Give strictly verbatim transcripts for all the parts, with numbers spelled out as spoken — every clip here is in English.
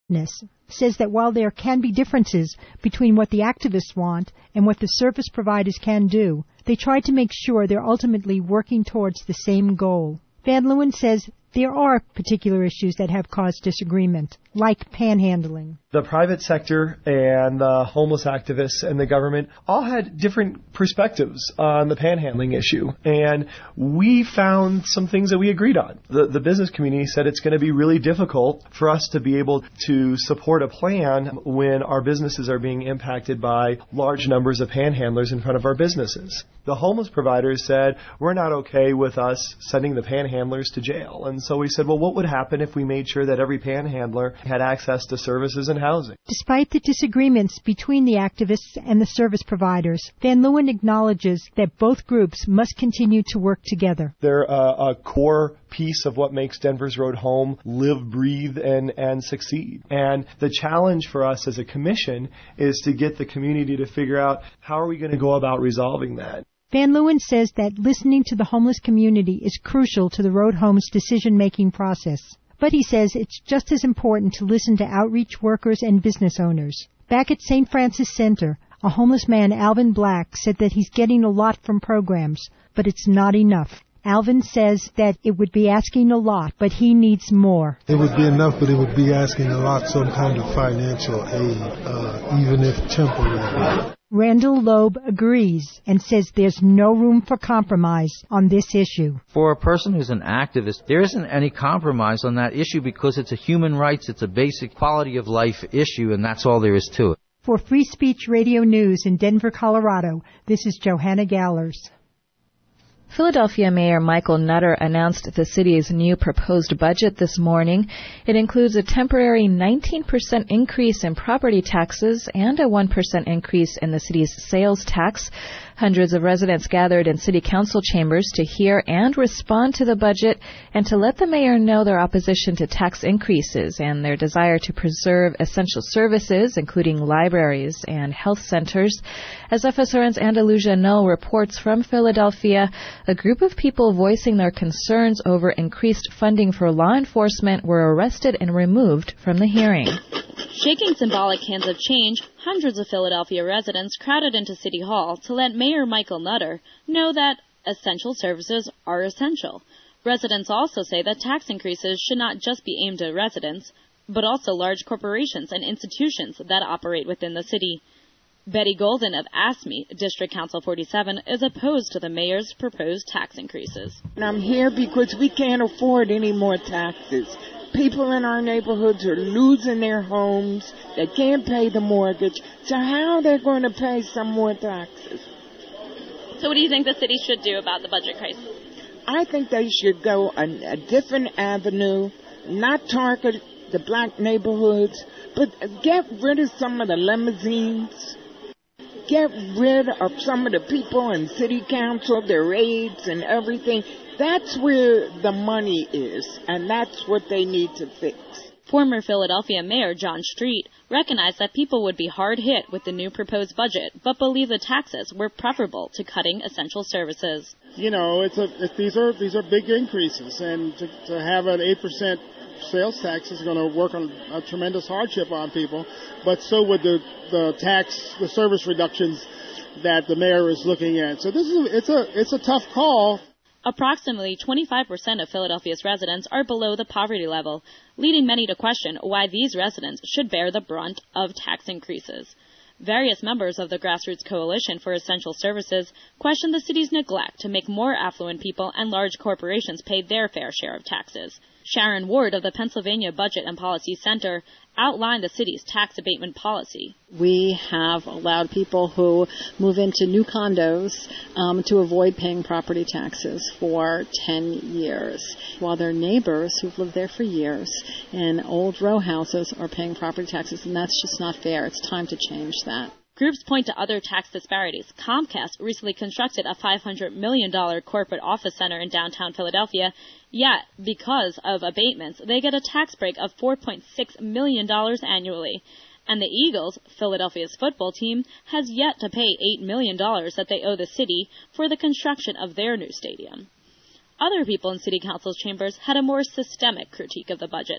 says that while there can be differences between what the activists want and what the service providers can do, they try to make sure they're ultimately working towards the same goal. Van Leeuwen says there are particular issues that have caused disagreement, like panhandling. The private sector and the homeless activists and the government all had different perspectives on the panhandling issue, and we found some things that we agreed on. The, the business community said it's going to be really difficult for us to be able to support a plan when our businesses are being impacted by large numbers of panhandlers in front of our businesses. The homeless providers said, we're not okay with us sending the panhandlers to jail. And so we said, well, what would happen if we made sure that every panhandler had access to services and housing? Despite the disagreements between the activists and the service providers, Van Leeuwen acknowledges that both groups must continue to work together. They're a, a core piece of what makes Denver's Road home live, breathe, and, and succeed. And the challenge for us as a commission is to get the community to figure out how are we going to go about resolving that. Van Leeuwen says that listening to the homeless community is crucial to the Road Home's decision-making process. But he says it's just as important to listen to outreach workers and business owners. Back at Saint Francis Center, a homeless man, Alvin Black, said that he's getting a lot from programs, but it's not enough. Alvin says that it would be asking a lot, but he needs more. It would be enough, but it would be asking a lot, some kind of financial aid, uh, even if temporary. Randall Loeb agrees and says there's no room for compromise on this issue. For a person who's an activist, there isn't any compromise on that issue because it's a human rights, it's a basic quality of life issue, and that's all there is to it. For Free Speech Radio News in Denver, Colorado, this is Johanna Gallers. Philadelphia Mayor Michael Nutter announced the city's new proposed budget this morning. It includes a temporary nineteen percent increase in property taxes and a one percent increase in the city's sales tax. Hundreds of residents gathered in city council chambers to hear and respond to the budget and to let the mayor know their opposition to tax increases and their desire to preserve essential services, including libraries and health centers. As F S R N's Andalusia Null reports from Philadelphia, a group of people voicing their concerns over increased funding for law enforcement were arrested and removed from the hearing. Shaking symbolic cans of change, hundreds of Philadelphia residents crowded into City Hall to let Mayor Michael Nutter know that essential services are essential. Residents also say that tax increases should not just be aimed at residents, but also large corporations and institutions that operate within the city. Betty Golden of ASME, District Council forty-seven, is opposed to the mayor's proposed tax increases. And I'm here because we can't afford any more taxes. People in our neighborhoods are losing their homes. They can't pay the mortgage. So how are they going to pay some more taxes? So what do you think the city should do about the budget crisis? I think they should go a, a different avenue, not target the black neighborhoods, but get rid of some of the limousines. Get rid of some of the people in city council, their aides and everything. That's where the money is, and that's what they need to fix. Former Philadelphia Mayor John Street recognized that people would be hard hit with the new proposed budget, but believed the taxes were preferable to cutting essential services. You know, it's a it's, these are these are big increases, and to, to have an eight percent sales tax is going to work on a tremendous hardship on people, but so would the, the tax, the service reductions that the mayor is looking at. So this is a, it's a it's a tough call. Approximately twenty-five percent of Philadelphia's residents are below the poverty level, leading many to question why these residents should bear the brunt of tax increases. Various members of the Grassroots Coalition for Essential Services question the city's neglect to make more affluent people and large corporations pay their fair share of taxes. Sharon Ward of the Pennsylvania Budget and Policy Center outlined the city's tax abatement policy. We have allowed people who move into new condos um, to avoid paying property taxes for ten years, while their neighbors who've lived there for years in old row houses are paying property taxes, and that's just not fair. It's time to change that. Groups point to other tax disparities. Comcast recently constructed a five hundred million dollars corporate office center in downtown Philadelphia, yet because of abatements, they get a tax break of four point six million dollars annually. And the Eagles, Philadelphia's football team, has yet to pay eight million dollars that they owe the city for the construction of their new stadium. Other people in City Council's chambers had a more systemic critique of the budget.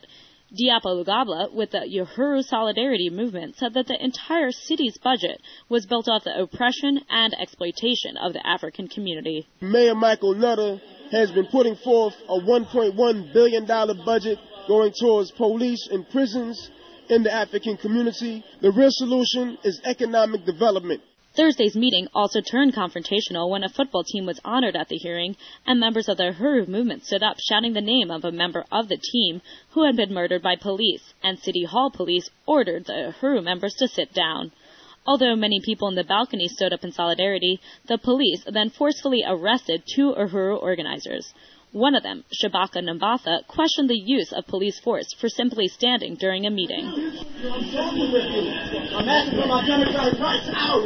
Diapo Lugabla, with the Uhuru Solidarity Movement, said that the entire city's budget was built off the oppression and exploitation of the African community. Mayor Michael Nutter has been putting forth a one point one billion dollars budget going towards police and prisons in the African community. The real solution is economic development. Thursday's meeting also turned confrontational when a football team was honored at the hearing, and members of the Uhuru movement stood up shouting the name of a member of the team who had been murdered by police, and City Hall police ordered the Uhuru members to sit down. Although many people in the balcony stood up in solidarity, the police then forcefully arrested two Uhuru organizers. One of them, Shabaka Nambatha, questioned the use of police force for simply standing during a meeting. I'm talking with you. I'm asking for my democratic rights out.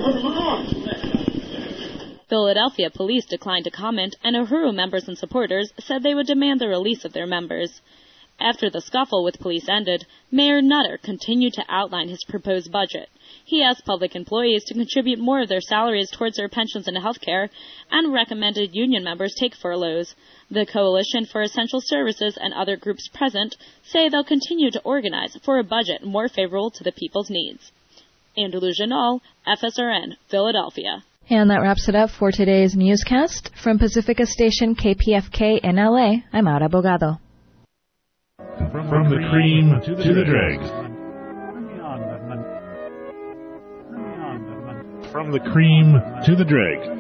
Philadelphia police declined to comment, and Uhuru members and supporters said they would demand the release of their members. After the scuffle with police ended, Mayor Nutter continued to outline his proposed budget. He asked public employees to contribute more of their salaries towards their pensions and health care, and recommended union members take furloughs. The Coalition for Essential Services and other groups present say they'll continue to organize for a budget more favorable to the people's needs. Andalusia Janal, F S R N, Philadelphia. And that wraps it up for today's newscast. From Pacifica Station K P F K in L A, I'm Aura Bogado. From the cream to the dregs. From the cream to the dregs.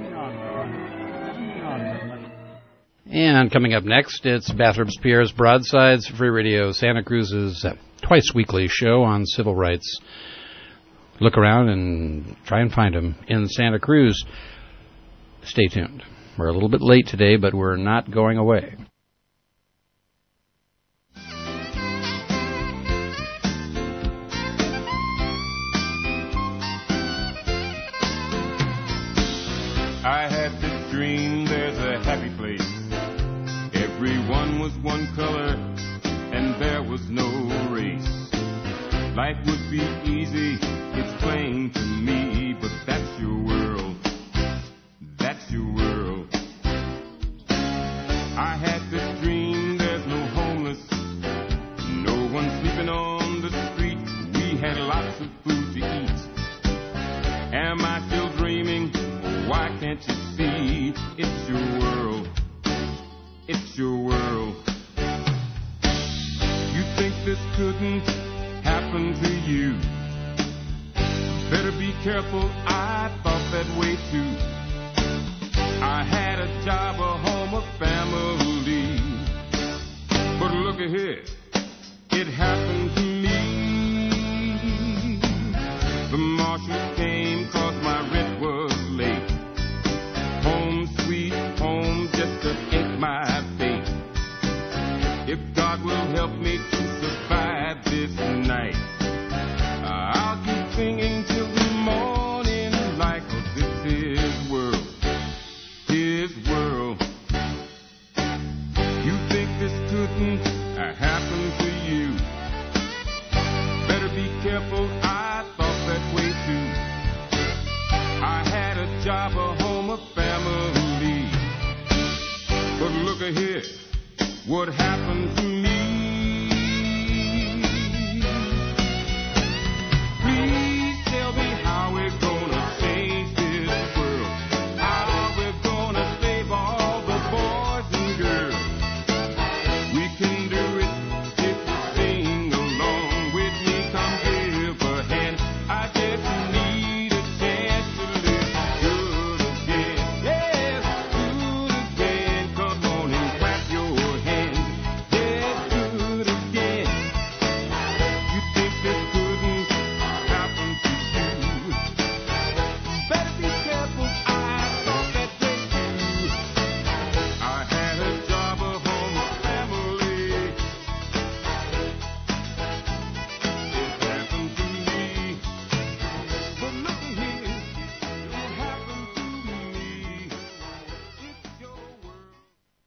And coming up next, it's Bathrobes Pierre's Broadsides, Free Radio Santa Cruz's uh, twice-weekly show on civil rights. Look around and try and find them in Santa Cruz. Stay tuned. We're a little bit late today, but we're not going away. I had this dream, there's a happy place. Everyone was one color, and there was no race. Life would be easy, it's plain to me, but that's your world. That's your world. I had this dream, there's no homeless, no one sleeping on the street. We had lots of food to eat. Am I still dreaming? Why can't you see? It's your world. It's your world. You think this couldn't happen to you? Better be careful, I thought that way too. I had a job, a home, a family. But look ahead, it happened to me. The marshal came cause my rent was late. Home sweet home, just ain't my fate. If God will help me to survive this night, I'll keep singing till the morning light, 'cause this is His world, His world. You think this couldn't happen to you? Better be careful, I thought that way too. I had a job, a home, a family. But look ahead, what happened to me? Please tell me how we're gonna change this world, how we're gonna save all the boys and girls. We can do it if you sing along with me. Come give a hand, I just need a chance to live good again. Yes, good again. Come on and clap your hands. Yes, good again. You think this couldn't happen to you? Better be careful, I thought that way too. I had a job, a home, a family. It happened to me. But look here, it happened to me. It's your world.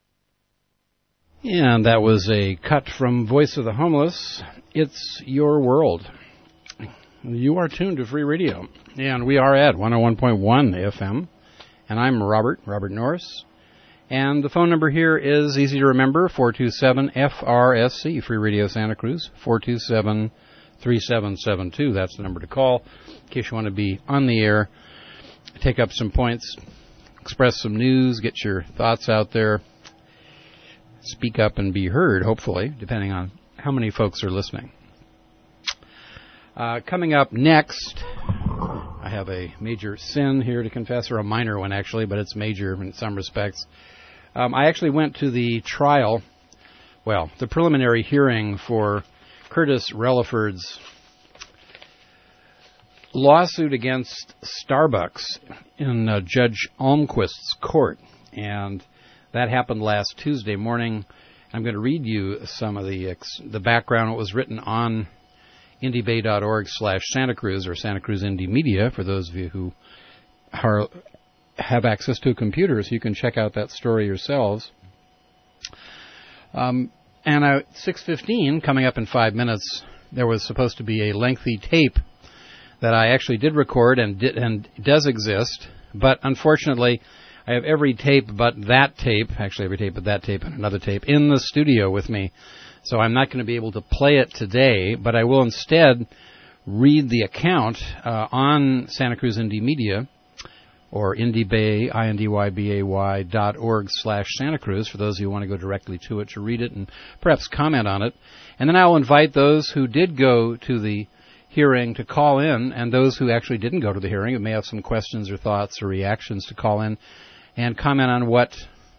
And that was a cut from Voice of the Homeless. It's your world. You are tuned to Free Radio, and we are at one oh one point one F M. And I'm Robert, Robert Norris. And the phone number here is easy to remember, four two seven F R S C, Free Radio Santa Cruz, four two seven, three seven seven two. That's the number to call in case you want to be on the air, take up some points, express some news, get your thoughts out there, speak up and be heard, hopefully, depending on how many folks are listening. Uh, coming up next, I have a major sin here to confess, or a minor one actually, but it's major in some respects. Um, I actually went to the trial, well, the preliminary hearing for Curtis Relaford's lawsuit against Starbucks in uh, Judge Almquist's court. And that happened last Tuesday morning. I'm going to read you some of the ex- the background. It was written on indiebay.org slash Santa Cruz, or Santa Cruz Indie Media, for those of you who are, have access to a computer, so you can check out that story yourselves. Um, and at six fifteen, coming up in five minutes, there was supposed to be a lengthy tape that I actually did record and did, and does exist, but unfortunately I have every tape but that tape, actually every tape but that tape and another tape, in the studio with me. So I'm not going to be able to play it today, but I will instead read the account uh, on Santa Cruz Indie Media, or IndieBay, I N D Y B A Y dot org slash Santa Cruz, for those of you who want to go directly to it to read it and perhaps comment on it. And then I will invite those who did go to the hearing to call in, and those who actually didn't go to the hearing, who may have some questions or thoughts or reactions, to call in and comment on what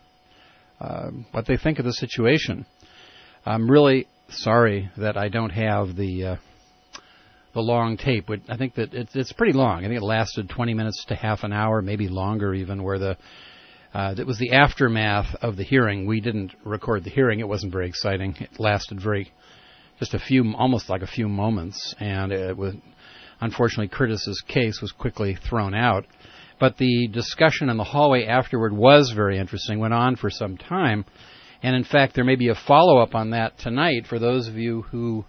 uh, what they think of the situation. I'm really sorry that I don't have the uh, the long tape. I think that it's, it's pretty long. I think it lasted twenty minutes to half an hour, maybe longer even, where the uh, it was the aftermath of the hearing. We didn't record the hearing. It wasn't very exciting. It lasted very, just a few, almost like a few moments, and it was, unfortunately, Curtis's case was quickly thrown out. But the discussion in the hallway afterward was very interesting, went on for some time. And in fact, there may be a follow-up on that tonight for those of you who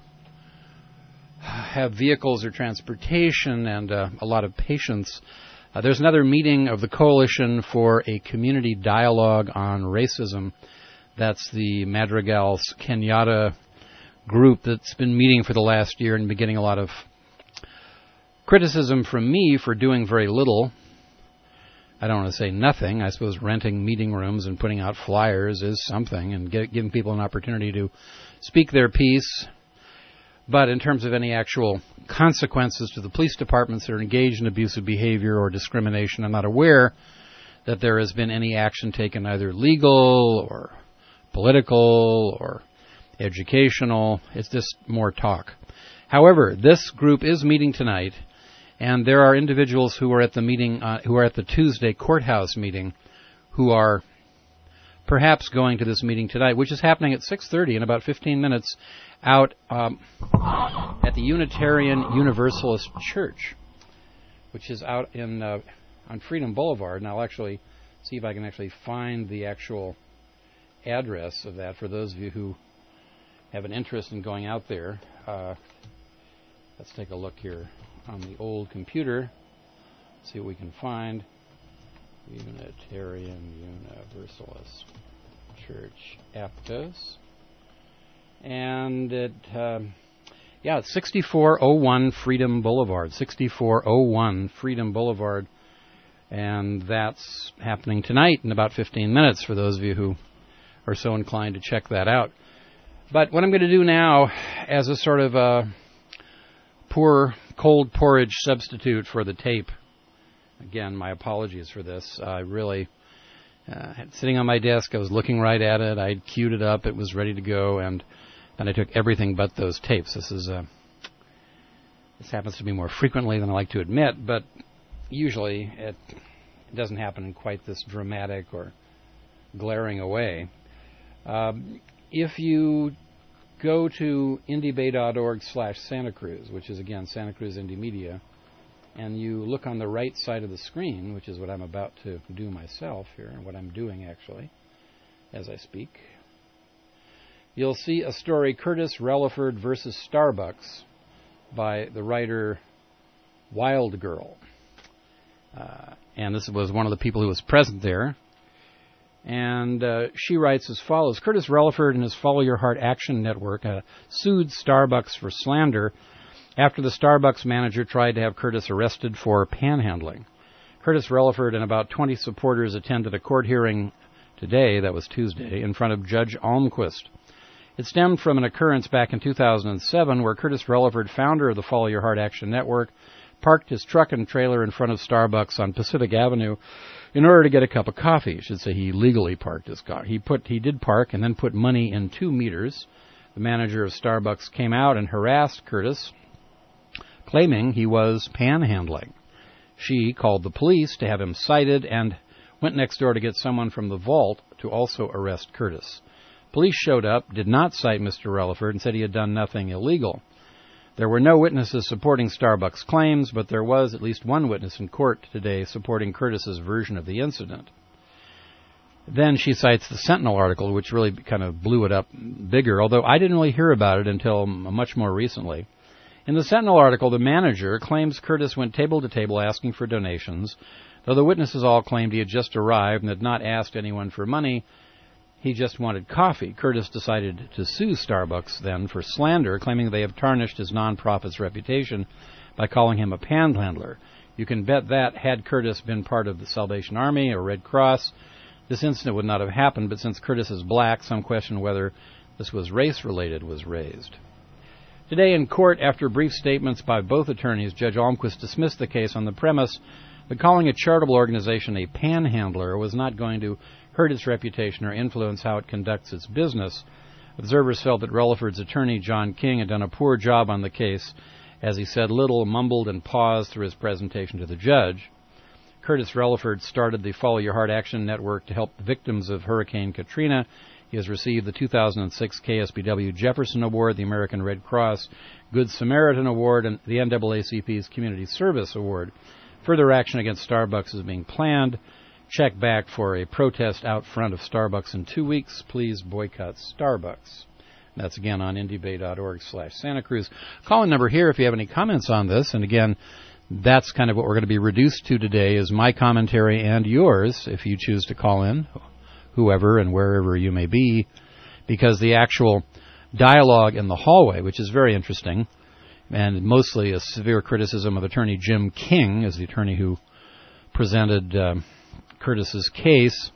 have vehicles or transportation and uh, a lot of patience. Uh, there's another meeting of the Coalition for a Community Dialogue on Racism. That's the Madrigal's Kenyatta group that's been meeting for the last year and been getting a lot of criticism from me for doing very little. I don't want to say nothing. I suppose renting meeting rooms and putting out flyers is something, and get, giving people an opportunity to speak their piece. But in terms of any actual consequences to the police departments that are engaged in abusive behavior or discrimination, I'm not aware that there has been any action taken, either legal or political or educational. It's just more talk. However, this group is meeting tonight, and there are individuals who are at the meeting, uh, who are at the Tuesday courthouse meeting, who are perhaps going to this meeting tonight, which is happening at six thirty in about fifteen minutes out um, at the Unitarian Universalist Church, which is out in uh, on Freedom Boulevard. And I'll actually see if I can actually find the actual address of that for those of you who have an interest in going out there. Uh, let's take a look here on the old computer, see what we can find. Unitarian Universalist Church, Aptos. And it, um, yeah, it's sixty-four oh one Freedom Boulevard, sixty-four oh one Freedom Boulevard. And that's happening tonight in about fifteen minutes for those of you who are so inclined to check that out. But what I'm going to do now, as a sort of a poor cold porridge substitute for the tape, again, my apologies for this. I really, uh, sitting on my desk, I was looking right at it. I'd queued it up. It was ready to go, and then I took everything but those tapes. This is uh, this happens to be more frequently than I like to admit, but usually it, it doesn't happen in quite this dramatic or glaring a way. Um, if you go to indiebay.org slash Santa Cruz, which is, again, Santa Cruz Indie Media, and you look on the right side of the screen, which is what I'm about to do myself here, and what I'm doing, actually, as I speak, you'll see a story, Curtis Relaford versus Starbucks, by the writer Wild Girl. Uh, and this was one of the people who was present there. And uh, she writes as follows. Curtis Relaford and his Follow Your Heart Action Network uh, sued Starbucks for slander after the Starbucks manager tried to have Curtis arrested for panhandling. Curtis Relaford and about twenty supporters attended a court hearing today, that was Tuesday, in front of Judge Almquist. It stemmed from an occurrence back in two thousand seven where Curtis Relaford, founder of the Follow Your Heart Action Network, parked his truck and trailer in front of Starbucks on Pacific Avenue in order to get a cup of coffee. I should say he legally parked his car. He put he did park and then put money in two meters. The manager of Starbucks came out and harassed Curtis, claiming he was panhandling. She called the police to have him cited and went next door to get someone from the vault to also arrest Curtis. Police showed up, did not cite Mister Relaford, and said he had done nothing illegal. There were no witnesses supporting Starbucks' claims, but there was at least one witness in court today supporting Curtis's version of the incident. Then she cites the Sentinel article, which really kind of blew it up bigger, although I didn't really hear about it until much more recently. In the Sentinel article, the manager claims Curtis went table to table asking for donations, though the witnesses all claimed he had just arrived and had not asked anyone for money. He just wanted coffee. Curtis decided to sue Starbucks then for slander, claiming they have tarnished his nonprofit's reputation by calling him a panhandler. You can bet that had Curtis been part of the Salvation Army or Red Cross, this incident would not have happened, but since Curtis is black, some question whether this was race-related was raised. Today in court, after brief statements by both attorneys, Judge Almquist dismissed the case on the premise that calling a charitable organization a panhandler was not going to hurt its reputation or influence how it conducts its business. Observers felt that Relaford's attorney, John King, had done a poor job on the case, as he said little, mumbled, and paused through his presentation to the judge. Curtis Relaford started the Follow Your Heart Action Network to help victims of Hurricane Katrina. He has received the two thousand six K S B W Jefferson Award, the American Red Cross Good Samaritan Award, and the N double A C P's Community Service Award. Further action against Starbucks is being planned. Check back for a protest out front of Starbucks in two weeks. Please boycott Starbucks. That's again on indiebay.org slash Santa Cruz. Call-in number here if you have any comments on this. And again, that's kind of what we're going to be reduced to today is my commentary and yours if you choose to call in, whoever and wherever you may be, because the actual dialogue in the hallway, which is very interesting, and mostly a severe criticism of Attorney Jim King as the attorney who presented uh, Curtis's case,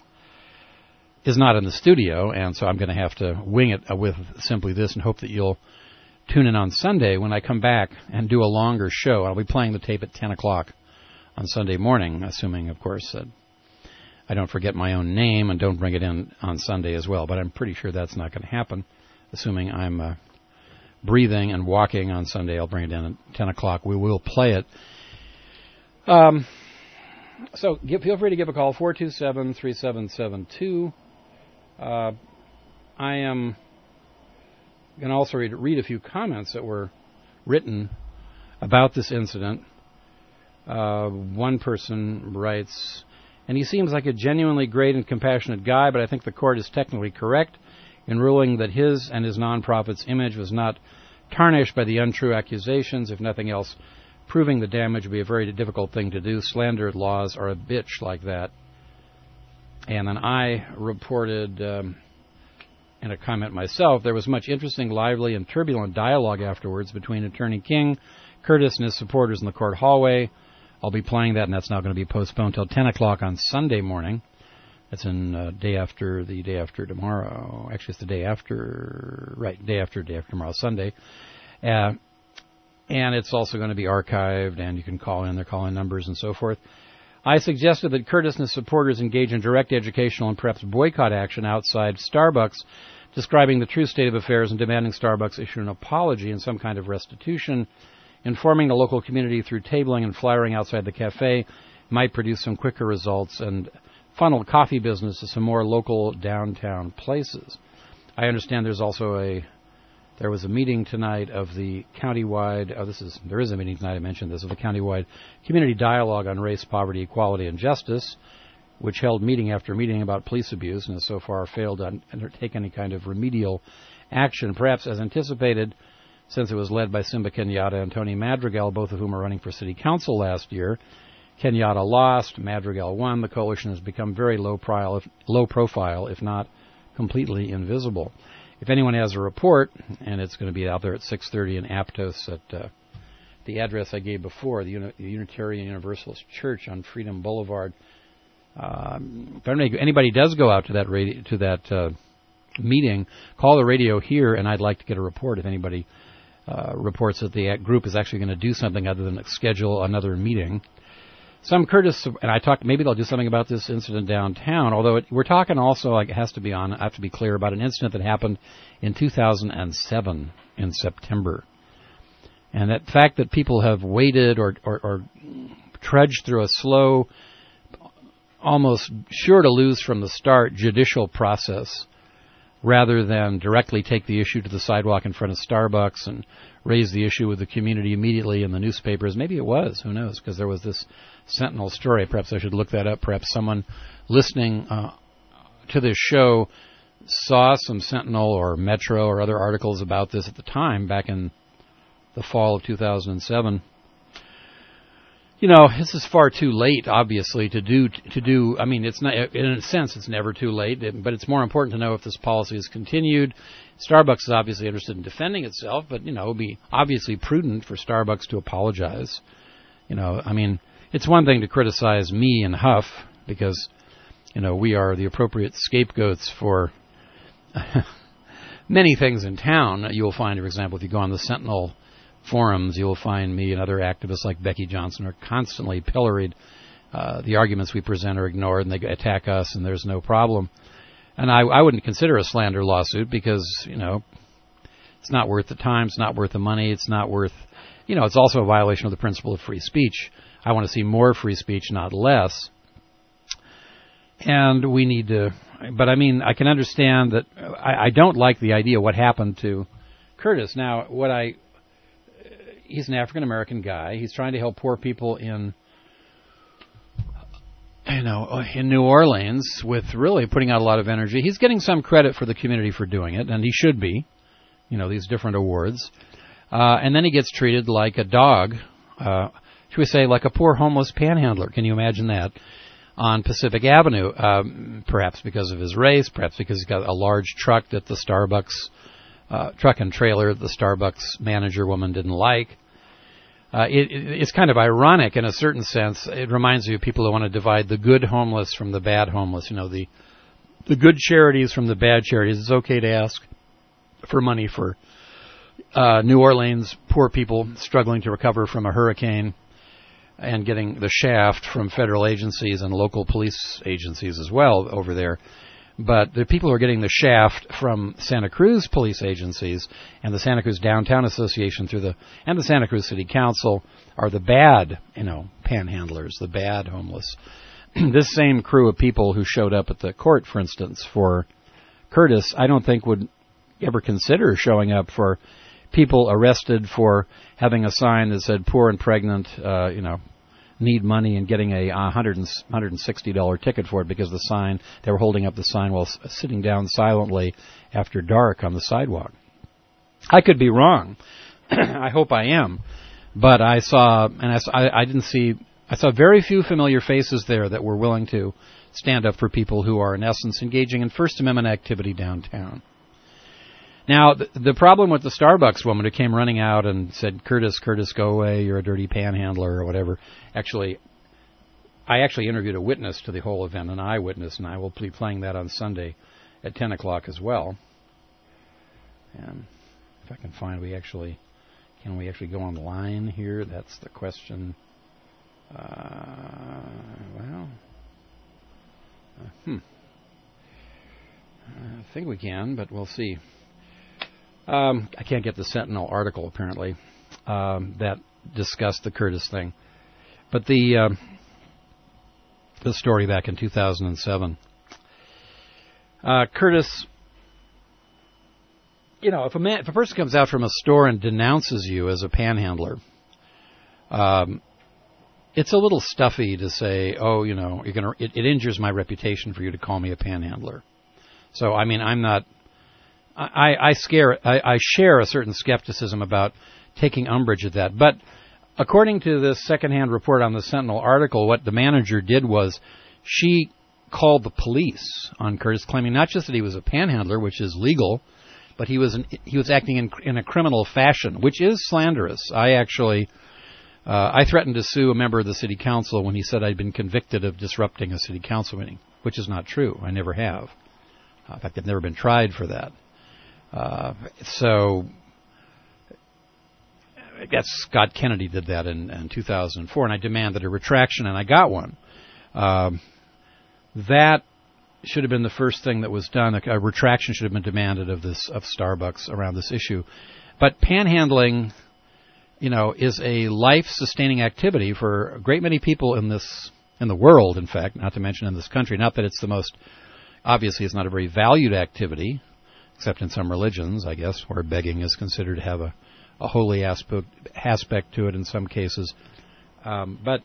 is not in the studio, and so I'm going to have to wing it with simply this and hope that you'll tune in on Sunday when I come back and do a longer show. I'll be playing the tape at ten o'clock on Sunday morning, assuming, of course, that I don't forget my own name and don't bring it in on Sunday as well, but I'm pretty sure that's not going to happen, assuming I'm uh, breathing and walking on Sunday. I'll bring it in at ten o'clock. We will play it. Um... So give, feel free to give a call, four two seven, three seven seven two. Uh, I am going to also read, read a few comments that were written about this incident. Uh, one person writes, and he seems like a genuinely great and compassionate guy, but I think the court is technically correct in ruling that his and his nonprofit's image was not tarnished by the untrue accusations, if nothing else. Proving the damage would be a very difficult thing to do. Slander laws are a bitch like that. And then I reported um, in a comment myself, there was much interesting, lively, and turbulent dialogue afterwards between Attorney King, Curtis, and his supporters in the court hallway. I'll be playing that, and that's now going to be postponed till ten o'clock on Sunday morning. That's in uh, day after the day after tomorrow. Actually, it's the day after, right, day after, day after tomorrow, Sunday. Uh, And it's also going to be archived, and you can call in their call-in numbers and so forth. I suggested that Curtis and his supporters engage in direct educational and perhaps boycott action outside Starbucks, describing the true state of affairs and demanding Starbucks issue an apology and some kind of restitution. Informing the local community through tabling and flyering outside the cafe might produce some quicker results and funnel coffee business to some more local downtown places. I understand there's also a There was a meeting tonight of the countywide, oh, this is, there is a meeting tonight, I mentioned this, of the countywide community dialogue on race, poverty, equality, and justice, which held meeting after meeting about police abuse and has so far failed to undertake any kind of remedial action, perhaps as anticipated, since it was led by Simba Kenyatta and Tony Madrigal, both of whom are running for city council last year. Kenyatta lost, Madrigal won. The coalition has become very low profile, if, low profile, if not completely invisible. If anyone has a report, and it's going to be out there at six thirty in Aptos at uh, the address I gave before, the, Uni- the Unitarian Universalist Church on Freedom Boulevard. Um, if anybody, anybody does go out to that radio, to that uh, meeting, call the radio here, and I'd like to get a report if anybody uh, reports that the group is actually going to do something other than schedule another meeting. Some Curtis, and I talked, maybe they'll do something about this incident downtown, although it, we're talking also, like it has to be on, I have to be clear, about an incident that happened in two thousand seven in September. And that fact that people have waited or, or, or trudged through a slow, almost sure to lose from the start judicial process rather than directly take the issue to the sidewalk in front of Starbucks and raise the issue with the community immediately in the newspapers. Maybe it was, who knows, because there was this Sentinel story. Perhaps I should look that up. Perhaps someone listening uh, to this show saw some Sentinel or Metro or other articles about this at the time, back in the fall of two thousand seven. You know, this is far too late, obviously, to do, to do, I mean, it's not, in a sense, it's never too late, but it's more important to know if this policy is continued. Starbucks is obviously interested in defending itself, but, you know, it would be obviously prudent for Starbucks to apologize. You know, I mean, it's one thing to criticize me and Huff, because, you know, we are the appropriate scapegoats for many things in town. You'll find, for example, if you go on the Sentinel forums, you'll find me and other activists like Becky Johnson are constantly pilloried. Uh, the arguments we present are ignored, and they attack us, and there's no problem. And I, I wouldn't consider a slander lawsuit because, you know, it's not worth the time, it's not worth the money, it's not worth, you know, it's also a violation of the principle of free speech. I want to see more free speech, not less. And we need to, but I mean, I can understand that, I, I don't like the idea of what happened to Curtis. Now, what I, he's an African-American guy. He's trying to help poor people in, you know, in New Orleans with really putting out a lot of energy. He's getting some credit for the community for doing it, and he should be, you know, these different awards. Uh, and then he gets treated like a dog, uh, should we say like a poor homeless panhandler. Can you imagine that? On Pacific Avenue, um, perhaps because of his race, perhaps because he's got a large truck that the Starbucks, uh, truck and trailer the Starbucks manager woman didn't like. Uh, it, it, it's kind of ironic in a certain sense. It reminds me of people who want to divide the good homeless from the bad homeless. You know, the the good charities from the bad charities. It's okay to ask for money for uh, New Orleans poor people struggling to recover from a hurricane and getting the shaft from federal agencies and local police agencies as well over there. But the people who are getting the shaft from Santa Cruz police agencies and the Santa Cruz Downtown Association through the and the Santa Cruz City Council are the bad, you know, panhandlers, the bad homeless. This same crew of people who showed up at the court, for instance, for Curtis, I don't think would ever consider showing up for people arrested for having a sign that said poor and pregnant, uh, you know, need money, and getting a one hundred sixty dollars ticket for it because the sign, they were holding up the sign while sitting down silently after dark on the sidewalk. I could be wrong. I hope I am. But I saw, and I, I didn't see, I saw very few familiar faces there that were willing to stand up for people who are in essence engaging in First Amendment activity downtown. Now, the, the problem with the Starbucks woman who came running out and said, Curtis, Curtis, go away, you're a dirty panhandler, or whatever. Actually, I actually interviewed a witness to the whole event, an eyewitness, and I will be playing that on Sunday at ten o'clock as well. And if I can find, we actually, can we actually go online here? That's the question. Uh, well, uh, hmm. I think we can, but we'll see. Um, I can't get the Sentinel article, apparently, um, that discussed the Curtis thing. But the uh, the story back in two thousand seven. Uh, Curtis, you know, if a man, if a person comes out from a store and denounces you as a panhandler, um, it's a little stuffy to say, oh, you know, you're gonna. It, it injures my reputation for you to call me a panhandler. So, I mean, I'm not. I, I, scare, I, I share a certain skepticism about taking umbrage at that. But according to this secondhand report on the Sentinel article, what the manager did was she called the police on Curtis, claiming not just that he was a panhandler, which is legal, but he was an, he was acting in, in a criminal fashion, which is slanderous. I actually, uh, I threatened to sue a member of the city council when he said I'd been convicted of disrupting a city council meeting, which is not true. I never have. Uh, in fact, I've never been tried for that. Uh, so, I guess Scott Kennedy did that in, in two thousand four, and I demanded a retraction, and I got one. Um, that should have been the first thing that was done. A, a retraction should have been demanded of this of Starbucks around this issue. But panhandling, you know, is a life-sustaining activity for a great many people in this in the world. In fact, not to mention in this country. Not that it's the most obviously, it's not a very valued activity, except in some religions, I guess, where begging is considered to have a, a holy aspect aspect to it in some cases. Um, but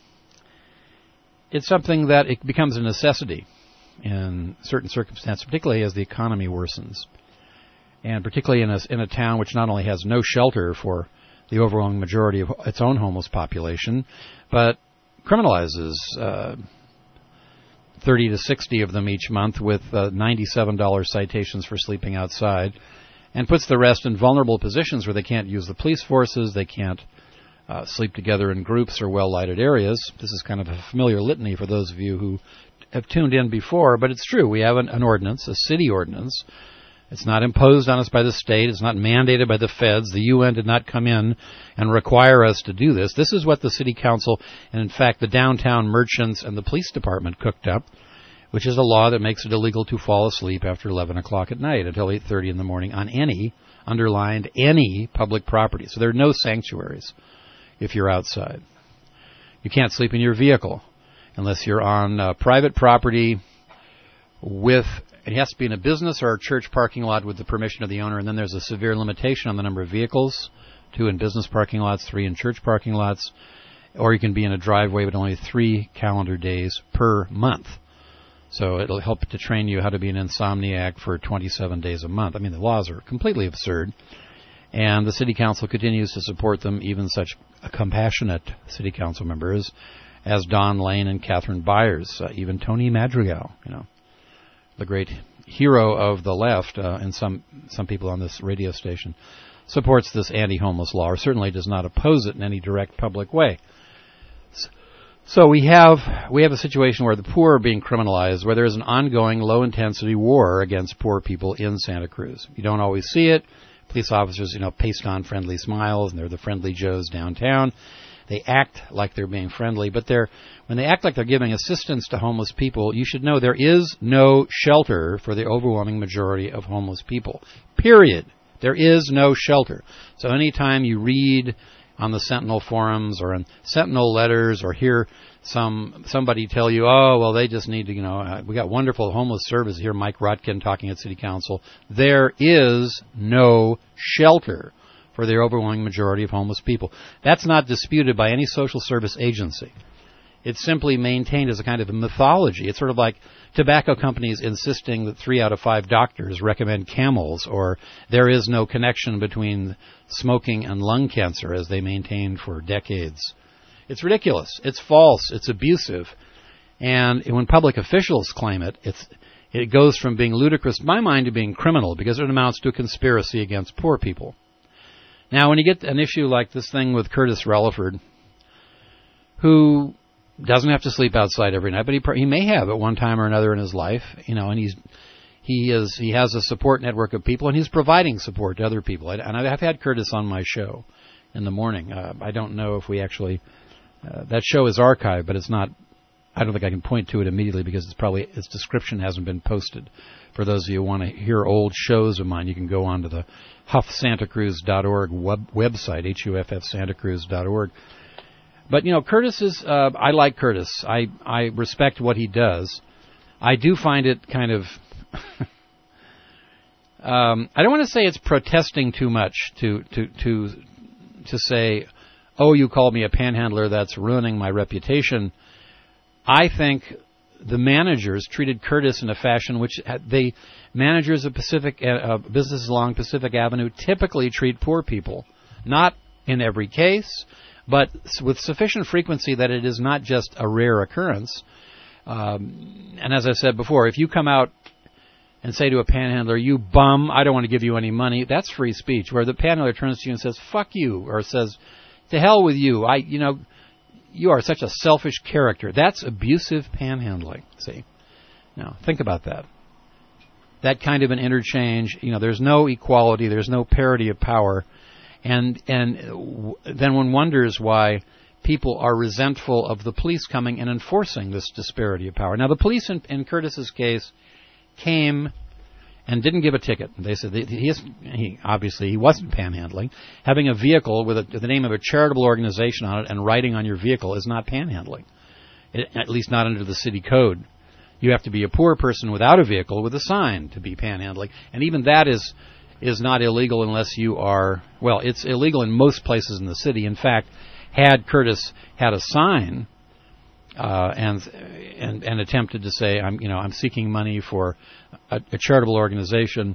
it's something that it becomes a necessity in certain circumstances, particularly as the economy worsens, and particularly in a, in a town which not only has no shelter for the overwhelming majority of its own homeless population, but criminalizes uh, thirty to sixty of them each month with uh, ninety-seven dollars citations for sleeping outside, and puts the rest in vulnerable positions where they can't use the police forces, they can't uh, sleep together in groups or well-lighted areas. This is kind of a familiar litany for those of you who have tuned in before, but it's true. We have an, an ordinance, a city ordinance. It's not imposed on us by the state. It's not mandated by the feds. The U N did not come in and require us to do this. This is what the city council, and in fact the downtown merchants and the police department cooked up, which is a law that makes it illegal to fall asleep after eleven o'clock at night until eight thirty in the morning on any, underlined, any public property. So there are no sanctuaries if you're outside. You can't sleep in your vehicle unless you're on uh, private property with, it has to be in a business or a church parking lot with the permission of the owner, and then there's a severe limitation on the number of vehicles, two in business parking lots, three in church parking lots, or you can be in a driveway but only three calendar days per month. So it'll help to train you how to be an insomniac for twenty-seven days a month. I mean, the laws are completely absurd, and the city council continues to support them, even such compassionate city council members as Don Lane and Catherine Byers, uh, even Tony Madrigal, you know, the great hero of the left, uh, and some some people on this radio station, supports this anti-homeless law, or certainly does not oppose it in any direct public way. So we have we have a situation where the poor are being criminalized, where there is an ongoing low-intensity war against poor people in Santa Cruz. You don't always see it. Police officers, you know, paste on friendly smiles, and they're the friendly Joes downtown. They act like they're being friendly, but they're when they act like they're giving assistance to homeless people, you should know there is no shelter for the overwhelming majority of homeless people. Period. There is no shelter. So anytime you read on the Sentinel forums or in Sentinel letters or hear some somebody tell you, oh, well, they just need to, you know, uh, we got wonderful homeless service here, Mike Rotkin talking at City Council. There is no shelter for the overwhelming majority of homeless people. That's not disputed by any social service agency. It's simply maintained as a kind of a mythology. It's sort of like tobacco companies insisting that three out of five doctors recommend Camels, or there is no connection between smoking and lung cancer, as they maintained for decades. It's ridiculous. It's false. It's abusive. And when public officials claim it, it's, it goes from being ludicrous, in my mind, to being criminal, because it amounts to a conspiracy against poor people. Now, when you get an issue like this thing with Curtis Relaford, who doesn't have to sleep outside every night, but he he may have at one time or another in his life, you know, and he's he is he has a support network of people, and he's providing support to other people. And I've had Curtis on my show in the morning. Uh, I don't know if we actually uh, that show is archived, but it's not. I don't think I can point to it immediately because it's probably its description hasn't been posted. For those of you who want to hear old shows of mine, you can go on to the huff santa cruz dot org web, website, H U F F santa cruz dot org. But, you know, Curtis is, uh, I like Curtis. I, I respect what he does. I do find it kind of, um, I don't want to say it's protesting too much to, to, to, to say, oh, you called me a panhandler, that's ruining my reputation. I think the managers treated Curtis in a fashion which they, managers of Pacific, uh, businesses along Pacific Avenue typically treat poor people. Not in every case, but with sufficient frequency that it is not just a rare occurrence. Um, and as I said before, if you come out and say to a panhandler, "You bum, I don't want to give you any money," that's free speech. Where the panhandler turns to you and says, "Fuck you," or says, "To hell with you, I, you know, you are such a selfish character." That's abusive panhandling. See? Now, think about that. That kind of an interchange, you know, there's no equality, there's no parity of power, and and w- then one wonders why people are resentful of the police coming and enforcing this disparity of power. Now, the police in, in Curtis's case came and didn't give a ticket. They said that he, is, he obviously he wasn't panhandling. Having a vehicle with, a, with the name of a charitable organization on it and writing on your vehicle is not panhandling, it, at least not under the city code. You have to be a poor person without a vehicle with a sign to be panhandling, and even that is is not illegal unless you are, well, it's illegal in most places in the city. In fact, had Curtis had a sign Uh, and and and attempted to say, I'm you know I'm seeking money for a, a charitable organization,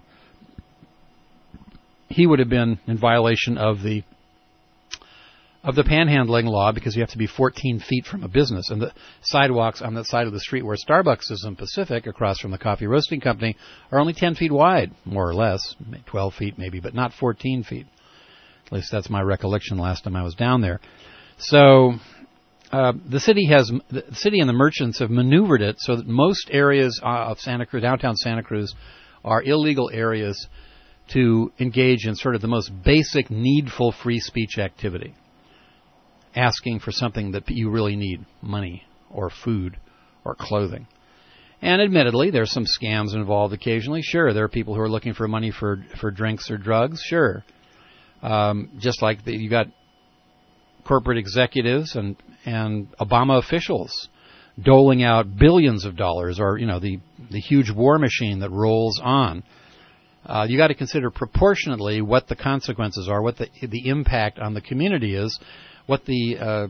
he would have been in violation of the of the panhandling law, because you have to be fourteen feet from a business, and the sidewalks on that side of the street where Starbucks is in Pacific, across from the coffee roasting company, are only ten feet wide, more or less, twelve feet maybe, but not fourteen feet. At least that's my recollection last time I was down there. So. Uh, the city has the city and the merchants have maneuvered it so that most areas of Santa Cruz, downtown Santa Cruz, are illegal areas to engage in sort of the most basic, needful free speech activity, asking for something that you really need, money or food or clothing. And admittedly, there's some scams involved occasionally. Sure, there are people who are looking for money for for drinks or drugs. Sure, um, just like the, you got corporate executives and and Obama officials doling out billions of dollars, or you know the the huge war machine that rolls on. Uh, you got to consider proportionately what the consequences are, what the the impact on the community is, what the uh,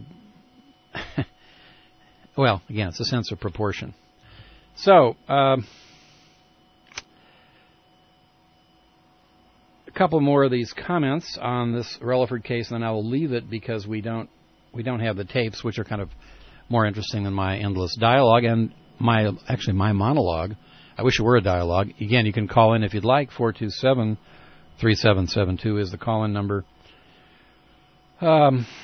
well, again, it's a sense of proportion. So. Um, couple more of these comments on this Relaford case, and then I will leave it because we don't we don't have the tapes, which are kind of more interesting than my endless dialogue and my actually my monologue. I wish it were a dialogue. Again, you can call in if you'd like. four two seven, three seven seven two is the call-in number. Um,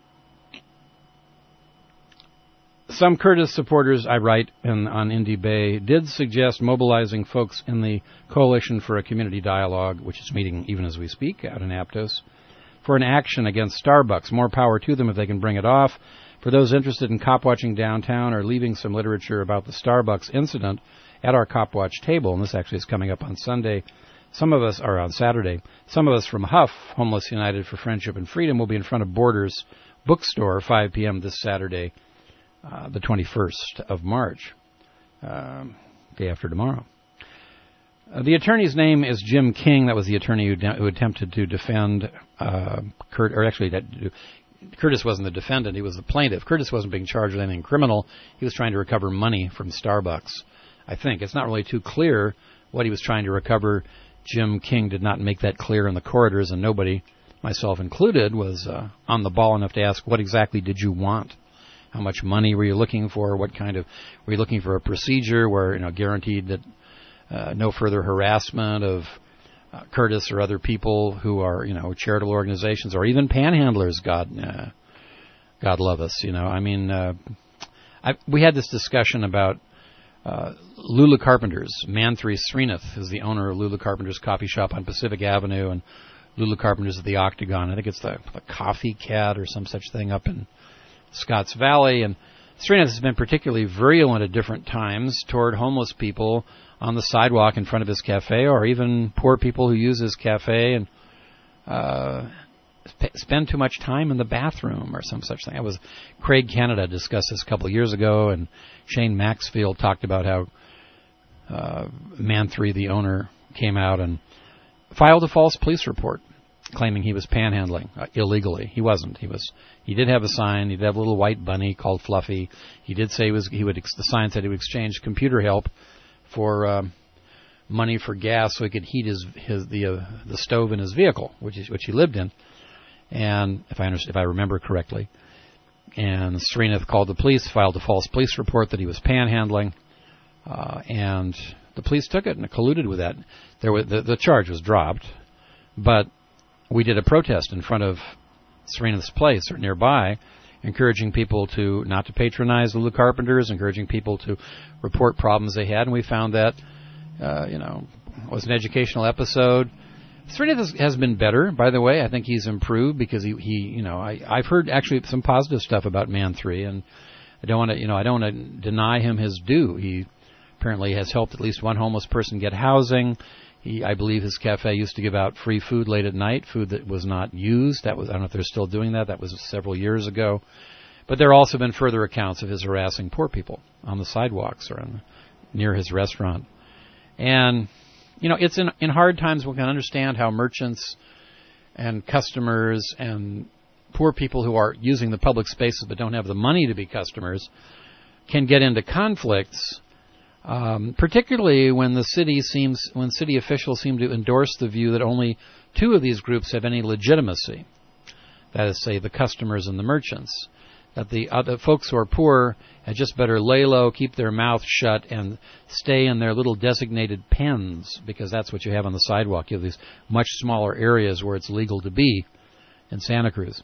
some Curtis supporters, I write in, on Indy Bay, did suggest mobilizing folks in the Coalition for a Community Dialogue, which is meeting even as we speak out in Aptos, for an action against Starbucks. More power to them if they can bring it off. For those interested in cop watching downtown or leaving some literature about the Starbucks incident at our Cop Watch table, and this actually is coming up on Sunday, some of us are on Saturday. Some of us from Huff, Homeless United for Friendship and Freedom, will be in front of Borders Bookstore, five p.m. this Saturday, Uh, the twenty-first of March, um, day after tomorrow. Uh, the attorney's name is Jim King. That was the attorney who, de- who attempted to defend uh, Kurt, or actually, that, Curtis wasn't the defendant; he was the plaintiff. Curtis wasn't being charged with anything criminal. He was trying to recover money from Starbucks. I think it's not really too clear what he was trying to recover. Jim King did not make that clear in the corridors, and nobody, myself included, was uh, on the ball enough to ask, "What exactly did you want? How much money were you looking for? What kind of, were you looking for a procedure where, you know, guaranteed that uh, no further harassment of uh, Curtis or other people who are, you know, charitable organizations or even panhandlers, God, uh, God love us, you know. I mean, uh, I, we had this discussion about uh, Lula Carpenters. Manthri Srinath is the owner of Lula Carpenters Coffee Shop on Pacific Avenue, and Lula Carpenters at the Octagon. I think it's the, the Coffee Cat or some such thing up in Scotts Valley, and Srinath has been particularly virulent at different times toward homeless people on the sidewalk in front of his cafe, or even poor people who use his cafe and uh, sp- spend too much time in the bathroom or some such thing. I was Craig Canada discussed this a couple of years ago, and Shane Maxfield talked about how uh, Manthri, the owner, came out and filed a false police report, claiming he was panhandling uh, illegally. He wasn't. He was. He did have a sign. He did have a little white bunny called Fluffy. He did say he was. He would. Ex- the sign said he would exchange computer help for um, money for gas so he could heat his his the uh, the stove in his vehicle, which is which he lived in. and if I understand, if I remember correctly, and Srinath called the police, filed a false police report that he was panhandling, uh, and the police took it and colluded with that. There was, the, the charge was dropped, but we did a protest in front of Srinath's place or nearby, encouraging people to not to patronize Lulu Carpenters, encouraging people to report problems they had, and we found that, uh, you know, it was an educational episode. Srinath has been better, by the way. I think he's improved because he, he you know, I, I've heard actually some positive stuff about Man three, and I don't want to, you know, I don't want to deny him his due. He apparently has helped at least one homeless person get housing. He, I believe his cafe used to give out free food late at night, food that was not used. That was, I don't know if they're still doing that. That was several years ago. But there have also been further accounts of his harassing poor people on the sidewalks or on, near his restaurant. And, you know, it's in, in hard times we can understand how merchants and customers and poor people who are using the public spaces but don't have the money to be customers can get into conflicts. Um, particularly when the city seems, when city officials seem to endorse the view that only two of these groups have any legitimacy. That is, say, the customers and the merchants. That the other folks who are poor had just better lay low, keep their mouth shut, and stay in their little designated pens, because that's what you have on the sidewalk. You have these much smaller areas where it's legal to be in Santa Cruz.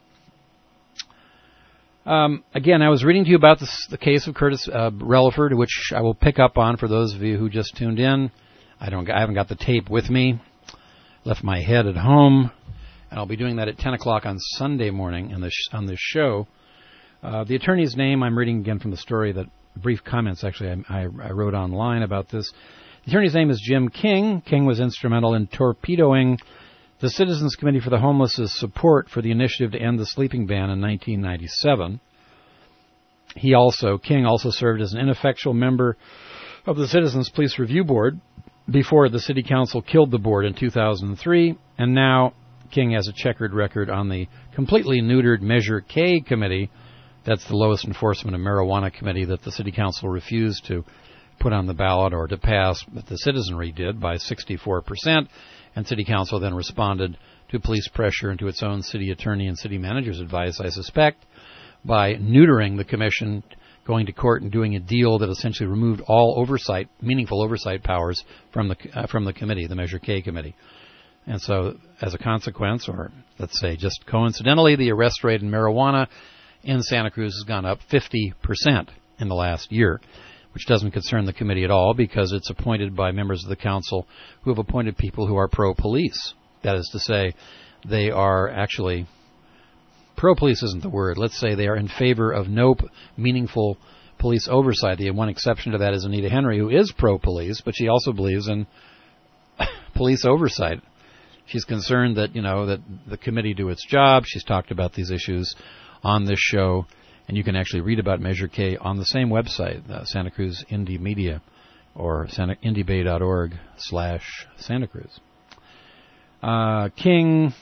Um, again, I was reading to you about this, the case of Curtis uh, Relaford, which I will pick up on for those of you who just tuned in. I don't, I haven't got the tape with me. Left my head at home, and I'll be doing that at ten o'clock on Sunday morning in this, on this show. Uh, the attorney's name, I'm reading again from the story, that brief comments actually I, I, I wrote online about this. The attorney's name is Jim King. King was instrumental in torpedoing the Citizens Committee for the Homeless's support for the initiative to end the sleeping ban in nineteen ninety-seven. He also, King also served as an ineffectual member of the Citizens Police Review Board before the City Council killed the board in two thousand three, and now King has a checkered record on the completely neutered Measure K committee. That's the lowest enforcement of marijuana committee that the City Council refused to put on the ballot or to pass, but the citizenry did by sixty-four percent. And City Council then responded to police pressure and to its own city attorney and city manager's advice, I suspect, by neutering the commission, going to court and doing a deal that essentially removed all oversight, meaningful oversight powers from the uh, from the committee, the Measure K committee. And so, as a consequence, or let's say just coincidentally, the arrest rate in marijuana in Santa Cruz has gone up fifty percent in the last year, which doesn't concern the committee at all because it's appointed by members of the council who have appointed people who are pro-police. That is to say, they are actually, pro-police isn't the word, let's say they are in favor of no p- meaningful police oversight. The one exception to that is Anita Henry, who is pro-police, but she also believes in police oversight. She's concerned that, you know, that the committee do its job. She's talked about these issues on this show. And you can actually read about Measure K on the same website, uh, Santa Cruz Indie Media, or Santa, indiebay.org slash Santa Cruz. Uh, King.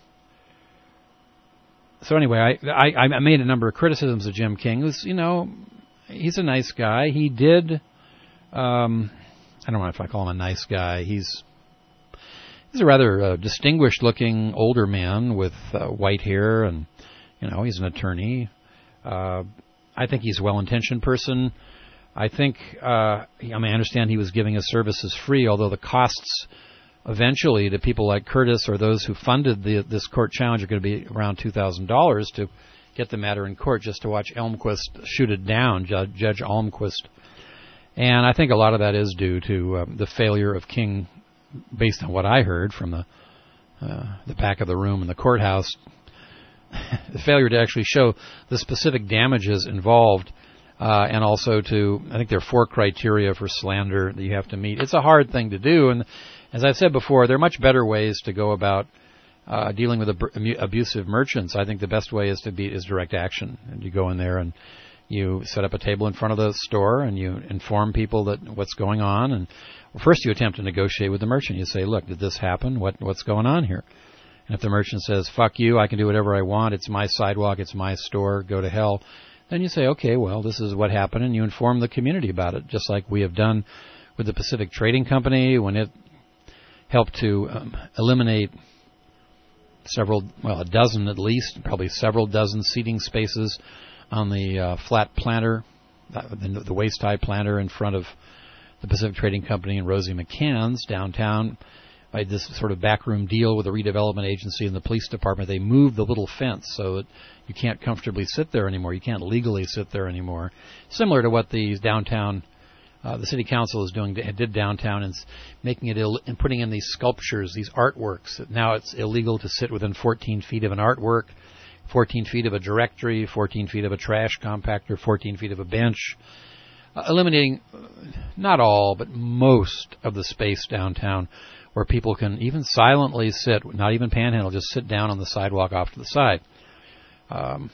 So anyway, I, I, I made a number of criticisms of Jim King. Who's, you know, he's a nice guy. He did, um, I don't know if I call him a nice guy. He's he's a rather uh, distinguished-looking older man with uh, white hair, and, you know, he's an attorney. Uh, I think he's a well-intentioned person. I think, uh, I mean, I understand he was giving his services free, although the costs eventually to people like Curtis or those who funded the, this court challenge are going to be around two thousand dollars to get the matter in court just to watch Elmquist shoot it down, Judge, Judge Elmquist. And I think a lot of that is due to um, the failure of King, based on what I heard from the uh, the back of the room in the courthouse, the failure to actually show the specific damages involved, uh, and also to, I think there are four criteria for slander that you have to meet. It's a hard thing to do, and as I've said before, there are much better ways to go about uh, dealing with ab- abusive merchants. I think the best way is to be is direct action, and you go in there and you set up a table in front of the store and you inform people that what's going on, and well, first you attempt to negotiate with the merchant. You say, look, did this happen? What what's going on here? And if the merchant says, fuck you, I can do whatever I want, it's my sidewalk, it's my store, go to hell, then you say, okay, well, this is what happened, and you inform the community about it, just like we have done with the Pacific Trading Company when it helped to um, eliminate several, well, a dozen at least, probably several dozen seating spaces on the uh, flat planter, the, the waist-high planter in front of the Pacific Trading Company and Rosie McCann's downtown. I had this sort of backroom deal with the redevelopment agency and the police department. They moved the little fence so that you can't comfortably sit there anymore. You can't legally sit there anymore. Similar to what the downtown, uh, the city council is doing, did downtown, and making it Ill, and putting in these sculptures, these artworks. Now it's illegal to sit within fourteen feet of an artwork, fourteen feet of a directory, fourteen feet of a trash compactor, fourteen feet of a bench, uh, eliminating not all, but most of the space downtown where people can even silently sit, not even panhandle, just sit down on the sidewalk off to the side. Um,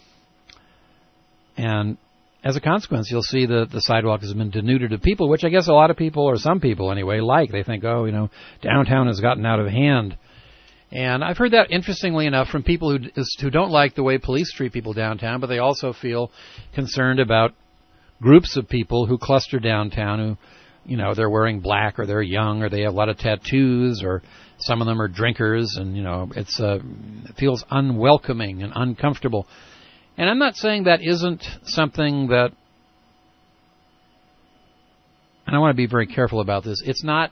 and as a consequence, you'll see that the sidewalk has been denuded of people, which I guess a lot of people, or some people anyway, like. They think, oh, you know, downtown has gotten out of hand. And I've heard that, interestingly enough, from people who, who don't like the way police treat people downtown, but they also feel concerned about groups of people who cluster downtown who, you know, they're wearing black, or they're young, or they have a lot of tattoos, or some of them are drinkers, and, you know, it's uh, it feels unwelcoming and uncomfortable. And I'm not saying that isn't something that, and I want to be very careful about this, it's not,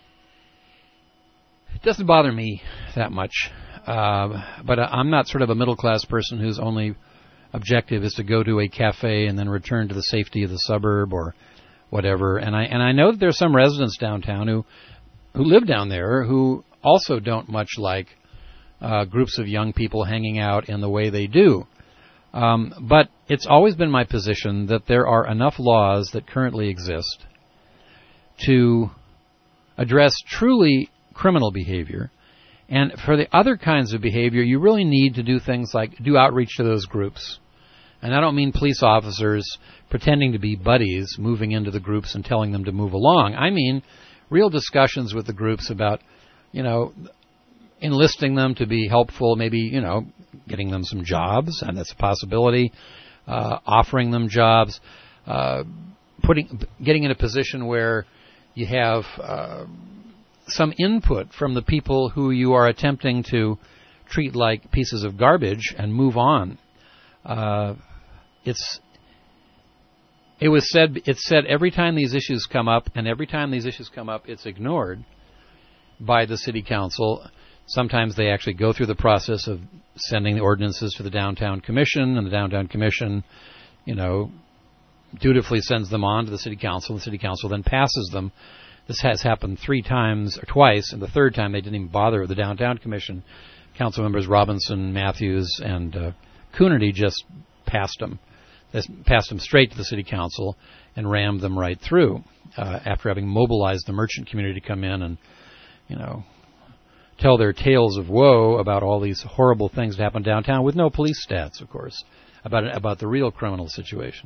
it doesn't bother me that much, uh, but I'm not sort of a middle-class person whose only objective is to go to a cafe and then return to the safety of the suburb or whatever. And I and I know that there's some residents downtown who who live down there who also don't much like uh, groups of young people hanging out in the way they do. Um, but it's always been my position that there are enough laws that currently exist to address truly criminal behavior. And for the other kinds of behavior, you really need to do things like do outreach to those groups. And I don't mean police officers pretending to be buddies, moving into the groups and telling them to move along. I mean real discussions with the groups about, you know, enlisting them to be helpful, maybe, you know, getting them some jobs, and that's a possibility, uh, offering them jobs, uh, putting, getting in a position where you have uh, some input from the people who you are attempting to treat like pieces of garbage and move on. Uh, it's it was said it's said every time these issues come up, and every time these issues come up, it's ignored by the city council. Sometimes they actually go through the process of sending the ordinances to the downtown commission, and the downtown commission, you know, dutifully sends them on to the city council. The city council then passes them. This has happened three times or twice, and the third time they didn't even bother with the downtown commission. Council members Robinson, Matthews, and uh, Coonerty just passed them. They passed them straight to the city council and rammed them right through uh, after having mobilized the merchant community to come in and, you know, tell their tales of woe about all these horrible things that happen downtown with no police stats, of course, about about the real criminal situation.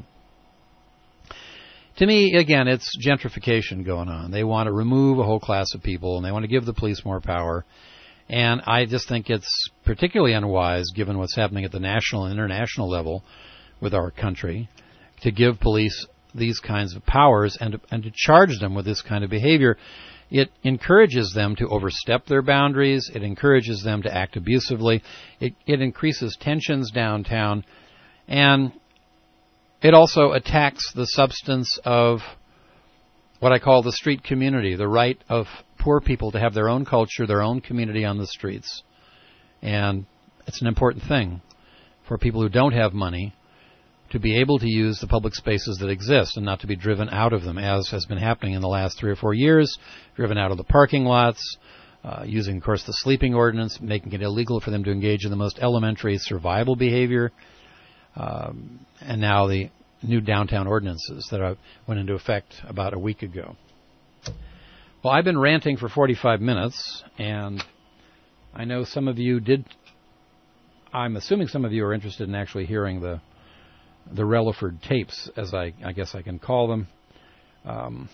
To me, again, it's gentrification going on. They want to remove a whole class of people, and they want to give the police more power. And I just think it's particularly unwise, given what's happening at the national and international level with our country, to give police these kinds of powers and to, and to charge them with this kind of behavior. It encourages them to overstep their boundaries. It encourages them to act abusively. It, it increases tensions downtown. And it also attacks the substance of what I call the street community, the right of poor people to have their own culture, their own community on the streets. And it's an important thing for people who don't have money to be able to use the public spaces that exist and not to be driven out of them, as has been happening in the last three or four years, driven out of the parking lots, uh, using, of course, the sleeping ordinance, making it illegal for them to engage in the most elementary survival behavior, um, and now the new downtown ordinances that went into effect about a week ago. Well, I've been ranting for forty-five minutes, and I know some of you did, I'm assuming some of you are interested in actually hearing the the Relaford tapes, as I, I guess I can call them. Um,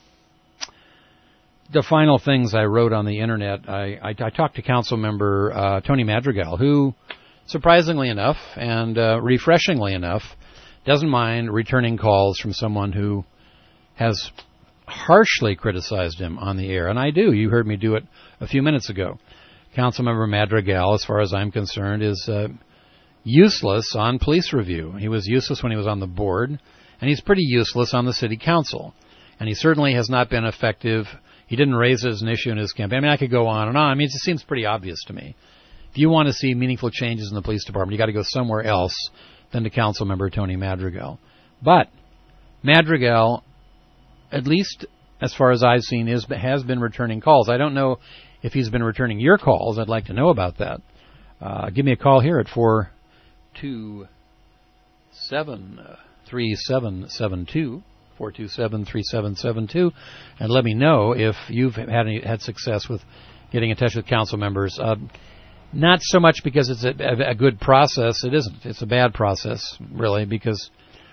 the final things I wrote on the internet, I, I, I talked to council member uh, Tony Madrigal, who, surprisingly enough and uh, refreshingly enough, doesn't mind returning calls from someone who has harshly criticized him on the air. And I do. You heard me do it a few minutes ago. Councilmember Madrigal, as far as I'm concerned, is uh, useless on police review. He was useless when he was on the board, and he's pretty useless on the city council. And he certainly has not been effective. He didn't raise it as an issue in his campaign. I mean, I could go on and on. I mean, it just seems pretty obvious to me. If you want to see meaningful changes in the police department, you got to go somewhere else than to Councilmember Tony Madrigal. But Madrigal, at least as far as I've seen, is has been returning calls. I don't know if he's been returning your calls. I'd like to know about that. Uh, give me a call here at four two seven, three seven seven two, four two seven, three seven seven two, and let me know if you've had any, had success with getting in touch with council members. Uh, not so much because it's a, a, a good process. It isn't. It's a bad process, really, because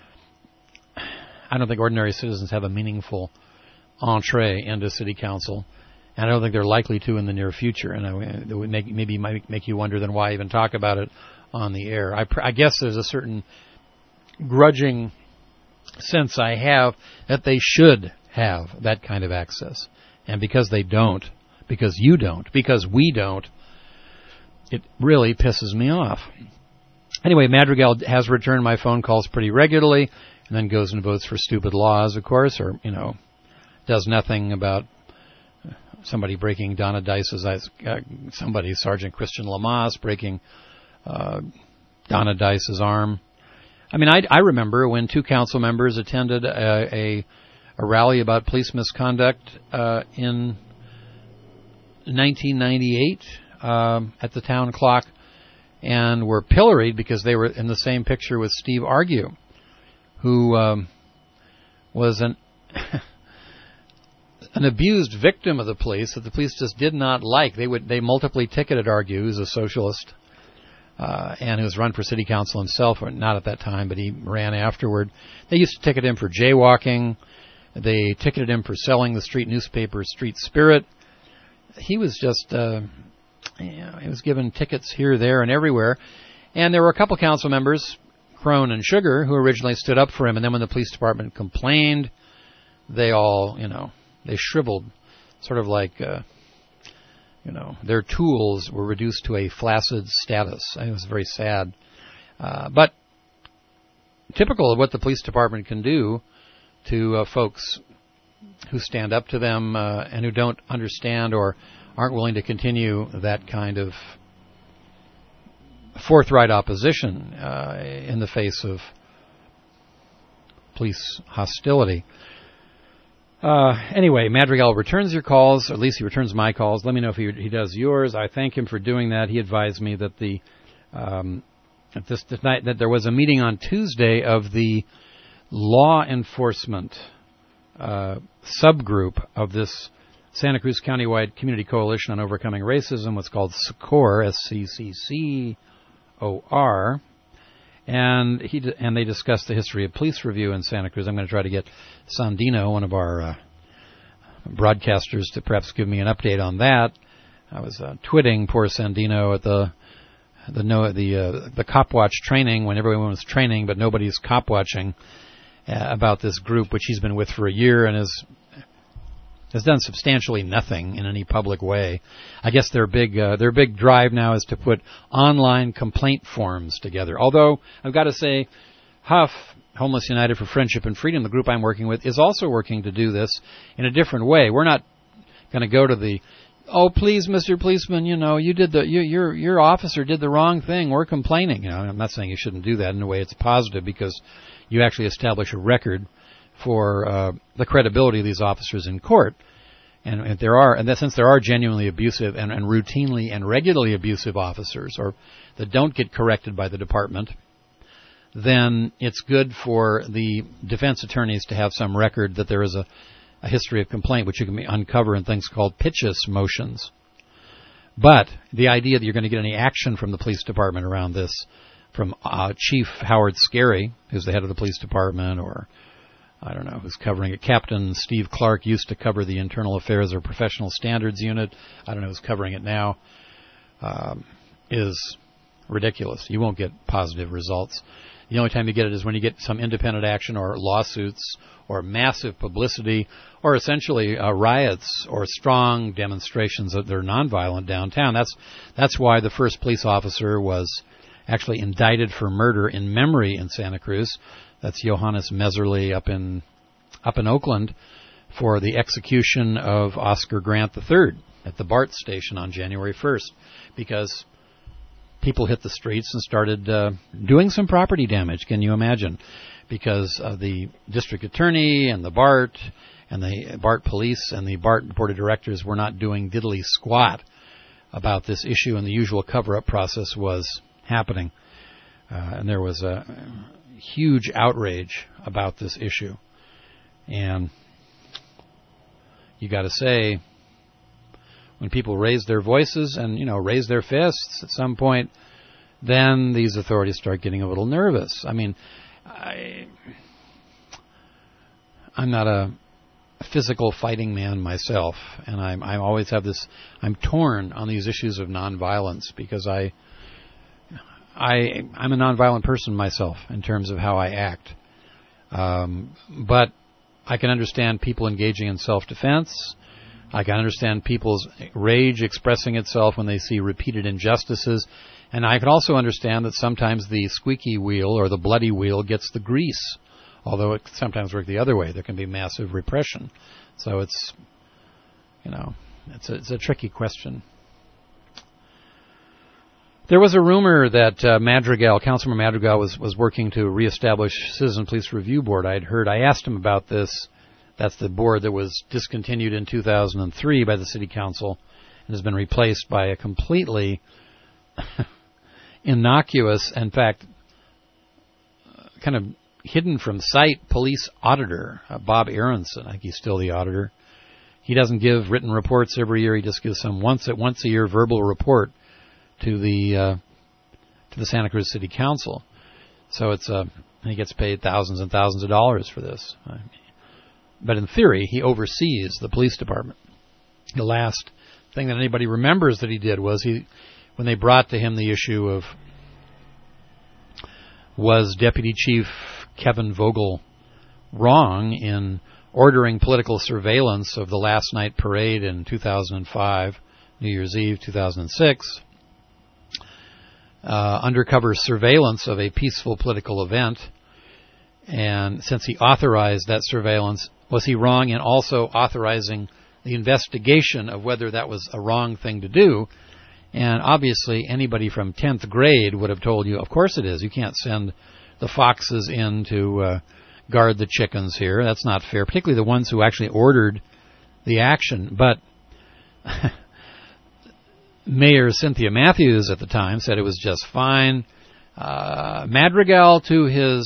I don't think ordinary citizens have a meaningful entree into city council, and I don't think they're likely to in the near future. And I, it would make, maybe might make you wonder then why even talk about it on the air. I, I guess there's a certain grudging sense I have that they should have that kind of access. And because they don't, because you don't, because we don't, it really pisses me off. Anyway, Madrigal has returned my phone calls pretty regularly, and then goes and votes for stupid laws, of course, or, you know, does nothing about somebody breaking Donna Dice's, uh, somebody, Sergeant Christian Lamas, breaking uh, Donna Dice's arm. I mean, I, I remember when two council members attended a, a, a rally about police misconduct uh, in nineteen ninety-eight um, at the town clock, and were pilloried because they were in the same picture with Steve Argue, who um, was an an abused victim of the police that the police just did not like. They would they multiply ticketed Argue, who's a socialist, uh, and who was run for city council himself, or not at that time, but he ran afterward. They used to ticket him for jaywalking. They ticketed him for selling the street newspaper Street Spirit. He was just, uh, you know, he was given tickets here, there, and everywhere. And there were a couple council members, Crone and Sugar, who originally stood up for him, and then when the police department complained, they all, you know, they shriveled, sort of like, uh, you know, their tools were reduced to a flaccid status. It was very sad. Uh, but typical of what the police department can do to uh, folks who stand up to them uh, and who don't understand or aren't willing to continue that kind of forthright opposition uh, in the face of police hostility. Uh, anyway, Madrigal returns your calls, or at least he returns my calls. Let me know if he, he does yours. I thank him for doing that. He advised me that the um, at this tonight that there was a meeting on Tuesday of the law enforcement uh, subgroup of this Santa Cruz Countywide Community Coalition on Overcoming Racism, what's called SCOR, S C C C O R. And he d- and they discussed the history of police review in Santa Cruz. I'm going to try to get Sandino, one of our uh, broadcasters, to perhaps give me an update on that. I was uh, twitting poor Sandino at the the no the uh, the cop watch training when everyone was training, but nobody's cop watching uh, about this group, which he's been with for a year and has has done substantially nothing in any public way. I guess their big uh, their big drive now is to put online complaint forms together. Although, I've got to say, Huff, Homeless United for Friendship and Freedom, the group I'm working with, is also working to do this in a different way. We're not going to go to the, oh, please, Mister Policeman, you know, you did the you, your your officer did the wrong thing. We're complaining. You know, I'm not saying you shouldn't do that. In a way, it's positive because you actually establish a record for uh, the credibility of these officers in court. And if there are, and that since there are genuinely abusive and, and routinely and regularly abusive officers, or that don't get corrected by the department, then it's good for the defense attorneys to have some record that there is a, a history of complaint, which you can uncover in things called pitches motions. But the idea that you're going to get any action from the police department around this, from uh, Chief Howard Scarry, who's the head of the police department, or I don't know who's covering it. Captain Steve Clark used to cover the Internal Affairs or Professional Standards Unit. I don't know who's covering it now. Um, is ridiculous. You won't get positive results. The only time you get it is when you get some independent action or lawsuits or massive publicity or essentially uh, riots or strong demonstrations that they're nonviolent downtown. That's that's why the first police officer was actually indicted for murder in memory in Santa Cruz. That's Johannes Meserly up in up in Oakland for the execution of Oscar Grant the third at the BART station on January first, because people hit the streets and started uh, doing some property damage. Can you imagine? Because uh, the district attorney and the BART and the BART police and the BART board of directors were not doing diddly squat about this issue, and the usual cover-up process was happening. Uh, and there was a huge outrage about this issue. And you got to say, when people raise their voices and, you know, raise their fists at some point, then these authorities start getting a little nervous. I mean, I, I'm not a physical fighting man myself, and I'm, I always have this, I'm torn on these issues of nonviolence because I, I, I'm a nonviolent person myself in terms of how I act. Um, but I can understand people engaging in self-defense. I can understand people's rage expressing itself when they see repeated injustices. And I can also understand that sometimes the squeaky wheel or the bloody wheel gets the grease, although it sometimes works the other way. There can be massive repression. So it's, you know, it's a, it's a tricky question. There was a rumor that uh, Madrigal, Councilman Madrigal, was, was working to reestablish Citizen Police Review Board. I'd heard, I asked him about this. That's the board that was discontinued in two thousand three by the City Council and has been replaced by a completely innocuous, in fact, kind of hidden from sight police auditor, uh, Bob Aronson. I think he's still the auditor. He doesn't give written reports every year. He just gives some once a once a year verbal report to the uh, to the Santa Cruz City Council. So it's uh, he gets paid thousands and thousands of dollars for this. I mean, but in theory, he oversees the police department. The last thing that anybody remembers that he did was he, when they brought to him the issue of, was Deputy Chief Kevin Vogel wrong in ordering political surveillance of the last night parade in two thousand five, New Year's Eve, two thousand six, uh, undercover surveillance of a peaceful political event. And since he authorized that surveillance, was he wrong in also authorizing the investigation of whether that was a wrong thing to do? And obviously anybody from tenth grade would have told you, of course it is. You can't send the foxes in to uh, guard the chickens here. That's not fair, particularly the ones who actually ordered the action. But Mayor Cynthia Matthews at the time said it was just fine. Uh, Madrigal, to his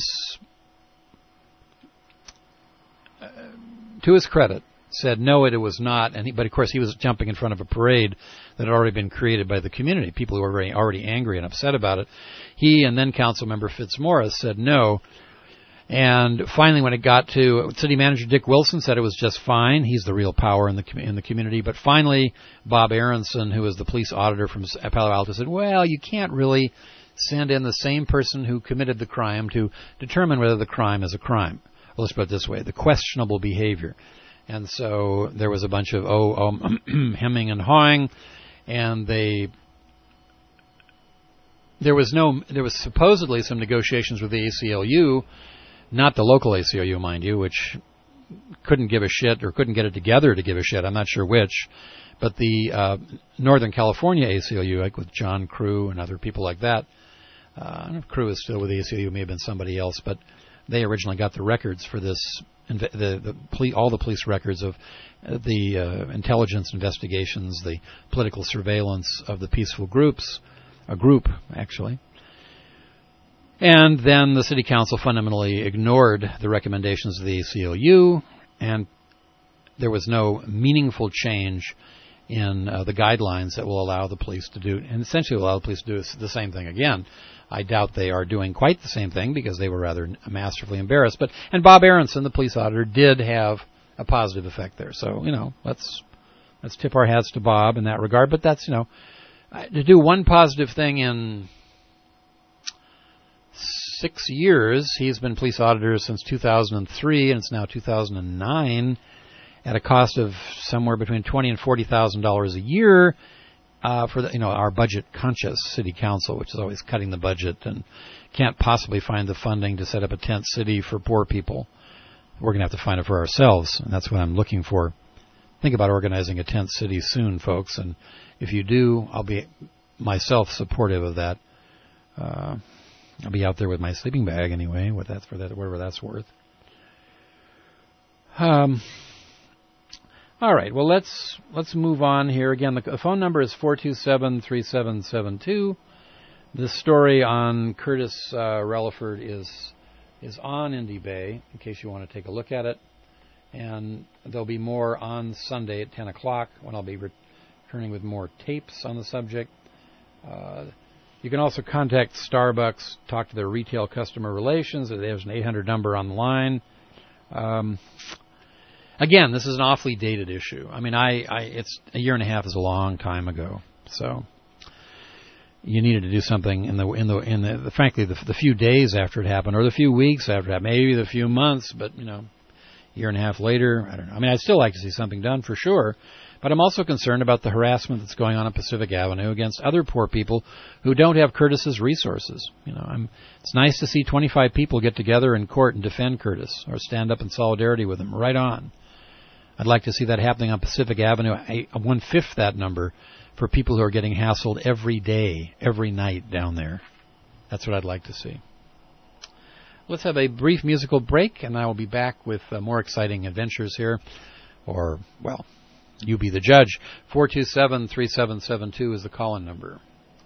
uh, to his credit, said no, it, it was not. And he, but of course, he was jumping in front of a parade that had already been created by the community. People who were already, already angry and upset about it. He and then Councilmember Fitzmaurice said no. And finally, when it got to City Manager Dick Wilson, said it was just fine. He's the real power in the in the community. But finally, Bob Aronson, who is the police auditor from Palo Alto, said, "Well, you can't really send in the same person who committed the crime to determine whether the crime is a crime. Well, let's put it this way: the questionable behavior." And so there was a bunch of oh, oh hemming and hawing, and they. There was no. There was supposedly some negotiations with the A C L U. Not the local A C L U, mind you, which couldn't give a shit or couldn't get it together to give a shit. I'm not sure which. But the uh, Northern California A C L U, like with John Crew and other people like that. Uh, I don't know if Crew is still with the A C L U. It may have been somebody else. But they originally got the records for this, the, the police, all the police records of the uh, intelligence investigations, the political surveillance of the peaceful groups, a group, actually. And then the City Council fundamentally ignored the recommendations of the A C L U, and there was no meaningful change in uh, the guidelines that will allow the police to do, and essentially allow the police to do the same thing again. I doubt they are doing quite the same thing because they were rather masterfully embarrassed. But and Bob Aronson, the police auditor, did have a positive effect there. So, you know, let's let's tip our hats to Bob in that regard. But that's, you know, to do one positive thing in six years. He's been police auditor since two thousand three, and it's now two thousand nine, at a cost of somewhere between twenty and forty thousand dollars a year uh, for the, you know our budget-conscious city council, which is always cutting the budget and can't possibly find the funding to set up a tent city for poor people. We're going to have to find it for ourselves, and that's what I'm looking for. Think about organizing a tent city soon, folks, and if you do, I'll be myself supportive of that. Uh, I'll be out there with my sleeping bag anyway, what that's for that, whatever that's worth. Um. All right. Well, let's let's move on here. Again, the, the phone number is four two seven, three seven seven two. This story on Curtis uh, Relaford is is on Indie Bay, in case you want to take a look at it. And there'll be more on Sunday at ten o'clock when I'll be returning with more tapes on the subject. Uh, you can also contact Starbucks, talk to their retail customer relations. There's an eight hundred number on the line. Um, again, this is an awfully dated issue. I mean, I, I it's a year and a half is a long time ago. So you needed to do something in the in the in the, the frankly the, the few days after it happened, or the few weeks after it happened, maybe the few months, but you know. Year and a half later, I don't know. I mean, I'd still like to see something done for sure, but I'm also concerned about the harassment that's going on on Pacific Avenue against other poor people who don't have Curtis's resources. You know, I'm, it's nice to see twenty-five people get together in court and defend Curtis or stand up in solidarity with him. Right on. I'd like to see that happening on Pacific Avenue, a, a one-fifth that number for people who are getting hassled every day, every night down there. That's what I'd like to see. Let's have a brief musical break, and I will be back with uh, more exciting adventures here. Or, well, you be the judge. four two seven, three seven seven two is the call-in number.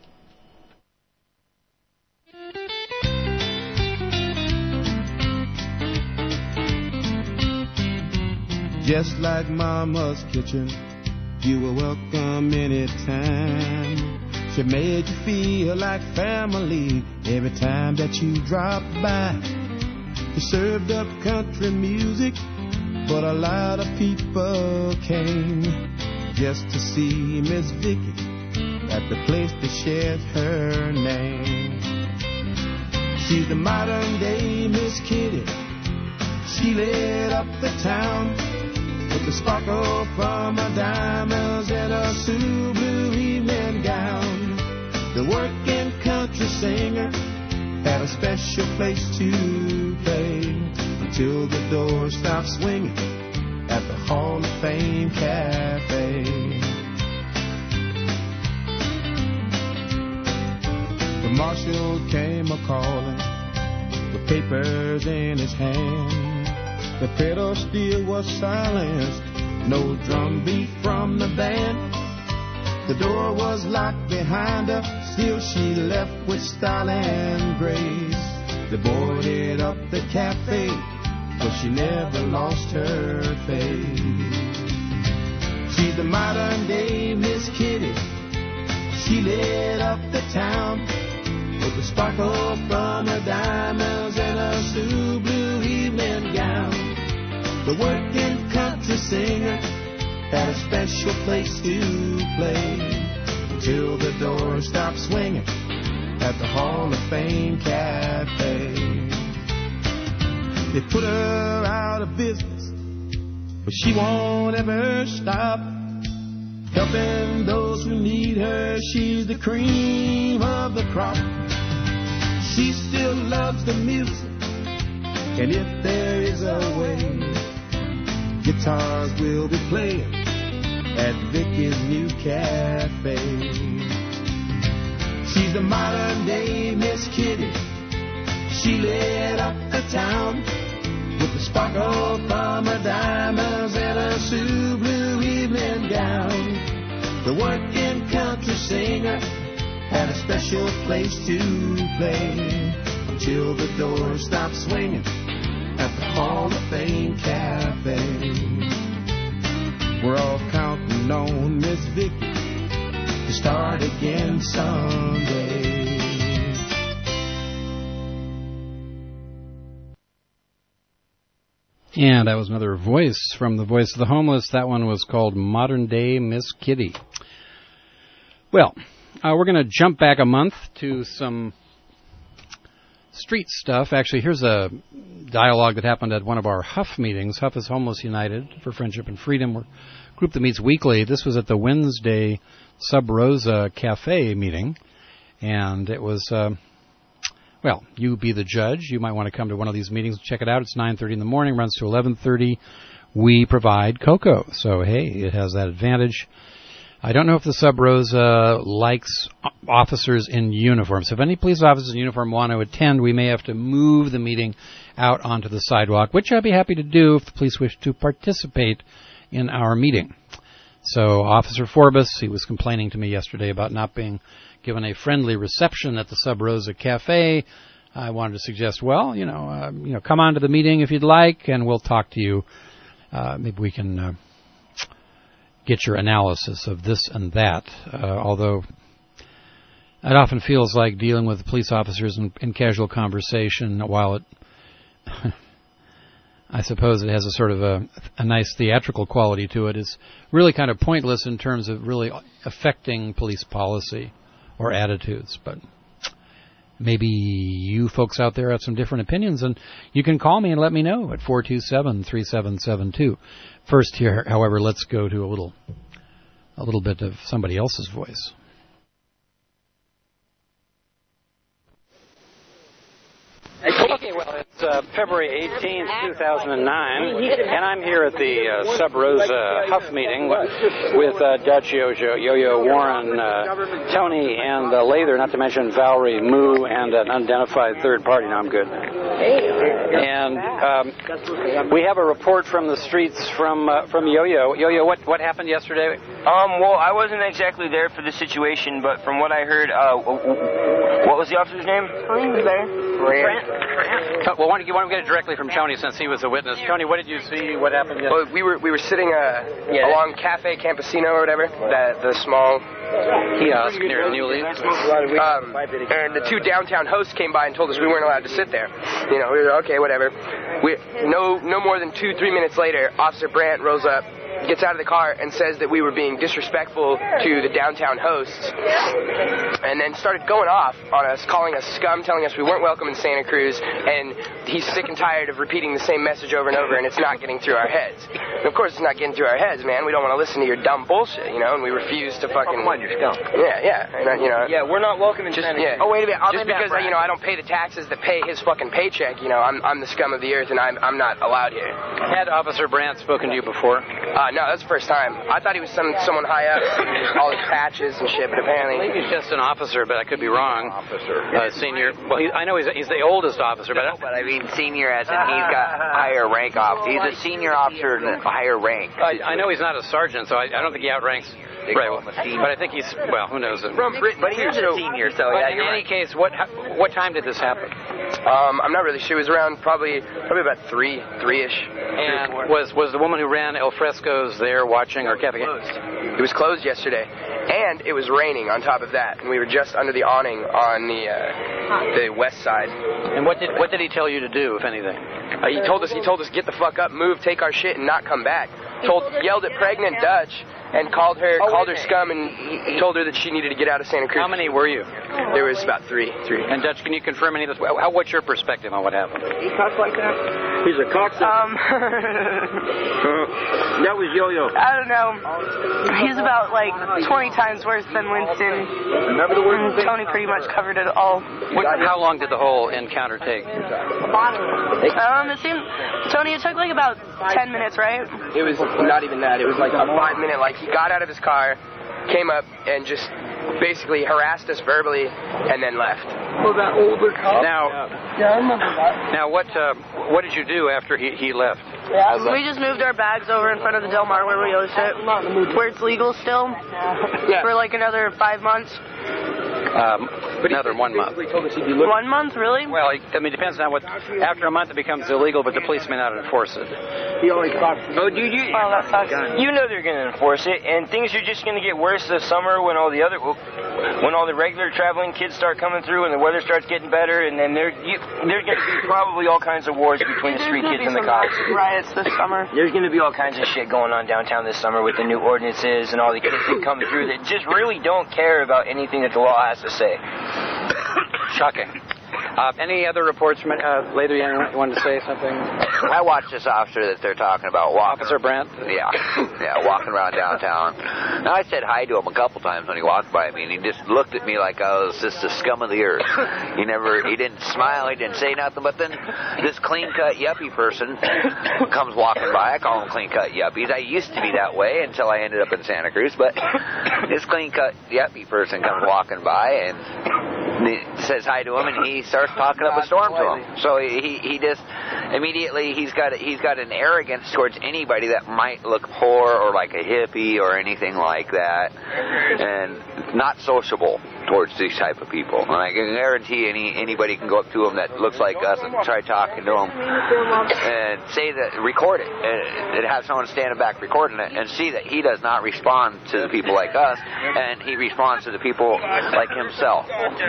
Just like Mama's kitchen, you were welcome anytime. She made you feel like family every time that you dropped by. She served up country music, but a lot of people came just to see Miss Vicky at the place that shared her name. She's the modern day Miss Kitty. She lit up the town with the sparkle from her diamonds and her Sue blue evening gown. The working country singer had a special place to play until the door stopped swinging at the Hall of Fame Cafe. The marshal came a-calling with papers in his hand. The pedal steel was silenced, no drum beat from the band. The door was locked behind her, still she left with style and grace. They boarded up the cafe, but she never lost her faith. She's the modern day Miss Kitty. She lit up the town with the sparkle from her diamonds and her Sue blue evening gown. The working country singer had a special place to play until the door stopped swinging at the Hall of Fame Cafe. They put her out of business, but she won't ever stop helping those who need her. She's the cream of the crop. She still loves the music, and if there is a way, guitars will be playing at Vicky's new cafe. She's the modern day Miss Kitty. She lit up the town with the sparkle from her diamonds and her Sue blue evening gown. The working country singer had a special place to play until the door stopped swinging at the Hall of Fame Cafe. We're all counting on Miss Vicky to start again someday. And that was another voice from the Voice of the Homeless. That one was called Modern Day Miss Kitty. Well, uh, we're going to jump back a month to some street stuff. Actually, here's a dialogue that happened at one of our Huff meetings. Huff is Homeless United for Friendship and Freedom. We're a group that meets weekly. This was at the Wednesday Sub Rosa Cafe meeting, and it was, uh, well, you be the judge. You might want to come to one of these meetings and check it out. It's nine thirty in the morning, runs to eleven thirty. We provide cocoa, so, hey, it has that advantage. I don't know if the Sub Rosa likes officers in uniform. So if any police officers in uniform want to attend, we may have to move the meeting out onto the sidewalk, which I'd be happy to do if the police wish to participate in our meeting. So Officer Forbes, he was complaining to me yesterday about not being given a friendly reception at the Sub Rosa Cafe. I wanted to suggest, well, you know, uh, you know, come on to the meeting if you'd like, and we'll talk to you. Uh, maybe we can uh, get your analysis of this and that, uh, although it often feels like dealing with police officers in, in casual conversation, while it, I suppose it has a sort of a, a nice theatrical quality to it, is really kind of pointless in terms of really affecting police policy or attitudes. But maybe you folks out there have some different opinions, and you can call me and let me know at four two seven, three seven seven two. First here, however, let's go to a little a little bit of somebody else's voice. Okay, well, it's uh, February eighteenth, two thousand nine, and I'm here at the uh, Sub Rosa Huff meeting with uh, Dutch Yo-Yo, Yo-Yo Warren, uh, Tony, and uh, Lather, not to mention Valerie, Moo, and an unidentified third party. No, I'm good. And um, we have a report from the streets from uh, from Yo-Yo. Yo-Yo, what, what happened yesterday? Um, well, I wasn't exactly there for the situation, but from what I heard, uh, what was the officer's name? Tony was there. Brant. Uh, well, why don't you want to get it directly from Tony since he was a witness? Tony, what did you see? What happened yesterday? Well, we were we were sitting uh, yeah. along Cafe Campesino or whatever, that the small kiosk near New Leeds. Um, and the two downtown hosts came by and told us we weren't allowed to sit there. You know, we were okay, whatever. We no no more than two three minutes later, Officer Brandt rolls up, gets out of the car and says that we were being disrespectful to the downtown hosts, and then started going off on us, calling us scum, telling us we weren't welcome in Santa Cruz, and he's sick and tired of repeating the same message over and over, and it's not getting through our heads. And of course it's not getting through our heads, man. We don't want to listen to your dumb bullshit, you know, and we refuse to fucking... Oh, come on, you're scum. Yeah, yeah, and, uh, you know... Yeah, we're not welcome in just, Santa yeah. Cruz. Oh, wait a minute, I'll Just because, uh, you know, I don't pay the taxes that pay his fucking paycheck, you know, I'm I'm the scum of the earth, and I'm, I'm not allowed here. Had Officer Brandt spoken to you before? Uh, no, that's the first time. I thought he was some someone high up, all his patches and shit, but apparently... I think he's just an officer, but I could be wrong. Officer. Uh, senior. Well, he, I know he's he's the oldest officer, but... No, but I mean senior as in he's got higher rank off. He's a senior officer in a higher rank. I, I know he's not a sergeant, so I, I don't think he outranks... Right, well, but I think he's... Well, who knows? From Britain, but he's a senior, so but yeah, in you're any right. case, what what time did this happen? Um, I'm not really sure. It was around probably probably about three, three-ish. And was was the woman who ran El Fresco's there watching our cafe? It was closed yesterday, and it was raining on top of that, and we were just under the awning on the uh, the west side. And what did what did he tell you to do, if anything? Uh, he told us he told us get the fuck up, move, take our shit, and not come back. Told yelled at pregnant Dutch and called her oh, called her scum and told her that she needed to get out of Santa Cruz. How many were you? There was about three. Three. And Dutch, can you confirm any of this? How, what's your perspective on what happened? He talks like that? He's a cocksucker. Um, that was Yo-Yo. I don't know. He's about like twenty times worse than Winston. Remember the word? Tony pretty much covered it all. What, how long did the whole encounter take? Um, it seemed Tony. It took like about ten minutes, right? It was not even that. It was like a five minute. Like he got out of his car, came up, and just basically harassed us verbally, and then left. Oh, that older cop? Now, yeah, I remember that. Now, what uh, what did you do after he, he left? Yeah, we just moved our bags over in front of the Del Mar where we always sit, where it's legal still, yeah. for like another five months. Um, but another one month. One month, really? Well, I mean, it depends on what. After a month, it becomes illegal, but the police may not enforce it. Oh, dude, you, oh, that sucks. You know they're going to enforce it, and things are just going to get worse this summer when all the other, when all the regular traveling kids start coming through, and the weather starts getting better, and then there, you, there's going to be probably all kinds of wars between the street kids and the cops. Riots this summer. There's going to be all kinds of shit going on downtown this summer with the new ordinances and all the kids that come through that just really don't care about anything that the law has to say. Shocking. Uh, any other reports from uh, later? You wanted to say something? I watched this officer that they're talking about walking. Officer Brandt? Yeah, yeah, walking around downtown. Now, I said hi to him a couple times when he walked by me, and he just looked at me like I was just the scum of the earth. He never, he didn't smile, he didn't say nothing, but then this clean-cut yuppie person comes walking by. I call them clean-cut yuppies. I used to be that way until I ended up in Santa Cruz, but this clean-cut yuppie person comes walking by and he says hi to him, and he starts talking up a storm to him. So he he just immediately he's got he's got an arrogance towards anybody that might look poor or like a hippie or anything like that, and not sociable towards these type of people. And I can guarantee any anybody can go up to him that looks like us and try talking to him and say that, record it, and, and have someone standing back recording it, and see that he does not respond to the people like us, and he responds to the people like himself.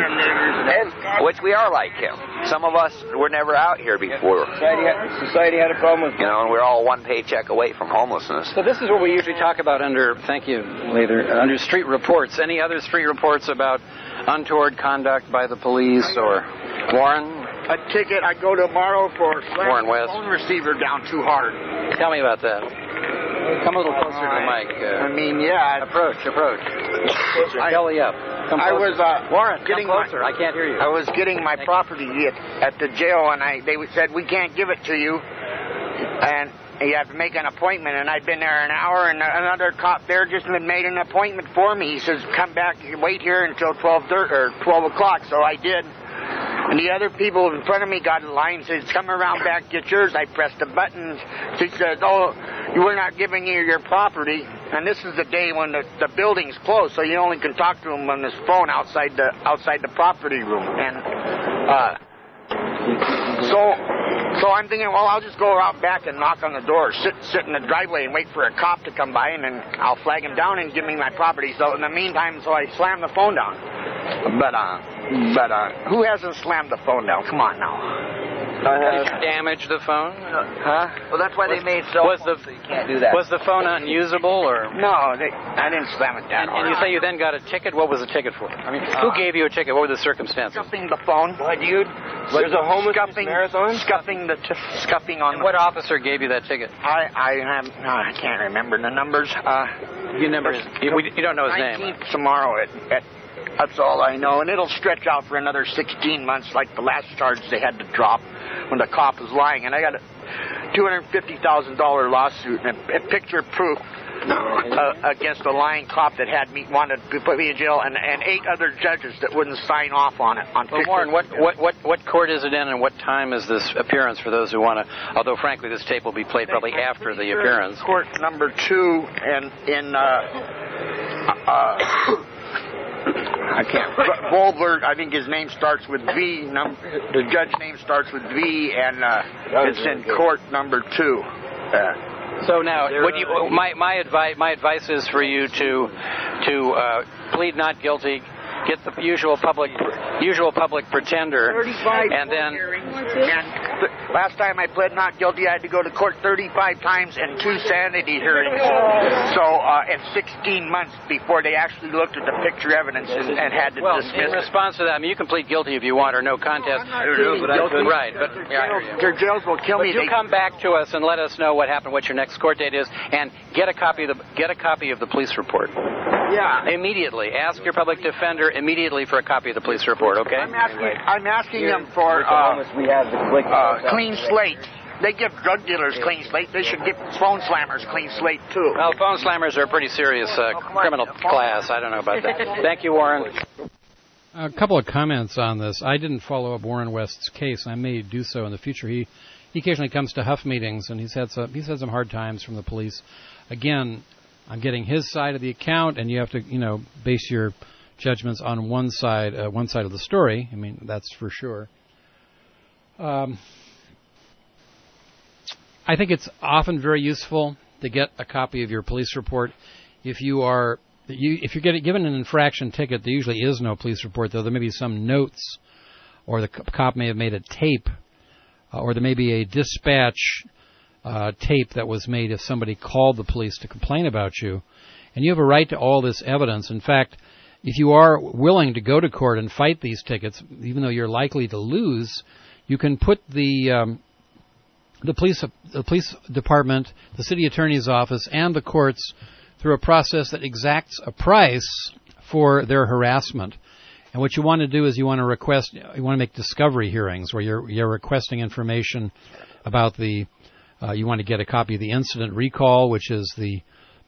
And, which we are like him. Some of us were never out here before. Society had, society had a problem with, you know, and we're all one paycheck away from homelessness. So this is what we usually talk about under, thank you, later, under street reports. Any other street reports about untoward conduct by the police or Warren? A ticket. I go tomorrow for Warren slamming the West. phone receiver down too hard. Tell me about that. Come a little closer to the mic. Uh, I mean, yeah. Approach, approach. Closer, belly up. Come I was uh, Warren, getting come closer. My, I can't hear you. I was getting my property at, at the jail, and I they said we can't give it to you, and you have to make an appointment. And I'd been there an hour, and another cop there just had made an appointment for me. He says, "Come back, wait here until twelve thirty or twelve o'clock." So I did. And the other people in front of me got in line and says, "Come around back, get yours." I pressed a button. She said, "Oh, we're not giving you your property." And this is the day when the, the building's closed, so you only can talk to him on this phone outside the outside the property room. And uh, so so I'm thinking, well, I'll just go around back and knock on the door, sit sit in the driveway and wait for a cop to come by, and then I'll flag him down and give me my property. So in the meantime, so I slammed the phone down. But uh, but uh, who hasn't slammed the phone down? Come on now. Did you damage the phone? Huh? Well, that's why they made cell was phones, the, so you can't do that. Was the phone unusable, or? No, they, I didn't slam it down. And, and you say you then got a ticket? What was the ticket for? I mean, who uh, gave you a ticket? What were the circumstances? Scuffing the phone. What, dude? There's a homeless scuffing, marathon? Scuffing the t- scuffing on. And what officer gave you that ticket? I I have no, I can't remember the numbers. Uh, you remember his? You, we, you don't know his name. nineteenth tomorrow at, at that's all I know, and it'll stretch out for another sixteen months, like the last charge they had to drop when the cop was lying. And I got a two hundred fifty thousand dollar lawsuit and a, a picture proof uh, against a lying cop that had me wanted to put me in jail, and, and eight other judges that wouldn't sign off on it. On well, Warren, what, what what what court is it in, and what time is this appearance for those who want to? Although, frankly, this tape will be played probably after the appearance. Court number two, and in. Uh, uh, I can't. Volberg, I think his name starts with V. Num- the judge's name starts with V, and uh, it's in court number two. Uh, so now, what you, my my advice my advice is for you to to uh, plead not guilty, get the usual public usual public pretender, and then. And th- last time I pled not guilty, I had to go to court thirty-five times and two sanity hearings. So, uh, and sixteen months before they actually looked at the picture evidence and, and had to well, dismiss in response to that, I mean, you can plead guilty if you want or no contest. I don't know, but I could. Right, but yeah, I hear you. Their jails will kill but me. you They... come back to us and let us know what happened, what your next court date is, and get a copy of the get a copy of the police report. Yeah. Immediately, ask your public defender immediately for a copy of the police report. Okay. I'm asking. I'm asking them for uh, uh, clean slate. They give drug dealers clean slate. They should give phone slammers clean slate too. Well, phone slammers are a pretty serious uh, criminal class. I don't know about that. Thank you, Warren. A couple of comments on this. I didn't follow up Warren West's case. I may do so in the future. He he occasionally comes to Huff meetings, and he's had some he's had some hard times from the police. Again, I'm getting his side of the account, and you have to you know base your judgments on one side uh, one side of the story. I mean, that's for sure. Um, I think it's often very useful to get a copy of your police report if you are you if you're getting given an infraction ticket. There usually is no police report, though there may be some notes, or the cop may have made a tape, uh, or there may be a dispatch uh, tape that was made if somebody called the police to complain about you, and you have a right to all this evidence. In fact, if you are willing to go to court and fight these tickets, even though you're likely to lose, you can put the um, the police the police department, the city attorney's office, and the courts through a process that exacts a price for their harassment. And what you want to do is you want to request, you want to make discovery hearings where you're you're requesting information about the, uh, you want to get a copy of the incident recall, which is the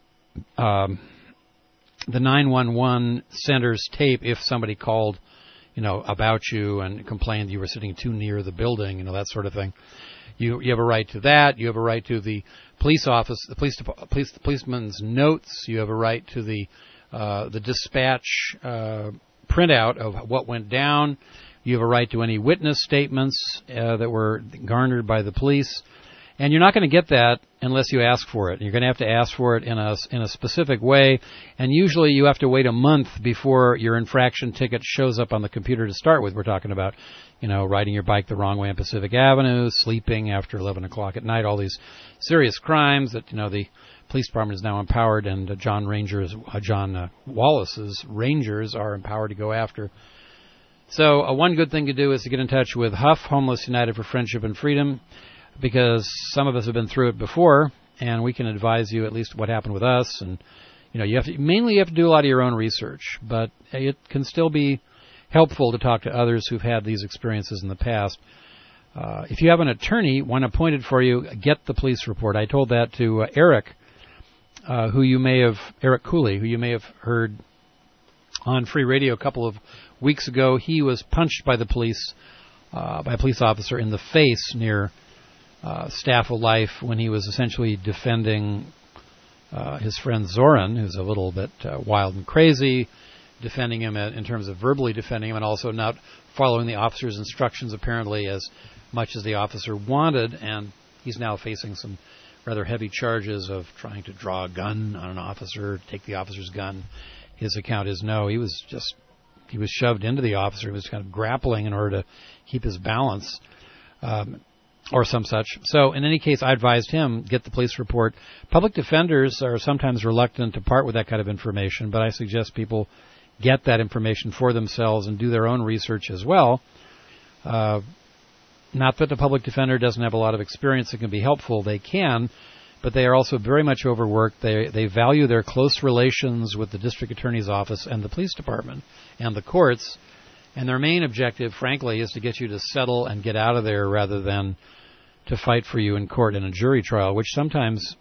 um, the nine one one center's tape if somebody called, you know, about you and complained you were sitting too near the building, you know, that sort of thing. You you have a right to that. You have a right to the police office, the police police the policeman's notes. You have a right to the uh, the dispatch uh, printout of what went down. You have a right to any witness statements uh, that were garnered by the police. And you're not going to get that unless you ask for it. You're going to have to ask for it in a, in a specific way. And usually you have to wait a month before your infraction ticket shows up on the computer to start with. We're talking about, you know, riding your bike the wrong way on Pacific Avenue, sleeping after eleven o'clock at night, all these serious crimes that, you know, the police department is now empowered, and uh, John Rangers, uh, John uh, Wallace's Rangers are empowered to go after. So uh, one good thing to do is to get in touch with Huff, Homeless United for Friendship and Freedom, because some of us have been through it before, and we can advise you at least what happened with us. And you know, you have to, mainly you have to do a lot of your own research, but it can still be helpful to talk to others who've had these experiences in the past. Uh, if you have an attorney, one appointed for you, get the police report. I told that to uh, Eric, uh, who you may have, Eric Cooley, who you may have heard on Free Radio a couple of weeks ago. He was punched by the police, uh, by a police officer in the face near Uh, Staff of Life when he was essentially defending uh, his friend Zoran, who's a little bit uh, wild and crazy, defending him at, in terms of verbally defending him, and also not following the officer's instructions apparently as much as the officer wanted. And he's now facing some rather heavy charges of trying to draw a gun on an officer, take the officer's gun. His account is no. He was just he was shoved into the officer. He was kind of grappling in order to keep his balance. Um, or some such. So in any case, I advised him, get the police report. Public defenders are sometimes reluctant to part with that kind of information, but I suggest people get that information for themselves and do their own research as well. Uh, not that the public defender doesn't have a lot of experience that can be helpful. They can, but they are also very much overworked. They they value their close relations with the district attorney's office and the police department and the courts. And their main objective, frankly, is to get you to settle and get out of there rather than to fight for you in court in a jury trial, which sometimes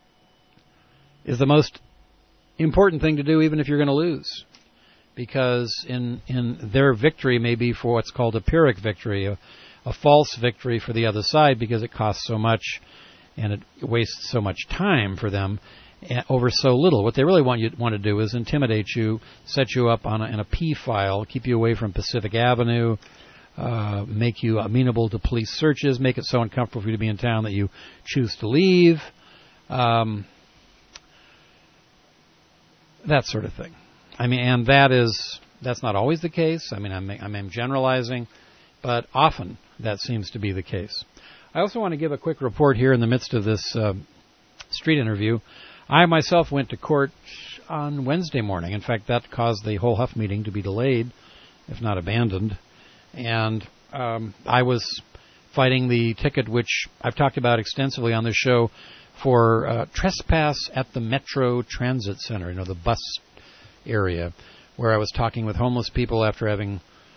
is the most important thing to do, even if you're going to lose. Because in, in their victory may be for what's called a Pyrrhic victory, a, a false victory for the other side because it costs so much and it wastes so much time for them over so little. What they really want you want to do is intimidate you, set you up on a, in a P file, keep you away from Pacific Avenue, uh, make you amenable to police searches, make it so uncomfortable for you to be in town that you choose to leave, um, that sort of thing. I mean, and that is that's not always the case. I mean, I'm I'm generalizing, but often that seems to be the case. I also want to give a quick report here in the midst of this uh, street interview. I myself went to court on Wednesday morning. In fact, that caused the whole Huff meeting to be delayed, if not abandoned. And um, I was fighting the ticket, which I've talked about extensively on this show, for uh, trespass at the Metro Transit Center, you know, the bus area, where I was talking with homeless people after having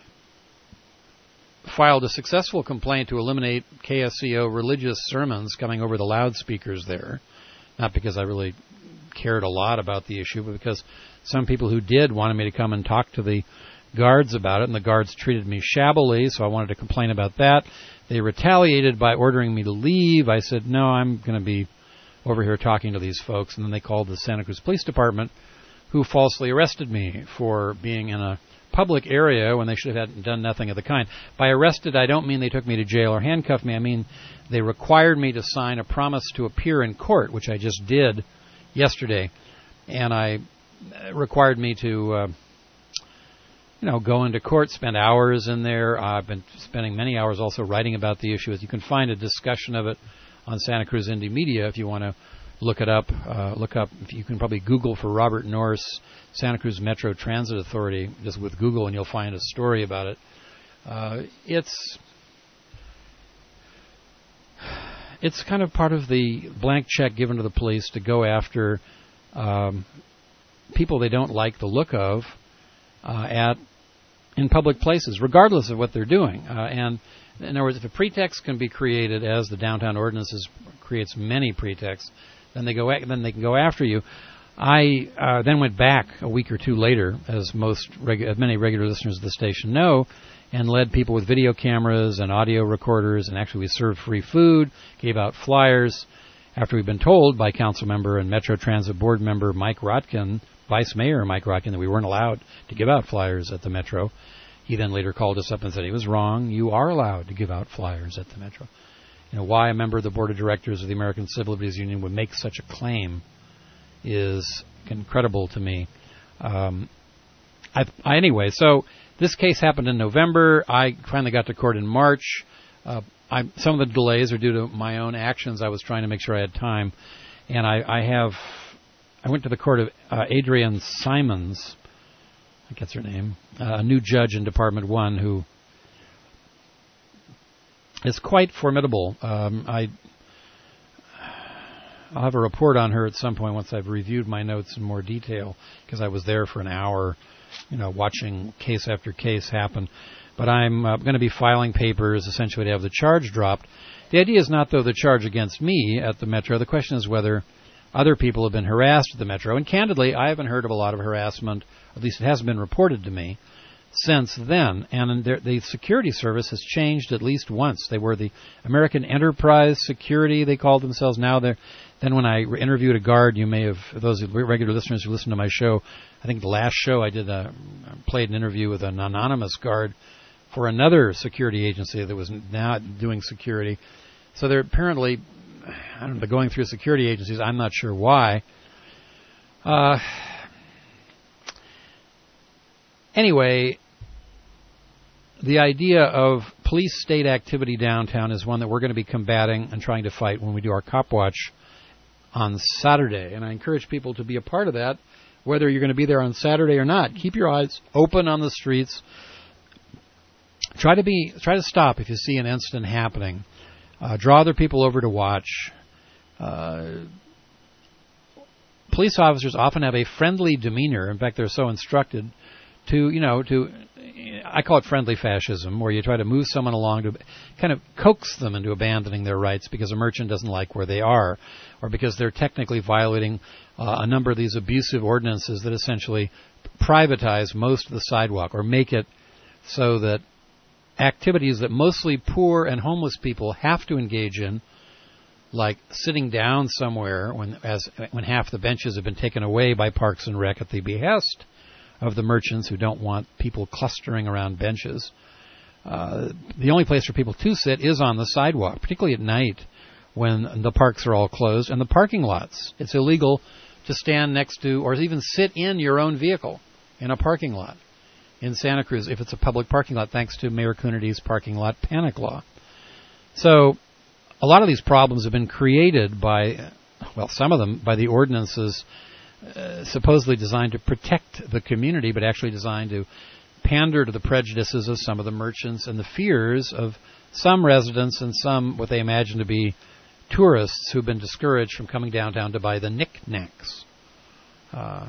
filed a successful complaint to eliminate K S C O religious sermons coming over the loudspeakers there. Not because I really cared a lot about the issue, but because some people who did wanted me to come and talk to the guards about it, and the guards treated me shabbily, so I wanted to complain about that. They retaliated by ordering me to leave. I said, no, I'm going to be over here talking to these folks. And then they called the Santa Cruz Police Department, who falsely arrested me for being in a public area when they should have done nothing of the kind. By arrested, I don't mean they took me to jail or handcuffed me. I mean they required me to sign a promise to appear in court, which I just did yesterday. And I required me to, uh, you know, go into court, spend hours in there. Uh, I've been spending many hours also writing about the issue. You can find a discussion of it on Santa Cruz Indie Media if you want to look it up. Uh, look up. If you can probably Google for Robert Nourse, Santa Cruz Metro Transit Authority, just with Google, and you'll find a story about it. Uh, it's it's kind of part of the blank check given to the police to go after um, people they don't like the look of uh, at in public places, regardless of what they're doing. Uh, and in other words, if a pretext can be created, as the downtown ordinances creates many pretexts, then they go a- then they can go after you. I uh, then went back a week or two later, as most regu- as many regular listeners of the station know, and led people with video cameras and audio recorders, and actually we served free food, gave out flyers, after we'd been told by council member and Metro Transit Board member Mike Rotkin, Vice Mayor Mike Rotkin, that we weren't allowed to give out flyers at the Metro. He then later called us up and said he was wrong. You are allowed to give out flyers at the Metro. You know, why a member of the Board of Directors of the American Civil Liberties Union would make such a claim is incredible to me. Um, I, I, anyway, so this case happened in November. I finally got to court in March. Uh, I, some of the delays are due to my own actions. I was trying to make sure I had time. And I, I have, I went to the court of uh, Adrienne Simons, I think that's her name, uh, a new judge in Department One who is quite formidable. Um, I, I'll have a report on her at some point once I've reviewed my notes in more detail, because I was there for an hour, you know, watching case after case happen. But I'm uh, going to be filing papers essentially to have the charge dropped. The idea is not, though, the charge against me at the Metro. The question is whether other people have been harassed at the Metro. And candidly, I haven't heard of a lot of harassment, at least it hasn't been reported to me, since then. And the security service has changed at least once. They were the American Enterprise Security, they called themselves. Now they're... Then when I interviewed a guard, you may have, those regular listeners who listen to my show, I think the last show I did a, played an interview with an anonymous guard for another security agency that was now doing security. So they're apparently, I don't know, going through security agencies. I'm not sure why. Uh, anyway, the idea of police state activity downtown is one that we're going to be combating and trying to fight when we do our Cop Watch on Saturday. And I encourage people to be a part of that, whether you're going to be there on Saturday or not. Keep your eyes open on the streets. Try to be, try to stop if you see an incident happening. Uh, draw other people over to watch. Uh, police officers often have a friendly demeanor. In fact, they're so instructed to, you know, to, I call it friendly fascism, where you try to move someone along to kind of coax them into abandoning their rights because a merchant doesn't like where they are, or because they're technically violating uh, a number of these abusive ordinances that essentially privatize most of the sidewalk, or make it so that activities that mostly poor and homeless people have to engage in, like sitting down somewhere when as when half the benches have been taken away by Parks and Rec at the behest of the merchants who don't want people clustering around benches. Uh, the only place for people to sit is on the sidewalk, particularly at night when the parks are all closed, and the parking lots. It's illegal to stand next to or even sit in your own vehicle in a parking lot in Santa Cruz if it's a public parking lot, thanks to Mayor Coonerty's parking lot panic law. So a lot of these problems have been created by, well, some of them by the ordinances Uh, supposedly designed to protect the community, but actually designed to pander to the prejudices of some of the merchants and the fears of some residents and some what they imagine to be tourists who've been discouraged from coming downtown to buy the knickknacks. Uh,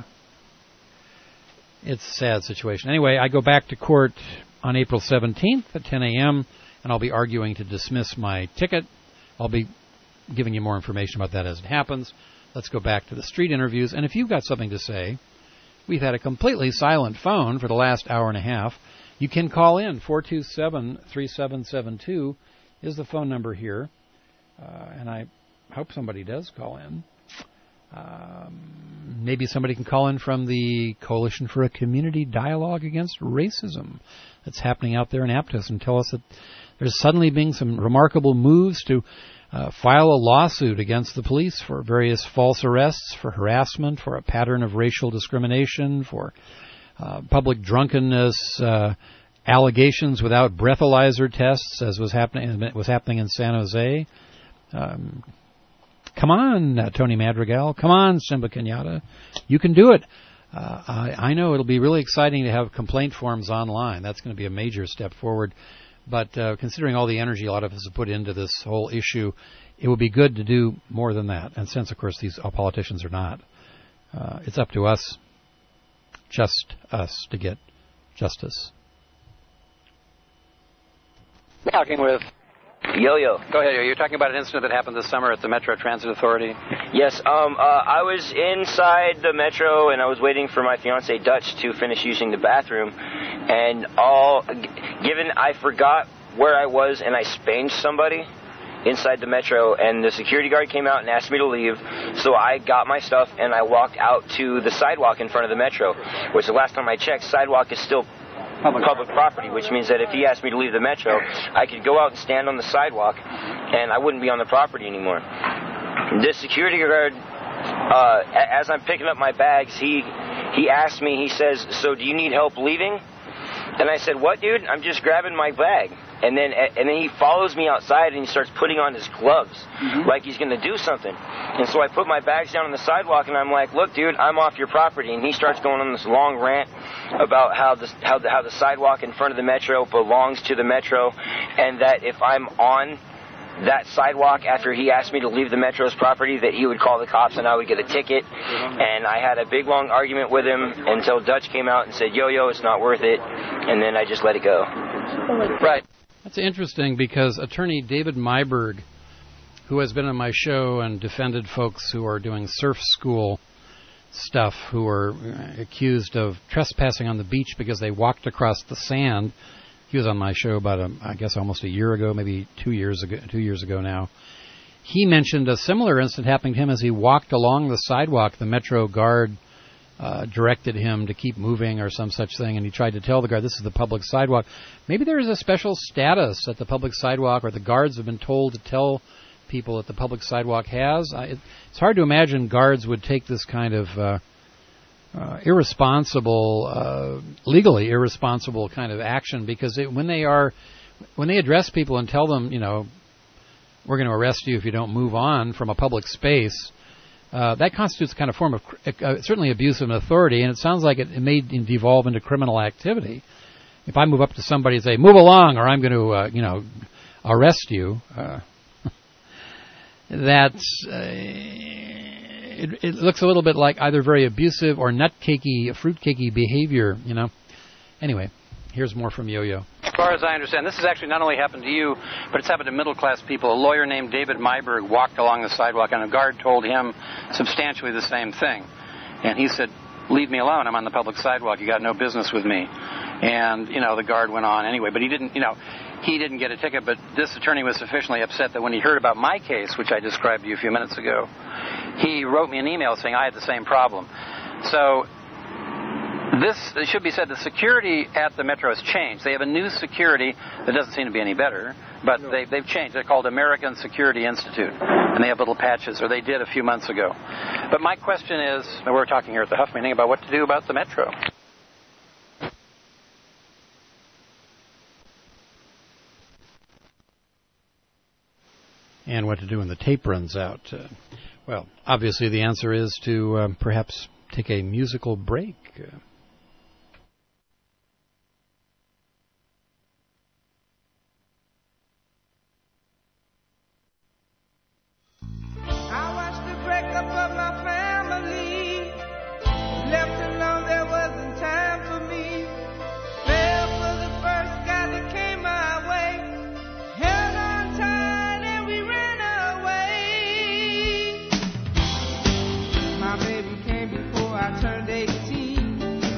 it's a sad situation. Anyway, I go back to court on April seventeenth at ten a.m., and I'll be arguing to dismiss my ticket. I'll be giving you more information about that as it happens. Let's go back to the street interviews. And if you've got something to say, we've had a completely silent phone for the last hour and a half. You can call in. four two seven, three seven seven two is the phone number here. Uh, and I hope somebody does call in. Um, maybe somebody can call in from the Coalition for a Community Dialogue Against Racism that's happening out there in Aptos, and tell us that there's suddenly being some remarkable moves to Uh, file a lawsuit against the police for various false arrests, for harassment, for a pattern of racial discrimination, for uh, public drunkenness, uh, allegations without breathalyzer tests, as was happening was happening in San Jose. Um, Come on, uh, Tony Madrigal. Come on, Simba Kenyatta. You can do it. Uh, I, I know it'll be really exciting to have complaint forms online. That's going to be a major step forward. But uh, considering all the energy a lot of us have put into this whole issue, it would be good to do more than that. And since, of course, these politicians are not, uh, it's up to us, just us, to get justice. Talking with Yo-Yo. Go ahead. You're talking about an incident that happened this summer at the Metro Transit Authority. Yes. Um. Uh, I was inside the Metro and I was waiting for my fiance Dutch to finish using the bathroom, and all given I forgot where I was and I spanged somebody inside the Metro, and the security guard came out and asked me to leave, so I got my stuff and I walked out to the sidewalk in front of the Metro, which the last time I checked, sidewalk is still Public. public property, which means that if he asked me to leave the Metro, I could go out and stand on the sidewalk, and I wouldn't be on the property anymore. This security guard, uh, as I'm picking up my bags, he he asked me, he says, "So do you need help leaving?" And I said, "What, dude? I'm just grabbing my bag." And then and then he follows me outside and he starts putting on his gloves, mm-hmm. like he's going to do something. And so I put my bags down on the sidewalk and I'm like, "Look, dude, I'm off your property." And he starts going on this long rant about how the how the, how the sidewalk in front of the Metro belongs to the Metro, and that if I'm on that sidewalk after he asked me to leave the Metro's property, that he would call the cops and I would get a ticket. And I had a big long argument with him until Dutch came out and said, "Yo-Yo, it's not worth it." And then I just let it go. Right. That's interesting because Attorney David Myberg, who has been on my show and defended folks who are doing surf school stuff, who are accused of trespassing on the beach because they walked across the sand. He was on my show about, a, I guess, almost a year ago, maybe two years ago, two years ago now. He mentioned a similar incident happening to him as he walked along the sidewalk. The Metro guard uh, directed him to keep moving or some such thing, and he tried to tell the guard, "This is the public sidewalk." Maybe there is a special status at the public sidewalk, or the guards have been told to tell people that the public sidewalk has. I, it, it's hard to imagine guards would take this kind of uh, uh, irresponsible, uh, legally irresponsible kind of action, because it, when they are, when they address people and tell them, you know, "We're going to arrest you if you don't move on from a public space," Uh, that constitutes a kind of form of uh, certainly abuse of authority, and it sounds like it, it may devolve into criminal activity. If I move up to somebody and say, "Move along, or I'm going to, uh, you know, arrest you," uh, that's uh, it, it looks a little bit like either very abusive or nutcakey, fruitcakey behavior. You know. Anyway, here's more from Yo-Yo. As far as I understand, this has actually not only happened to you, but it's happened to middle-class people. A lawyer named David Myberg walked along the sidewalk, and a guard told him substantially the same thing. And he said, "Leave me alone. I'm on the public sidewalk. You got no business with me." And, you know, the guard went on anyway. But he didn't, you know, he didn't get a ticket. But this attorney was sufficiently upset that when he heard about my case, which I described to you a few minutes ago, he wrote me an email saying I had the same problem. So this, it should be said, the security at the Metro has changed. They have a new security that doesn't seem to be any better, but they, they've changed. They're called American Security Institute, and they have little patches, or they did a few months ago. But my question is, and we're talking here at the Huff meeting about what to do about the Metro. And what to do when the tape runs out. Uh, well, obviously the answer is to uh, perhaps take a musical break. Uh, My baby came before I turned eighteen.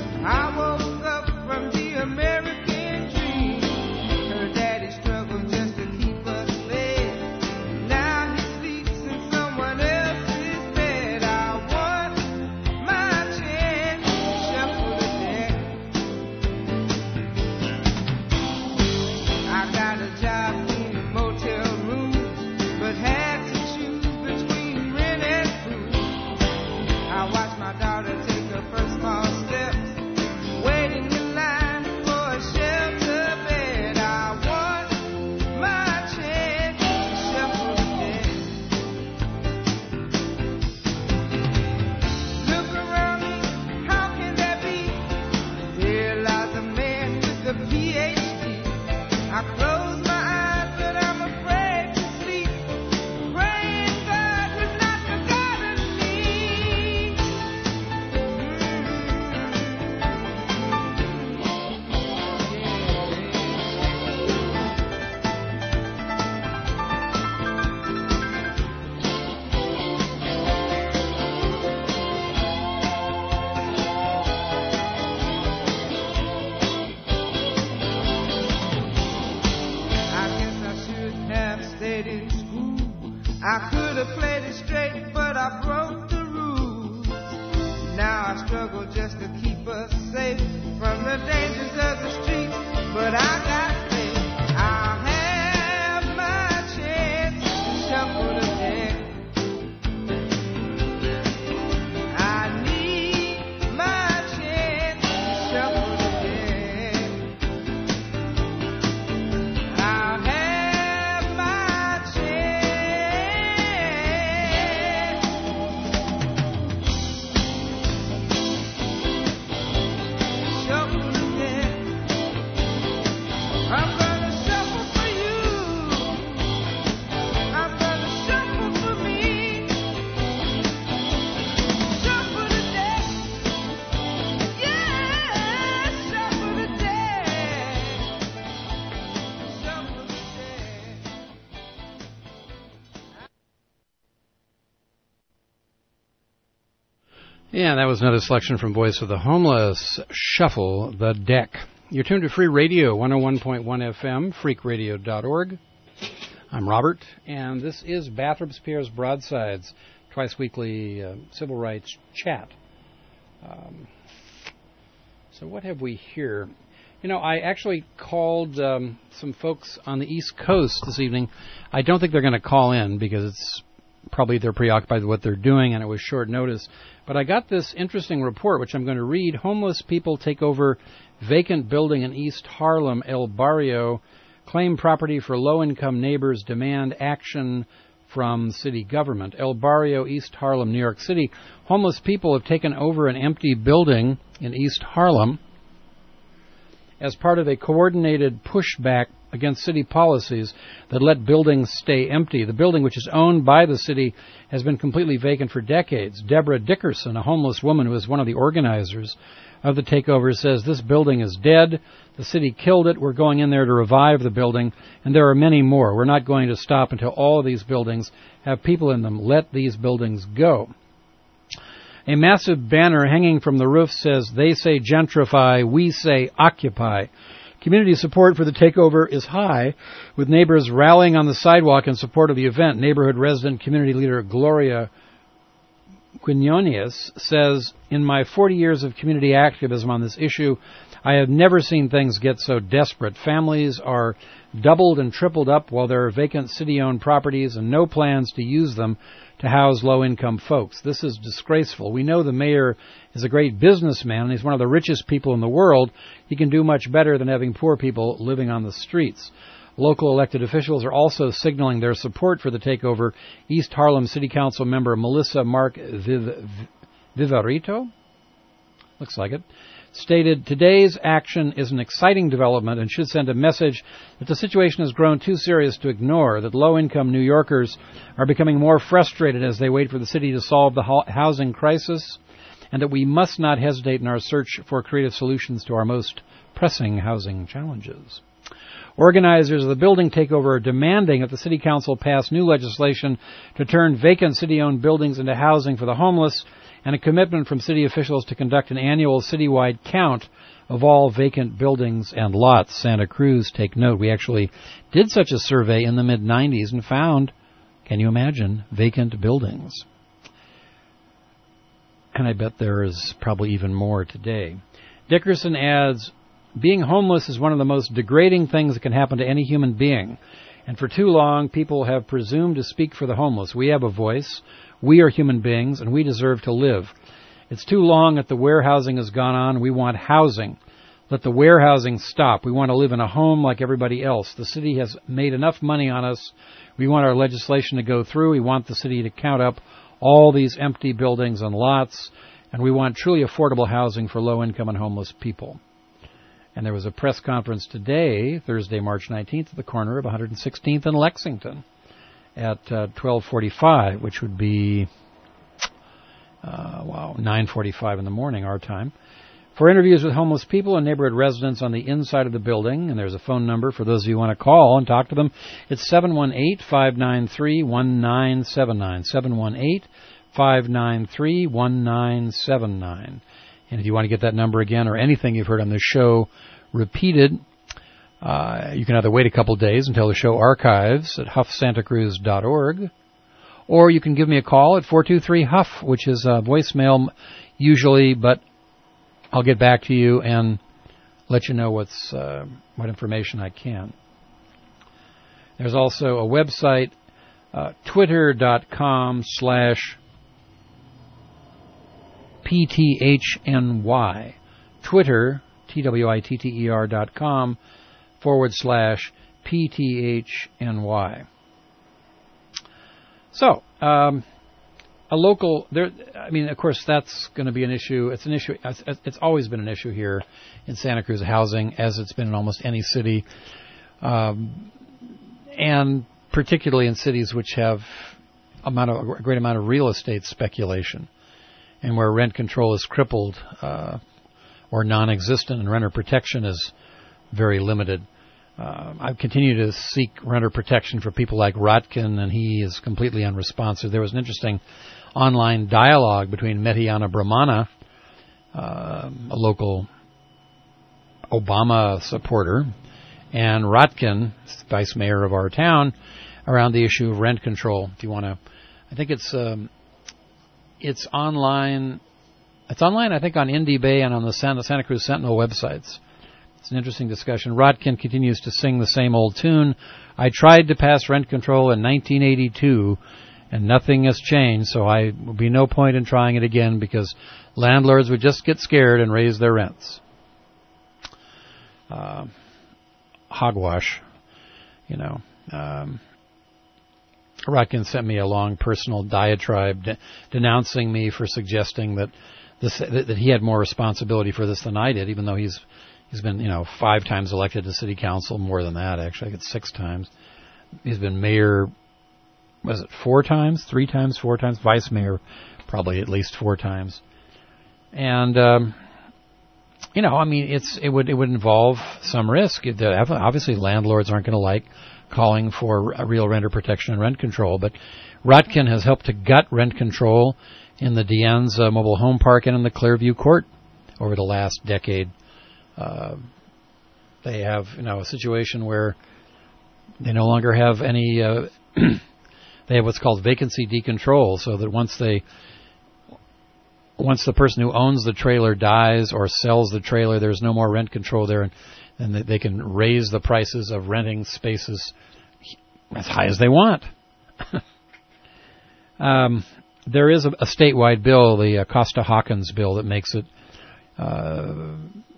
played it straight, but I broke the rules. Now I struggle just to keep us safe from the dangers of the streets, but I got faith. I'll have my chance to shuffle the deck. I need my chance to shuffle the deck. I'll have my chance. Shuffle the deck. I'm gonna shuffle for you. I'm gonna shuffle for me. Shuffle the deck. Yeah, shuffle the deck. Shuffle the deck. Yeah, that was another selection from Voice of the Homeless, Shuffle the Deck. You're tuned to Free Radio, one oh one point one F M, freak radio dot org. I'm Robert, and this is Bathurst Pierre's Broadsides, twice weekly uh, civil rights chat. Um, so what have we here? You know, I actually called um, some folks on the East Coast this evening. I don't think they're going to call in because it's probably they're preoccupied with what they're doing, and it was short notice. But I got this interesting report, which I'm going to read. Homeless people take over vacant building in East Harlem, El Barrio, claim property for low-income neighbors, demand action from city government. El Barrio, East Harlem, New York City. Homeless people have taken over an empty building in East Harlem as part of a coordinated pushback against city policies that let buildings stay empty. The building, which is owned by the city, has been completely vacant for decades. Deborah Dickerson, a homeless woman who is one of the organizers of the takeover, says this building is dead. The city killed it. We're going in there to revive the building, and there are many more. We're not going to stop until all of these buildings have people in them. Let these buildings go. A massive banner hanging from the roof says, "They say gentrify, we say occupy." Community support for the takeover is high, with neighbors rallying on the sidewalk in support of the event. Neighborhood resident community leader Gloria Quinones says, "In my forty years of community activism on this issue, I have never seen things get so desperate. Families are doubled and tripled up while there are vacant city-owned properties and no plans to use them to house low-income folks. This is disgraceful. We know the mayor is a great businessman and he's one of the richest people in the world. He can do much better than having poor people living on the streets." Local elected officials are also signaling their support for the takeover. East Harlem City Council member Melissa Mark Viv- Vivarito, looks like it, stated, "Today's action is an exciting development and should send a message that the situation has grown too serious to ignore, that low-income New Yorkers are becoming more frustrated as they wait for the city to solve the ho- housing crisis, and that we must not hesitate in our search for creative solutions to our most pressing housing challenges." Organizers of the building takeover are demanding that the City Council pass new legislation to turn vacant city-owned buildings into housing for the homeless, and a commitment from city officials to conduct an annual citywide count of all vacant buildings and lots. Santa Cruz, take note, we actually did such a survey in the mid nineties and found, can you imagine, vacant buildings. And I bet there is probably even more today. Dickerson adds, "Being homeless is one of the most degrading things that can happen to any human being. And for too long, people have presumed to speak for the homeless. We have a voice. We are human beings, and we deserve to live. It's too long that the warehousing has gone on. We want housing. Let the warehousing stop. We want to live in a home like everybody else. The city has made enough money on us. We want our legislation to go through. We want the city to count up all these empty buildings and lots. And we want truly affordable housing for low-income and homeless people." And there was a press conference today, Thursday, March nineteenth, at the corner of one hundred sixteenth and Lexington at uh, twelve forty-five, which would be, uh, wow, nine forty-five in the morning, our time, for interviews with homeless people and neighborhood residents on the inside of the building. And there's a phone number for those of you who want to call and talk to them. It's seven one eight, five nine three, one nine seven nine, seven one eight, five nine three, one nine seven nine. And if you want to get that number again or anything you've heard on this show repeated, uh, you can either wait a couple days until the show archives at huff santa cruz dot org, Or you can give me a call at four two three H U F, which is a voicemail usually, but I'll get back to you and let you know what's uh, what information I can. There's also a website, uh, twitter.com slash PTHNY. Twitter, T W I T T E R dot com forward slash P T H N Y. So, um, a local, there, I mean, of course, that's going to be an issue. It's an issue. It's, it's always been an issue here in Santa Cruz housing, as it's been in almost any city, um, and particularly in cities which have amount of, a great amount of real estate speculation, and where rent control is crippled uh, or non-existent, and renter protection is very limited. Uh, I continue to seek renter protection for people like Rotkin, and he is completely unresponsive. There was an interesting online dialogue between Metiana Brahmana, uh, a local Obama supporter, and Rotkin, vice mayor of our town, around the issue of rent control. If you want to, I think it's um, it's online. It's online, I think, on Indy Bay and on the Santa, Santa Cruz Sentinel websites. It's an interesting discussion. Rotkin continues to sing the same old tune. I tried to pass rent control in nineteen eighty-two, and nothing has changed, so I will be no point in trying it again because landlords would just get scared and raise their rents. Uh, hogwash, you know. Um, Rotkin sent me a long personal diatribe de- denouncing me for suggesting that this that, that he had more responsibility for this than I did, even though he's He's been, you know, five times elected to city council, more than that, actually. I think it's six times. He's been mayor, was it four times? Three times, four times? Vice mayor, probably at least four times. And, um, you know, I mean, it's it would it would involve some risk. Obviously, landlords aren't going to like calling for a real renter protection and rent control, but Rotkin has helped to gut rent control in the Dienz uh, mobile home park and in the Clearview Court over the last decade. Uh, they have, you know, a situation where they no longer have any, uh, they have what's called vacancy decontrol, so that once they, once the person who owns the trailer dies or sells the trailer, there's no more rent control there, and, and they can raise the prices of renting spaces as high as they want. um, there is a, a statewide bill, the uh, Costa-Hawkins bill, that makes it, uh,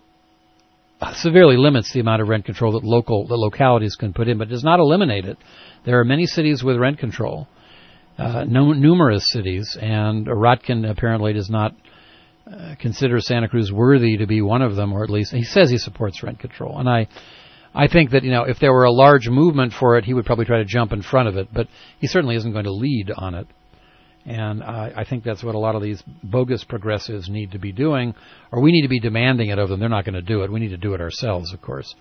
severely limits the amount of rent control that local the localities can put in, but does not eliminate it. There are many cities with rent control, uh, no, numerous cities, and Rotkin apparently does not uh, consider Santa Cruz worthy to be one of them, or at least he says he supports rent control. And I, I think that, you know, if there were a large movement for it, he would probably try to jump in front of it, but he certainly isn't going to lead on it. And I, I think that's what a lot of these bogus progressives need to be doing, or we need to be demanding it of them. They're not going to do it. We need to do it ourselves, of course.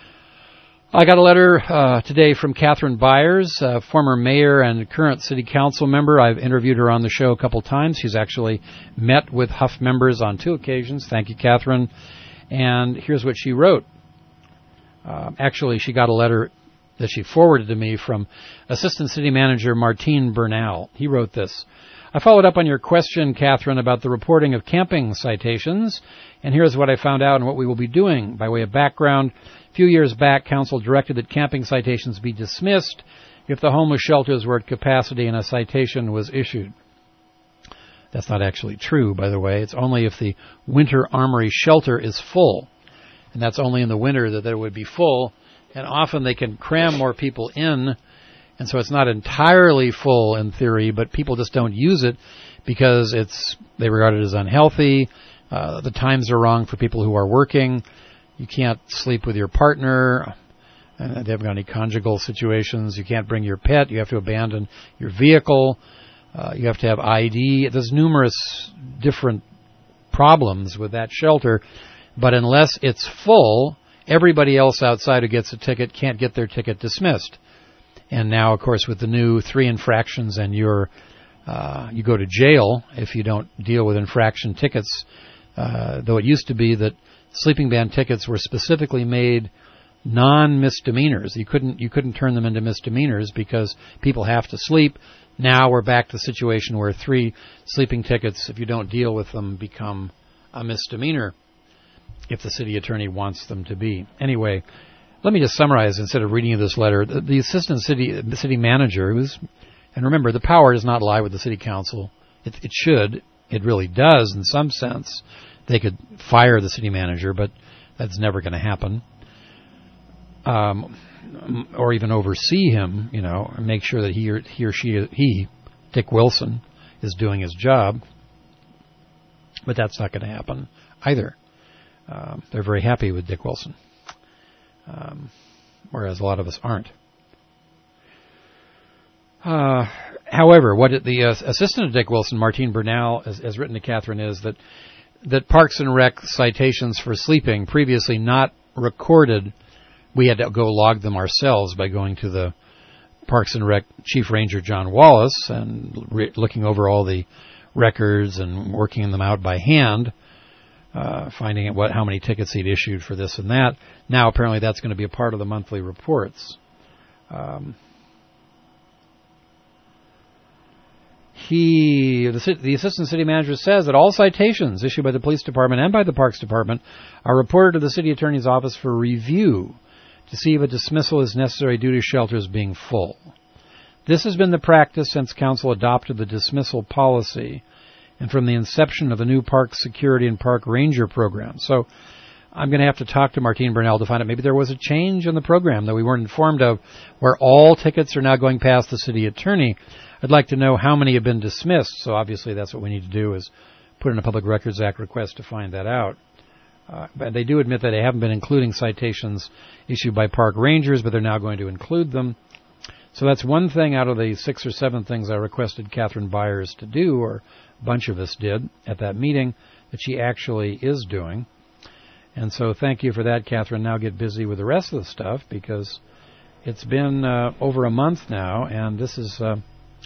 I got a letter uh, today from Catherine Byers, uh, former mayor and current city council member. I've interviewed her on the show a couple times. She's actually met with H U F members on two occasions. Thank you, Catherine. And here's what she wrote. Uh, actually, she got a letter that she forwarded to me from Assistant City Manager Martine Bernal. He wrote this. I followed up on your question, Catherine, about the reporting of camping citations, and here's what I found out and what we will be doing. By way of background, a few years back, Council directed that camping citations be dismissed if the homeless shelters were at capacity and a citation was issued. That's not actually true, by the way. It's only if the Winter Armory shelter is full, and that's only in the winter that it would be full. And often they can cram more people in, and so it's not entirely full in theory, but people just don't use it because it's they regard it as unhealthy. Uh, the times are wrong for people who are working. You can't sleep with your partner. Uh, they haven't got any conjugal situations. You can't bring your pet. You have to abandon your vehicle. Uh, you have to have I D. There's numerous different problems with that shelter, but unless it's full, everybody else outside who gets a ticket can't get their ticket dismissed. And now, of course, with the new three infractions and you're, uh, you go to jail if you don't deal with infraction tickets, uh, though it used to be that sleeping ban tickets were specifically made non-misdemeanors. You couldn't, you couldn't turn them into misdemeanors because people have to sleep. Now we're back to the situation where three sleeping tickets, if you don't deal with them, become a misdemeanor if the city attorney wants them to be. Anyway, let me just summarize instead of reading you this letter. The, the assistant city the city manager, who's, and remember, the power does not lie with the city council. It, it should. It really does in some sense. They could fire the city manager, but that's never going to happen. Um, or even oversee him, you know, and make sure that he or, he or she, he, Dick Wilson, is doing his job. But that's not going to happen either. Um, they're very happy with Dick Wilson, um, whereas a lot of us aren't. Uh, however, what it, the uh, assistant of Dick Wilson, Martine Bernal, has, has written to Catherine is that that Parks and Rec citations for sleeping previously not recorded, we had to go log them ourselves by going to the Parks and Rec Chief Ranger John Wallace and re- looking over all the records and working them out by hand, uh, finding out what how many tickets he'd issued for this and that. Now apparently that's going to be a part of the monthly reports. Um, He, the, the assistant city manager says that all citations issued by the police department and by the parks department are reported to the city attorney's office for review to see if a dismissal is necessary due to shelters being full. This has been the practice since council adopted the dismissal policy and from the inception of the new park security and park ranger program. So I'm going to have to talk to Martine Bernal to find out maybe there was a change in the program that we weren't informed of where all tickets are now going past the city attorney. I'd like to know how many have been dismissed, so obviously that's what we need to do is put in a Public Records Act request to find that out. Uh, but they do admit that they haven't been including citations issued by park rangers, but they're now going to include them. So that's one thing out of the six or seven things I requested Catherine Byers to do, or a bunch of us did at that meeting, that she actually is doing. And so thank you for that, Catherine. Now get busy with the rest of the stuff, because it's been uh, over a month now, and this is... Uh,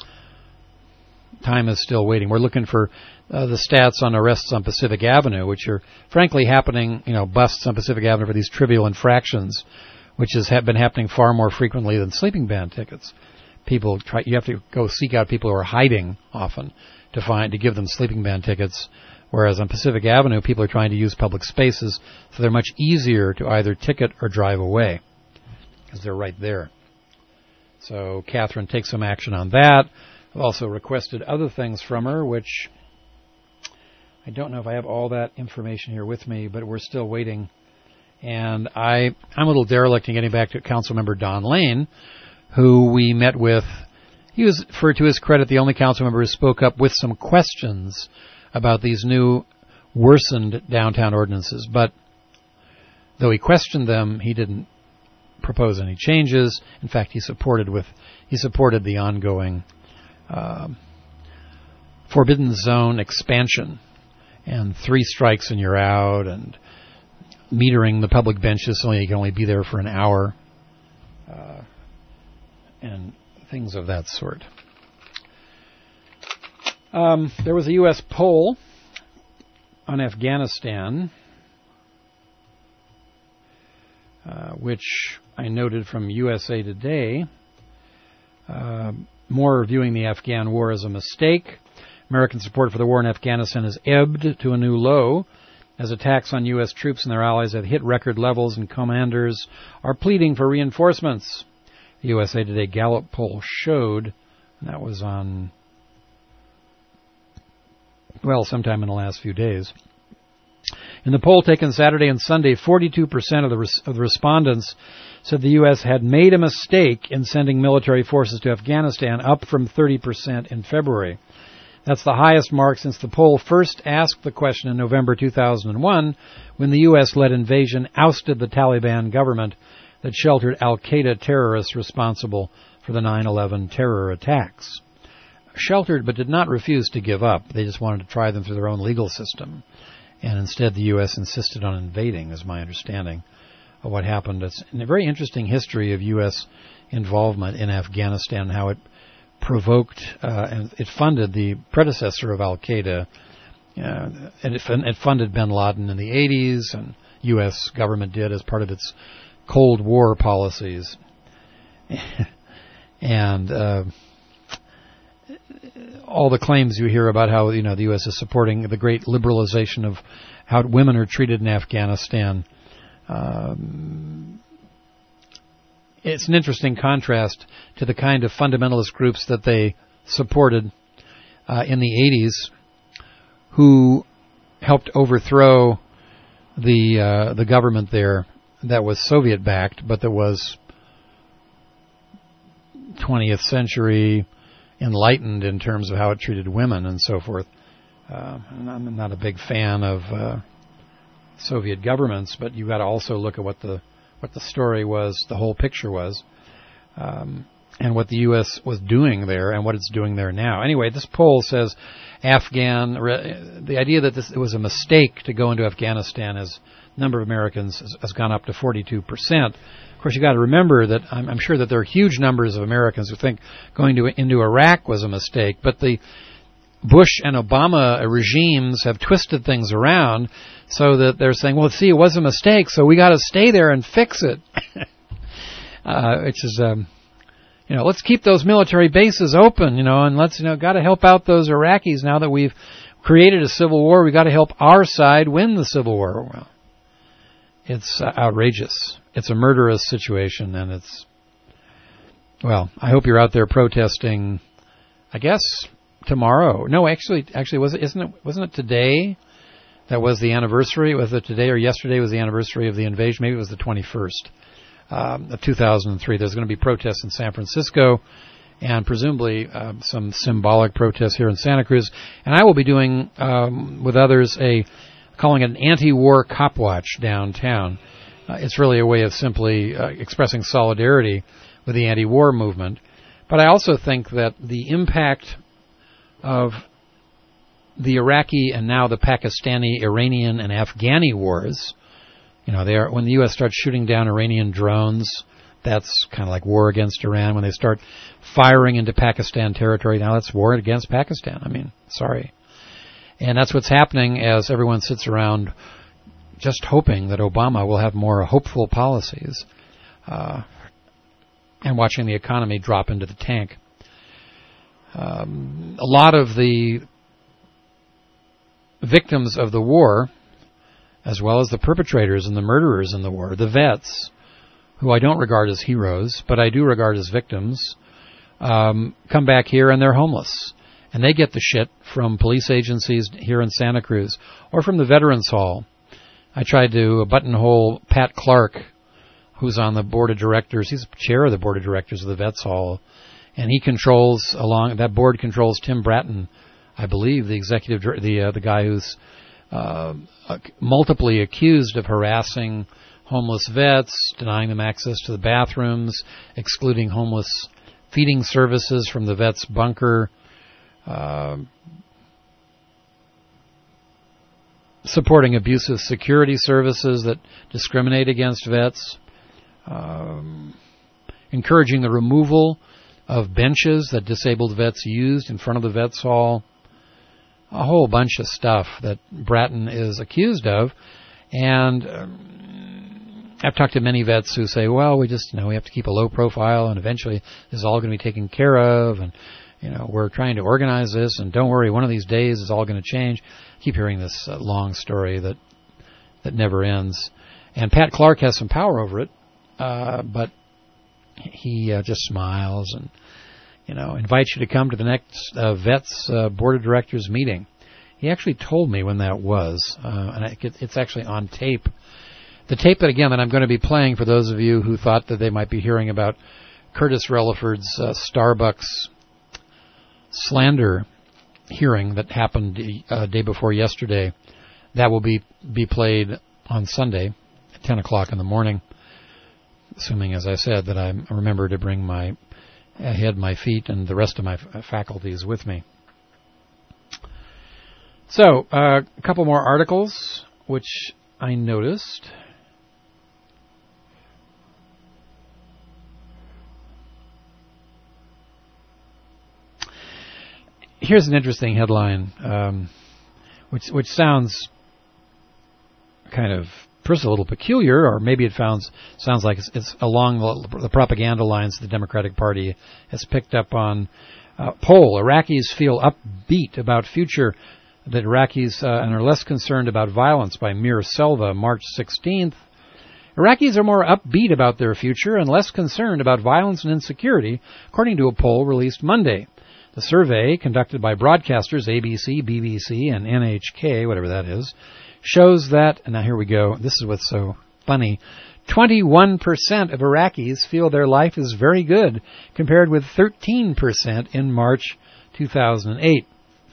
time is still waiting. We're looking for uh, the stats on arrests on Pacific Avenue, which are frankly happening, you know, busts on Pacific Avenue for these trivial infractions, which has ha- been happening far more frequently than sleeping ban tickets. People try, you have to go seek out people who are hiding often to find, to give them sleeping ban tickets, whereas on Pacific Avenue, people are trying to use public spaces, so they're much easier to either ticket or drive away, because they're right there. So Catherine takes some action on that. I've also requested other things from her, which I don't know if I have all that information here with me, but we're still waiting. And I, I'm a little derelict in getting back to Councilmember Don Lane, who we met with. He was, for to his credit, the only council member who spoke up with some questions about these new worsened downtown ordinances. But though he questioned them, he didn't propose any changes. In fact, he supported with he supported the ongoing Uh, forbidden zone expansion and three strikes and you're out, and metering the public benches so you can only be there for an hour, uh, and things of that sort. Um, there was a U S poll on Afghanistan, uh, which I noted from U S A Today. Uh, More viewing the Afghan war as a mistake. American support for the war in Afghanistan has ebbed to a new low as attacks on U S troops and their allies have hit record levels and commanders are pleading for reinforcements. The U S A Today Gallup poll showed, and that was on, well, sometime in the last few days. In the poll taken Saturday and Sunday, forty-two percent of the, res- of the respondents said the U S had made a mistake in sending military forces to Afghanistan, up from thirty percent in February. That's the highest mark since the poll first asked the question in November two thousand one, when the U S-led invasion ousted the Taliban government that sheltered al-Qaeda terrorists responsible for the nine eleven terror attacks. Sheltered but did not refuse to give up. They just wanted to try them through their own legal system. And instead the U S insisted on invading, is my understanding of what happened. It's a very interesting history of U S involvement in Afghanistan, how it provoked uh, and it funded the predecessor of Al-Qaeda, uh, and it, it funded bin Laden in the eighties, and U S government did as part of its Cold War policies. and uh, all the claims you hear about how, you know, the U S is supporting the great liberalization of how women are treated in Afghanistan. Um, it's an interesting contrast to the kind of fundamentalist groups that they supported uh, in the eighties, who helped overthrow the uh, the government there that was Soviet-backed, but that was twentieth century enlightened in terms of how it treated women and so forth. Uh, and I'm not a big fan of uh, Soviet governments, but you've got to also look at what the what the story was, the whole picture was, um, and what the U S was doing there and what it's doing there now. Anyway, this poll says Afghan, the idea that this it was a mistake to go into Afghanistan as number of Americans has, has gone up to forty-two percent. Of course, you've got to remember that I'm, I'm sure that there are huge numbers of Americans who think going to into Iraq was a mistake, but the Bush and Obama regimes have twisted things around so that they're saying, well, see, it was a mistake, so we got to stay there and fix it. uh, which is, um, you know, let's keep those military bases open, you know, and let's, you know, got to help out those Iraqis now that we've created a civil war. We got to help our side win the civil war. Well, it's uh, outrageous. It's a murderous situation, and it's, well, I hope you're out there protesting, I guess, tomorrow. No, actually, actually, was it, isn't it, wasn't it today that was the anniversary? Was it today or yesterday was the anniversary of the invasion? Maybe it was the twenty-first um, of two thousand three. There's going to be protests in San Francisco and presumably uh, some symbolic protests here in Santa Cruz. And I will be doing, um, with others, a calling it an anti-war cop watch downtown. Uh, it's really a way of simply uh, expressing solidarity with the anti-war movement. But I also think that the impact of the Iraqi and now the Pakistani, Iranian, and Afghani wars, you know, they are, when the U S starts shooting down Iranian drones, that's kind of like war against Iran. When they start firing into Pakistan territory, now that's war against Pakistan. I mean, sorry. And that's what's happening as everyone sits around just hoping that Obama will have more hopeful policies uh, and watching the economy drop into the tank. Um, a lot of the victims of the war, as well as the perpetrators and the murderers in the war, the vets, who I don't regard as heroes, but I do regard as victims, um, come back here and they're homeless. And they get the shit from police agencies here in Santa Cruz or from the Veterans Hall. I tried to buttonhole Pat Clark, who's on the board of directors. He's chair of the board of directors of the Vets Hall. And he controls, along that board controls Tim Bratton, I believe, the executive, the uh, the guy who's uh, multiply accused of harassing homeless vets, denying them access to the bathrooms, excluding homeless feeding services from the vets' bunker, uh, supporting abusive security services that discriminate against vets, um, encouraging the removal of benches that disabled vets used in front of the Vets Hall, a whole bunch of stuff that Bratton is accused of. And um, I've talked to many vets who say, well, we just, you know, we have to keep a low profile and eventually this is all going to be taken care of, and, you know, we're trying to organize this, and don't worry, one of these days it's all going to change. I keep hearing this uh, long story that that never ends. And Pat Clark has some power over it, uh, but he uh, just smiles and, you know, invites you to come to the next uh, Vets uh, Board of Directors meeting. He actually told me when that was, uh, and I, it's actually on tape. The tape that, again, that I'm going to be playing for those of you who thought that they might be hearing about Curtis Relaford's uh, Starbucks slander hearing that happened a uh, day before yesterday, that will be, be played on Sunday at ten o'clock in the morning. Assuming, as I said, that I remember to bring my head, my feet, and the rest of my f- faculties with me. So, uh, a couple more articles, which I noticed. Here's an interesting headline, um, which which sounds kind of first a little peculiar, or maybe it sounds sounds like it's, it's along the, the propaganda lines the Democratic Party has picked up on. Uh, poll: Iraqis feel upbeat about future. That Iraqis uh, and are less concerned about violence, by Mir Selva, March sixteenth. Iraqis are more upbeat about their future and less concerned about violence and insecurity, according to a poll released Monday. The survey, conducted by broadcasters A B C, B B C, and N H K, whatever that is, shows that, and now here we go, this is what's so funny, twenty-one percent of Iraqis feel their life is very good, compared with thirteen percent in March two thousand eight.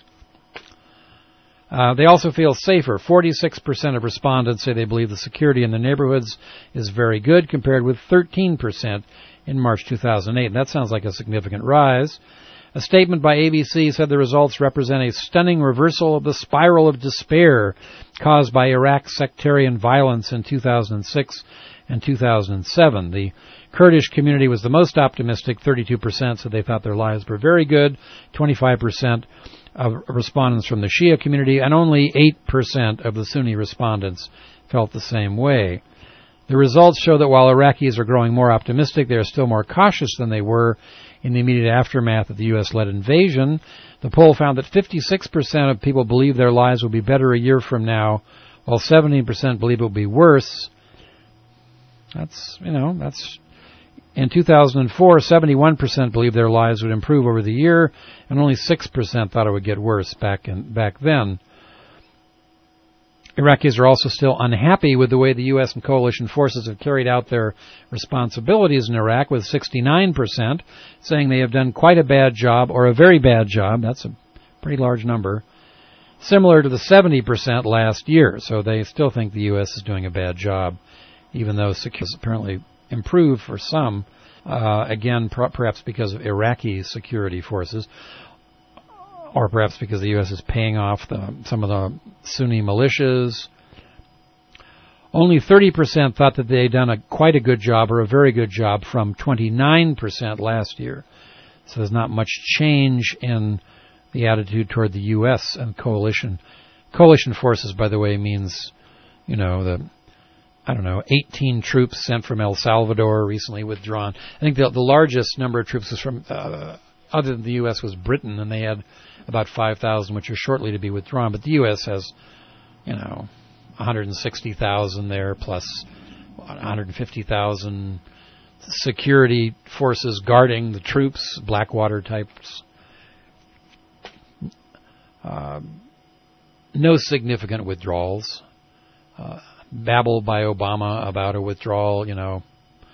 Uh, they also feel safer. forty-six percent of respondents say they believe the security in their neighborhoods is very good, compared with thirteen percent in March two thousand eight. And that sounds like a significant rise. A statement by A B C said the results represent a stunning reversal of the spiral of despair caused by Iraq's sectarian violence in two thousand six and two thousand seven. The Kurdish community was the most optimistic. thirty-two percent said they thought their lives were very good. twenty-five percent of respondents from the Shia community, and only eight percent of the Sunni respondents felt the same way. The results show that while Iraqis are growing more optimistic, they are still more cautious than they were in the immediate aftermath of the U S-led invasion. The poll found that fifty-six percent of people believe their lives will be better a year from now, while seventeen percent believe it will be worse. That's, you know, that's... In two thousand four, seventy-one percent believed their lives would improve over the year, and only six percent thought it would get worse back in, back then. Iraqis are also still unhappy with the way the U S and coalition forces have carried out their responsibilities in Iraq, with sixty-nine percent saying they have done quite a bad job or a very bad job. That's a pretty large number. Similar to the seventy percent last year, so they still think the U S is doing a bad job, even though security has apparently improved for some, uh, again, per- perhaps because of Iraqi security forces, or perhaps because the U S is paying off the, some of the Sunni militias. Only thirty percent thought that they had done a, quite a good job or a very good job, from twenty-nine percent last year. So there's not much change in the attitude toward the U S and coalition. Coalition forces, by the way, means, you know, the, I don't know, eighteen troops sent from El Salvador, recently withdrawn. I think the, the largest number of troops was from, uh, other than the U S, was Britain, and they had about five thousand, which are shortly to be withdrawn. But the U S has, you know, one hundred sixty thousand there, plus one hundred fifty thousand security forces guarding the troops, Blackwater types. Uh, no significant withdrawals. Uh, babble by Obama about a withdrawal, you know,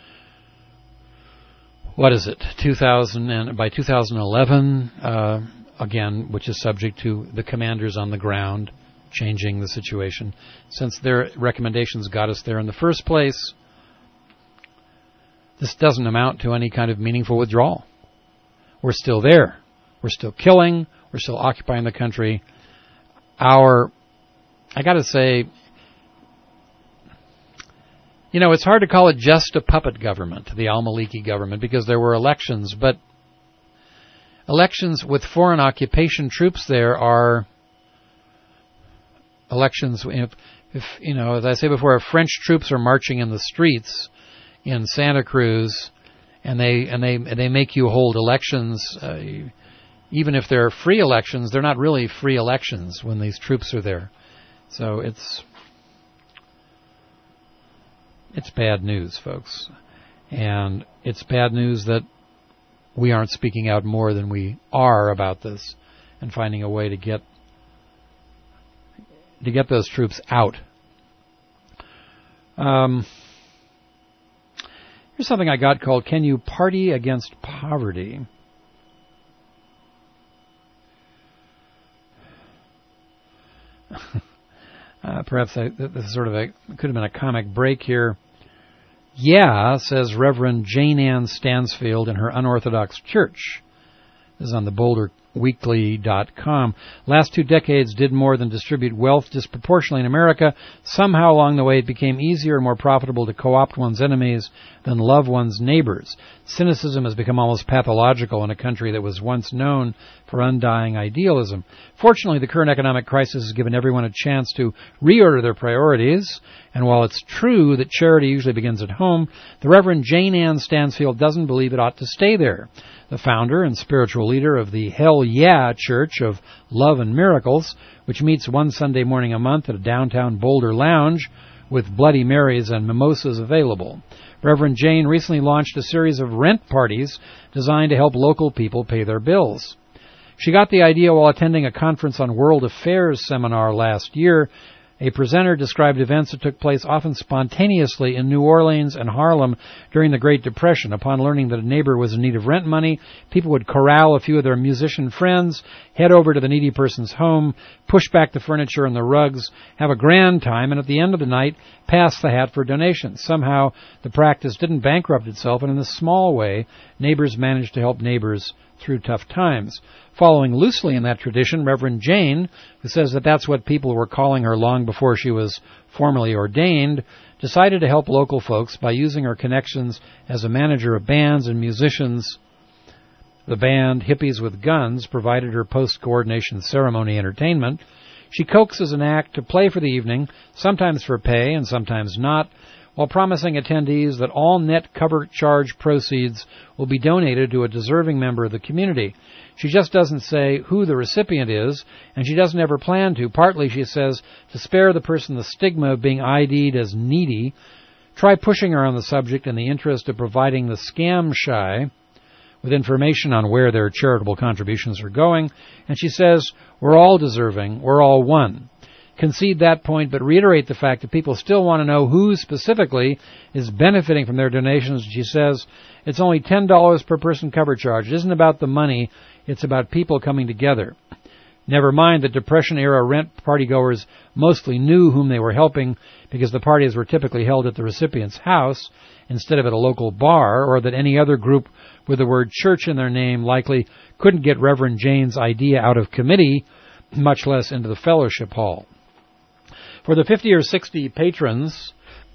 what is it, two thousand, and by two thousand eleven, uh, again, which is subject to the commanders on the ground changing the situation, since their recommendations got us there in the first place. This doesn't amount to any kind of meaningful withdrawal. We're still there. We're still killing. We're still occupying the country. Our, I got to say, you know, it's hard to call it just a puppet government, the al-Maliki government, because there were elections, but elections with foreign occupation troops there are elections, if, if you know, as I say before, if French troops are marching in the streets in Santa Cruz, and they and they and they make you hold elections, uh, even if they're free elections, they're not really free elections when these troops are there. So it's it's bad news, folks, and it's bad news that we aren't speaking out more than we are about this, and finding a way to get to get those troops out. Um, here's something I got called "Can You Party Against Poverty?" uh, perhaps I, this is sort of a could have been a comic break here. Yeah, says Reverend Jane Ann Stansfield in her unorthodox church. This is on the Boulder weekly dot com. Last two decades did more than distribute wealth disproportionately in America. Somehow along the way it became easier and more profitable to co-opt one's enemies than love one's neighbors. Cynicism has become almost pathological in a country that was once known for undying idealism. Fortunately, the current economic crisis has given everyone a chance to reorder their priorities, and while it's true that charity usually begins at home, the Reverend Jane Ann Stansfield doesn't believe it ought to stay there. The founder and spiritual leader of the Hell Yeah Church of Love and Miracles, which meets one Sunday morning a month at a downtown Boulder lounge with Bloody Marys and mimosas available. Reverend Jane recently launched a series of rent parties designed to help local people pay their bills. She got the idea while attending a conference on world affairs seminar last year. A presenter described events that took place often spontaneously in New Orleans and Harlem during the Great Depression. Upon learning that a neighbor was in need of rent money, people would corral a few of their musician friends, head over to the needy person's home, push back the furniture and the rugs, have a grand time, and at the end of the night, pass the hat for donations. Somehow, the practice didn't bankrupt itself, and in a small way, neighbors managed to help neighbors through tough times. Following loosely in that tradition, Reverend Jane, who says that that's what people were calling her long before she was formally ordained, decided to help local folks by using her connections as a manager of bands and musicians. The band Hippies with Guns provided her post-coordination ceremony entertainment. She coaxes an act to play for the evening, sometimes for pay and sometimes not, while promising attendees that all net cover charge proceeds will be donated to a deserving member of the community. She just doesn't say who the recipient is, and she doesn't ever plan to. Partly, she says, to spare the person the stigma of being I D'd as needy. Try pushing her on the subject in the interest of providing the scam shy with information on where their charitable contributions are going. And she says, we're all deserving, we're all one. Concede that point, but reiterate the fact that people still want to know who specifically is benefiting from their donations. She says, it's only ten dollars per person cover charge. It isn't about the money, it's about people coming together. Never mind that Depression-era rent partygoers mostly knew whom they were helping because the parties were typically held at the recipient's house instead of at a local bar, or that any other group with the word church in their name likely couldn't get Reverend Jane's idea out of committee, much less into the fellowship hall. For the fifty or sixty patrons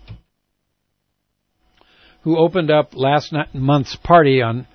who opened up last month's party on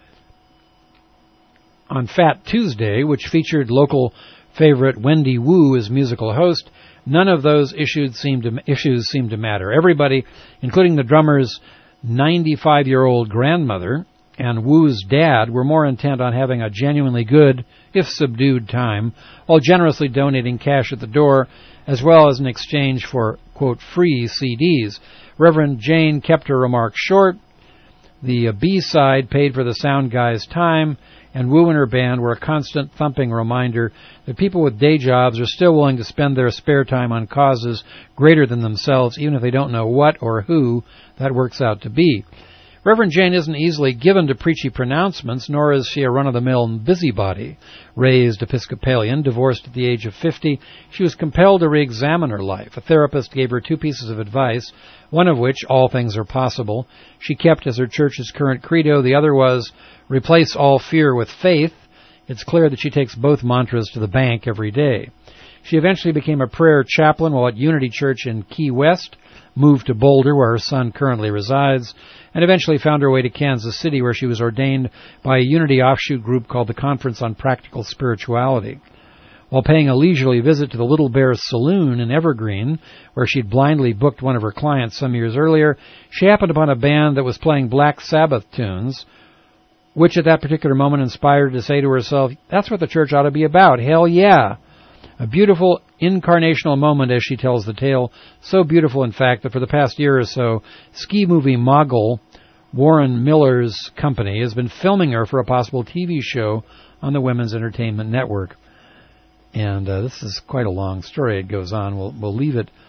on Fat Tuesday, which featured local favorite Wendy Wu as musical host, none of those issues seemed to, issues seemed to matter. Everybody, including the drummer's ninety-five-year-old grandmother and Wu's dad, were more intent on having a genuinely good, if subdued, time, while generously donating cash at the door, as well as in exchange for, quote, free C Ds. Reverend Jane kept her remarks short. The B-side paid for the sound guy's time, and Wu and her band were a constant thumping reminder that people with day jobs are still willing to spend their spare time on causes greater than themselves, even if they don't know what or who that works out to be. Reverend Jane isn't easily given to preachy pronouncements, nor is she a run-of-the-mill busybody. Raised Episcopalian, divorced at the age of fifty, she was compelled to re-examine her life. A therapist gave her two pieces of advice, one of which, all things are possible, she kept as her church's current credo. The other was, replace all fear with faith. It's clear that she takes both mantras to the bank every day. She eventually became a prayer chaplain while at Unity Church in Key West, moved to Boulder, where her son currently resides, and eventually found her way to Kansas City, where she was ordained by a Unity offshoot group called the Conference on Practical Spirituality. While paying a leisurely visit to the Little Bear Saloon in Evergreen, where she'd blindly booked one of her clients some years earlier, she happened upon a band that was playing Black Sabbath tunes, which at that particular moment inspired her to say to herself, that's what the church ought to be about, hell yeah! A beautiful incarnational moment as she tells the tale, so beautiful in fact that for the past year or so, ski movie mogul Warren Miller's company has been filming her for a possible T V show on the Women's Entertainment Network. And uh, this is quite a long story. It goes on. We'll, we'll leave it.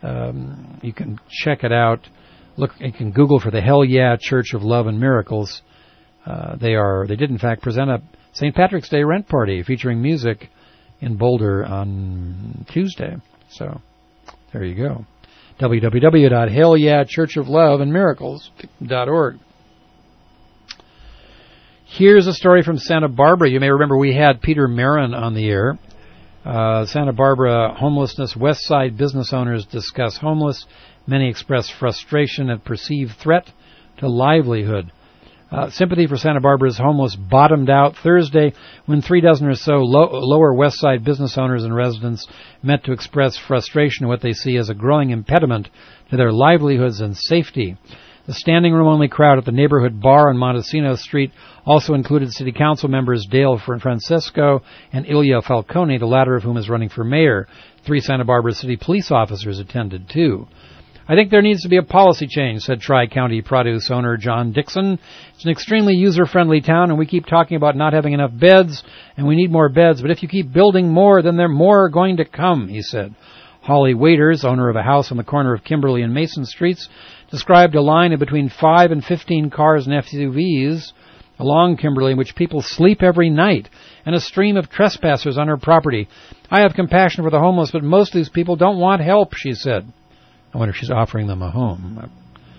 Um, you can check it out. Look, you can Google for the Hell Yeah Church of Love and Miracles. Uh, they are. They did in fact present a Saint Patrick's Day rent party featuring music in Boulder on Tuesday. So there you go. w w w dot hell yeah church of love and miracles dot org. Here's a story from Santa Barbara. You may remember we had Peter Marin on the air. Uh, Santa Barbara homelessness. West Side business owners discuss homeless. Many express frustration at perceived threat to livelihood. Uh, sympathy for Santa Barbara's homeless bottomed out Thursday when three dozen or so lo- lower West Side business owners and residents met to express frustration at what they see as a growing impediment to their livelihoods and safety. The standing room-only crowd at the neighborhood bar on Montesino Street also included city council members Dale Francesco and Ilya Falcone, the latter of whom is running for mayor. Three Santa Barbara city police officers attended, too. I think there needs to be a policy change, said Tri-County Produce owner John Dixon. It's an extremely user-friendly town, and we keep talking about not having enough beds, and we need more beds, but if you keep building more, then there are more going to come, he said. Holly Waiters, owner of a house on the corner of Kimberly and Mason Streets, described a line of between five and fifteen cars and S U Vs along Kimberly in which people sleep every night, and a stream of trespassers on her property. I have compassion for the homeless, but most of these people don't want help, she said. I wonder if she's offering them a home.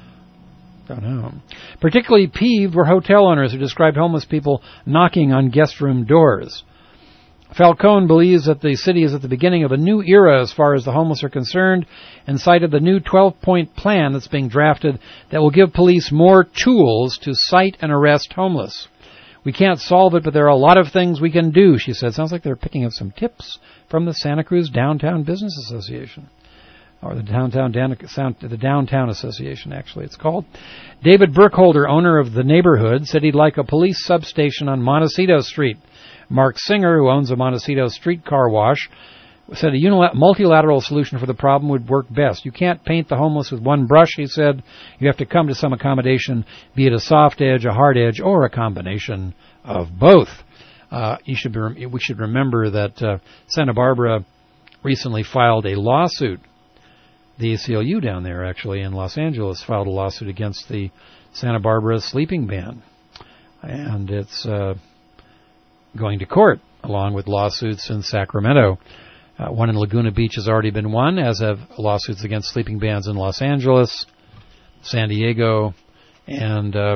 I don't know. Particularly peeved were hotel owners who described homeless people knocking on guest room doors. Falcone believes that the city is at the beginning of a new era as far as the homeless are concerned, and cited the new twelve-point plan that's being drafted that will give police more tools to cite and arrest homeless. We can't solve it, but there are a lot of things we can do, she said. Sounds like they're picking up some tips from the Santa Cruz Downtown Business Association. Or the Downtown the Downtown Association, actually, it's called. David Burkholder, owner of the neighborhood, said he'd like a police substation on Montecito Street. Mark Singer, who owns a Montecito street car wash, said a unilateral, multilateral solution for the problem would work best. You can't paint the homeless with one brush, he said. You have to come to some accommodation, be it a soft edge, a hard edge, or a combination of both. Uh, you should be, we should remember that uh, Santa Barbara recently filed a lawsuit. The A C L U down there, actually, in Los Angeles, filed a lawsuit against the Santa Barbara sleeping ban. And it's uh, going to court, along with lawsuits in Sacramento. Uh, one in Laguna Beach has already been won, as have lawsuits against sleeping bans in Los Angeles, San Diego, and uh,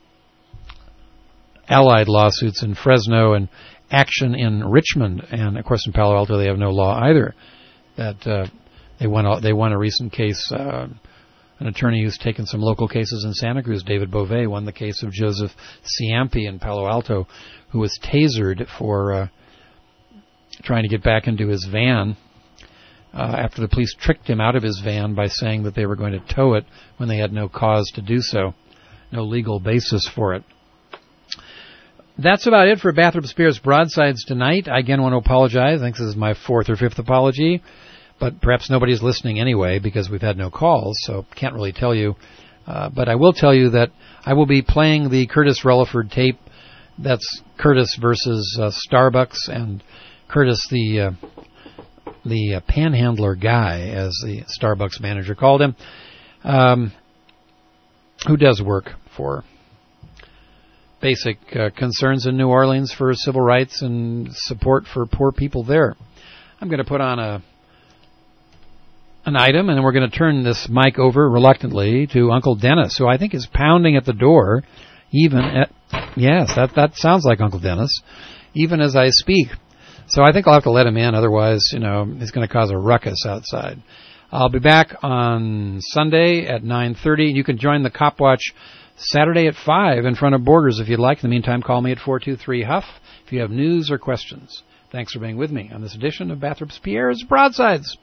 allied lawsuits in Fresno and action in Richmond. And, of course, in Palo Alto, they have no law either. That uh, they won. They won a recent case. Uh, an attorney who's taken some local cases in Santa Cruz, David Beauvais, won the case of Joseph Ciampi in Palo Alto, who was tasered for uh, trying to get back into his van uh, after the police tricked him out of his van by saying that they were going to tow it when they had no cause to do so, no legal basis for it. That's about it for Bathurst Spears Broadsides tonight. I again want to apologize. I think this is my fourth or fifth apology, but perhaps nobody's listening anyway because we've had no calls, so can't really tell you. Uh, but I will tell you that I will be playing the Curtis Relaford tape. That's Curtis versus uh, Starbucks, and Curtis, the uh, the uh, panhandler guy, as the Starbucks manager called him, um, who does work for basic uh, concerns in New Orleans for civil rights and support for poor people there. I'm going to put on a an item, and then we're going to turn this mic over reluctantly to Uncle Dennis, who I think is pounding at the door, even at, yes, that, that sounds like Uncle Dennis, even as I speak. So I think I'll have to let him in, otherwise, you know, he's going to cause a ruckus outside. I'll be back on Sunday at nine thirty. You can join the Cop Watch Saturday at five in front of Borders if you'd like. In the meantime, call me at four two three Huff if you have news or questions. Thanks for being with me on this edition of Bathurst Pierre's Broadsides.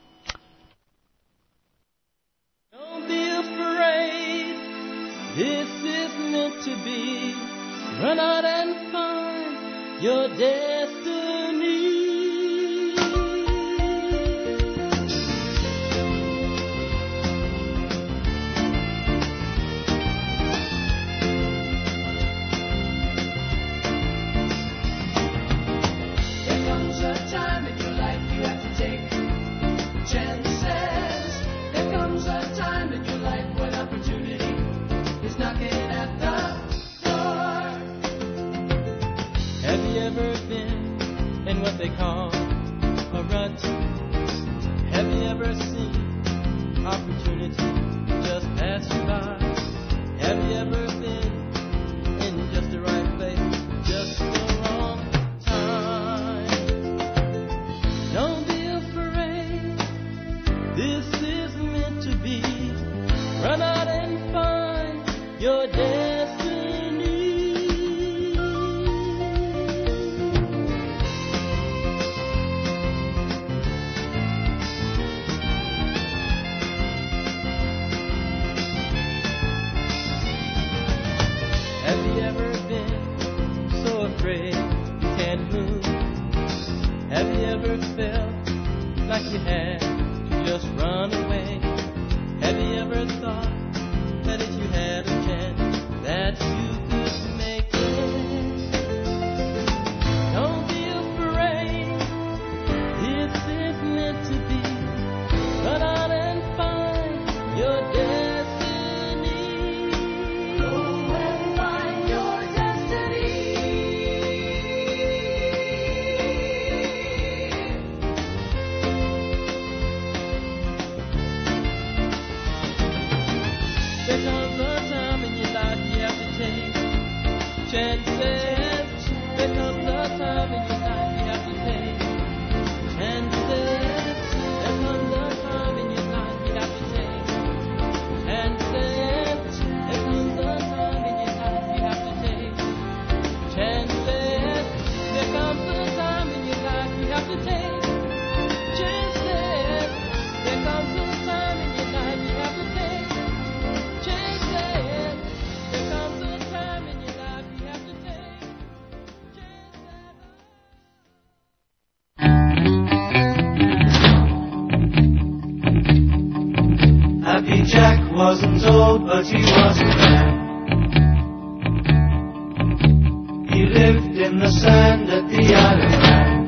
Don't be afraid, this is meant to be. Run out and find your destiny. There comes a time in your life you have to take chances. There comes a time in your life when opportunity is knocking at the door. Have you ever been ever felt like you had to just run away? Have you ever thought that if you had a chance that you could make it? Don't be afraid, this is meant to be. Run out and find your destiny. Go and find your destiny. There comes a time in your life you have to take chances. There comes a time in your life you have to take chances. There comes a time in your life you have to take chances. There comes a time in your life you have to take chances. There comes a time in your life you have to take chances. There comes a time in your life you have to take chances. There comes a time in your life you have to take Happy Jack wasn't old, but he was a man. He lived in the sand at the Isle of Man.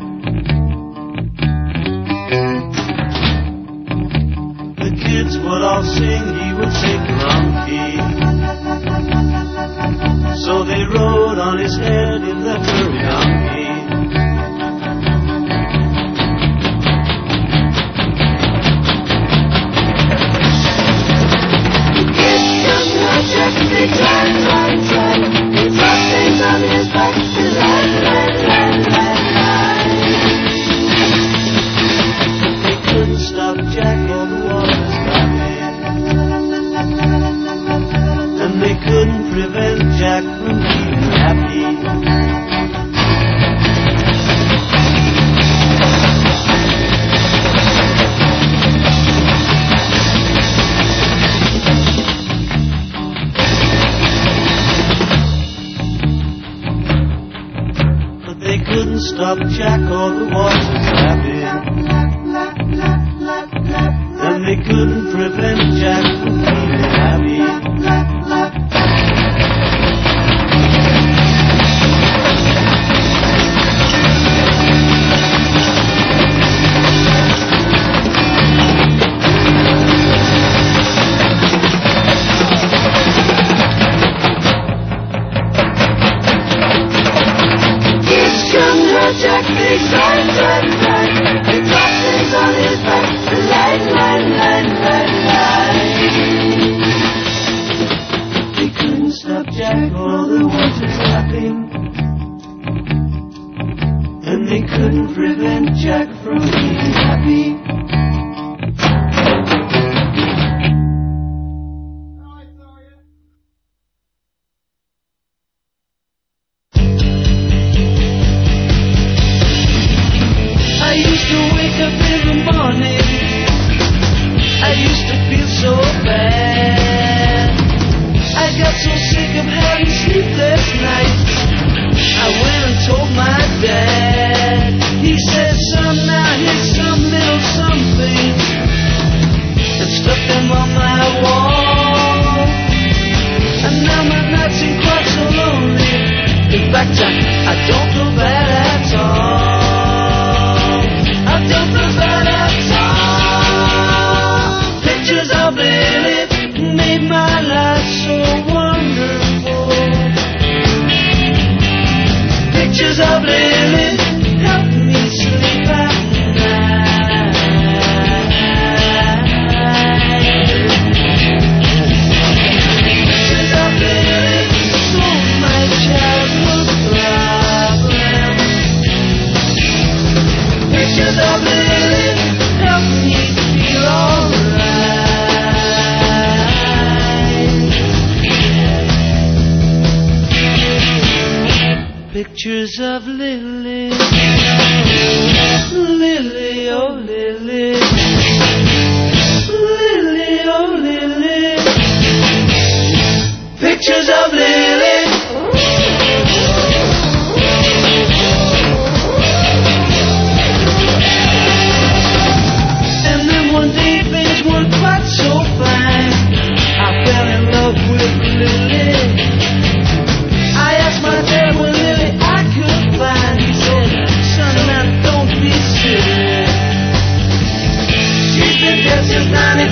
The kids would all sing, he would take the wrong key. So they rode on his head in the furry donkey. They turn, turn, turn. He brought things on his back to land, land, land, land, land. They couldn't stop Jack on the water's lapping. And they couldn't prevent Jack from being happy. Couldn't stop Jack or the water's lapping. And they couldn't prevent Jack from being happy. Jack, big time,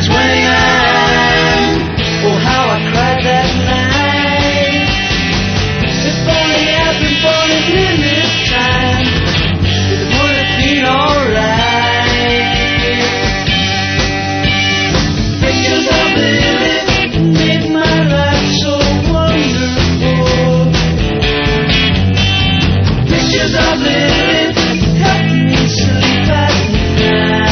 twenty-nine. Oh, how I cried that night. If only I'd been born in this time, it would have been alright. Pictures of living made my life so wonderful. Pictures of living helped me sleep at night.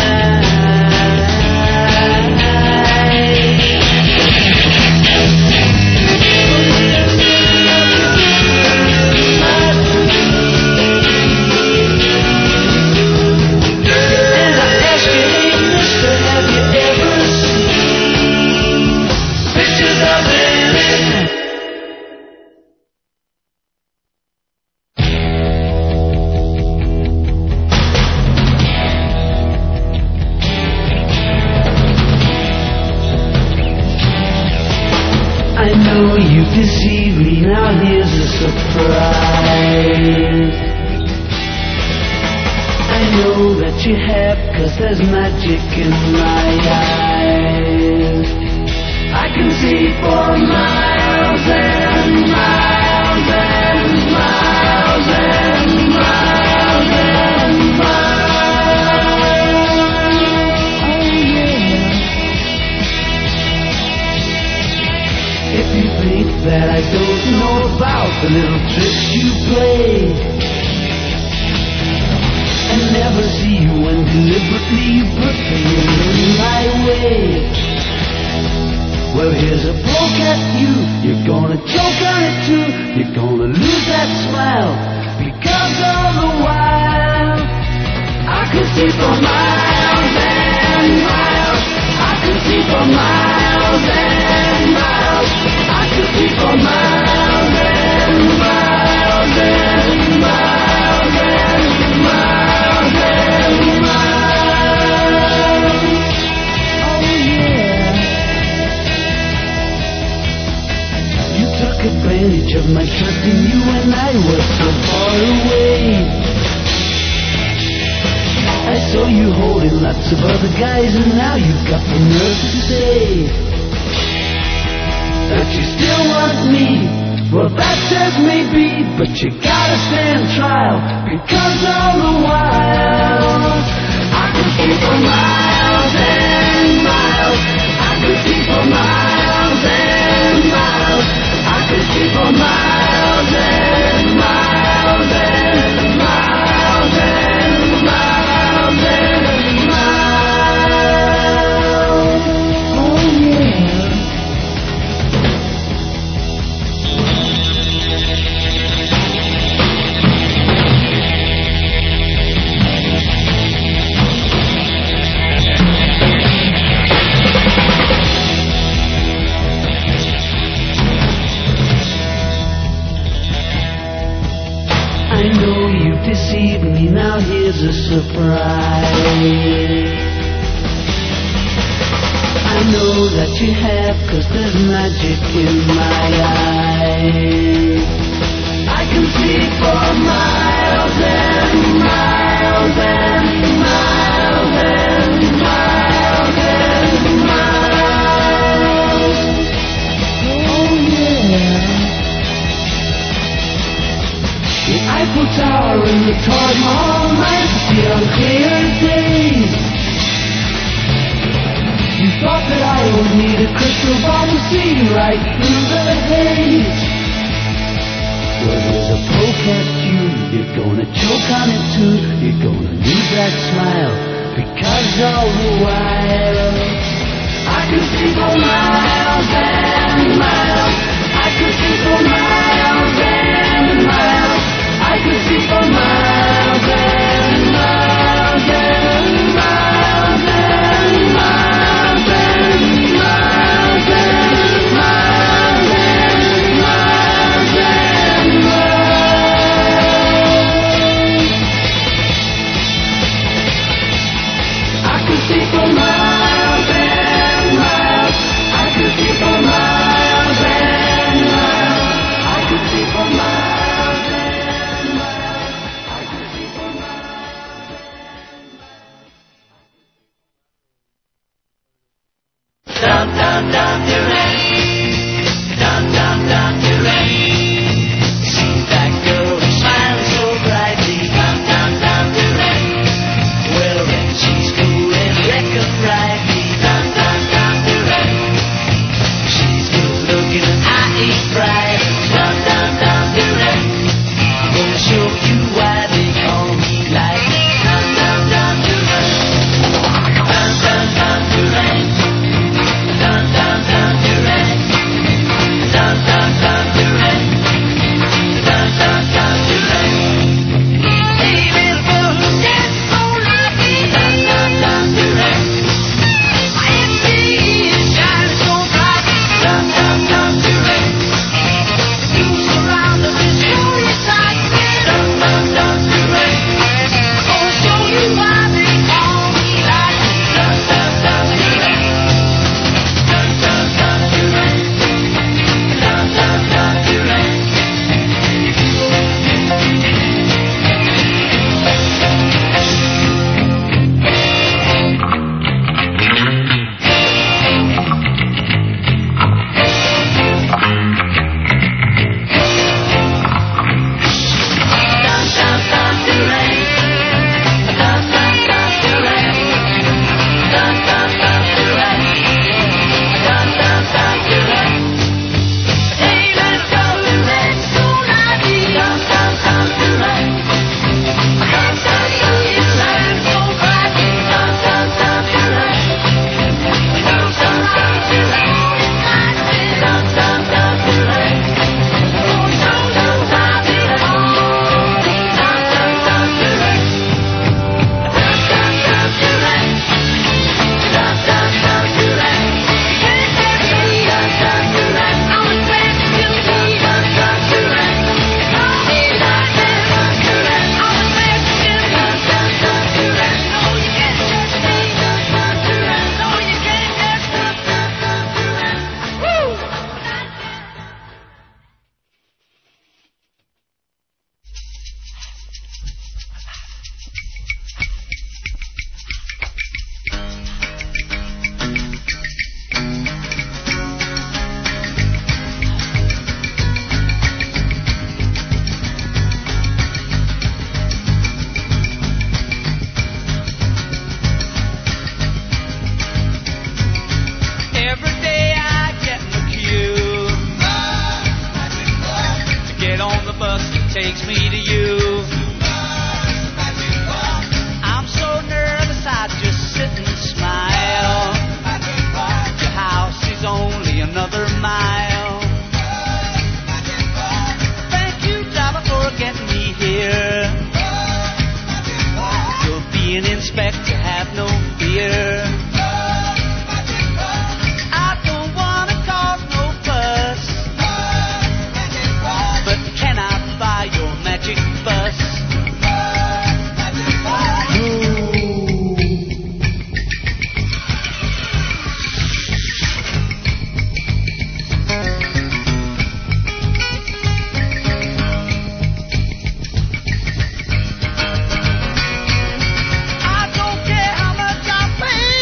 I know you deceive me, now here's a surprise. I know that you have, cause there's magic in my eyes. I can see for miles and miles and miles and miles and miles. Oh yeah. If you think that I don't know about the little tricks you play, and never see you when deliberately you put things in my way, well, here's a poke at you. You're gonna choke on it too. You're gonna lose that smile, because all the while I could see for miles and miles. I could see for miles and miles. I could see for miles and miles and miles and miles and miles. Oh yeah. You took advantage of my trust in you when I was so far away. I saw you holding lots of other guys, and now you've got the nerve to say that you still want me. Well, that's as may be, but you gotta stand trial, because all the while I could see for miles and miles. I could see for miles and miles. I could see for miles and miles and miles and miles and miles. Oh yeah. I know you deceived me, now here's a surprise. I know that you have, cause there's magic in my eyes. I can see for miles and miles and miles and miles and miles. Oh yeah. The Eiffel Tower and the Taj Mahal might see on clear days. You thought that I would need a crystal ball to see right through the haze. Well, there's a poke at you. You're gonna choke on it too. You're gonna lose that smile, because all the while I can see for miles and miles. I can see for miles and miles. I could see for miles and miles and miles and miles and miles and miles and miles and miles. I could see for miles and miles. I could see for miles and miles. I could see for miles. Dum dum Duran, dum dum dum Duran. See that girl smiling so brightly. Dum dum dum Duran. Well then she's cool and reckon rightly. Dum dum dum Duran. She's good looking and I ain't bright. Dum dum dum Duran. I'm gonna show you why they call me like dum dum dum Duran. Dum dum dum Duran. Dum dum dum Duran. Dum dum dum Duran. Dum dum dum Duran. Hey little girl, who's dancing so lively? Dum dum dum Duran. My M C is shining so bright. Dum dum dum Duran. You surround her with glorious light. Dum dum dum Duran. Gonna show you why they call me like dum dum dum Duran. Dum dum dum Duran. Dum dum dum Duran. Dum dum dum Duran. Dum dum dum Duran. Dum dum dum Duran. Dum dum dum Duran. Hey little girl, Duran, so lively. Dum dum dum Duran. Dum dum dum Duran, so brightly. Dum dum dum Duran. Dum dum dum Duran. Dum dum dum Duran. Gonna show you why they call me dum dum dum Duran. Dum dum dum Duran. Dum dum dum Duran. Dum dum Duran. I'm a glad you do me. Dum dum Duran. Call me like that. Dum Duran. I'm a glad you do me. Dum dum dum Duran. No, you can't touch me. Dum dum Duran. No, you can't touch dum dum dum Duran. Woo! Every day I get in the queue to get on the bus that takes me to you. I'm so nervous I just sit and smile. Your house is only another mile. Thank you, driver, for getting me here. You're being inspected, have no fear. I don't wanna cause no fuss, but can I buy your magic bus? I don't care how much I pay.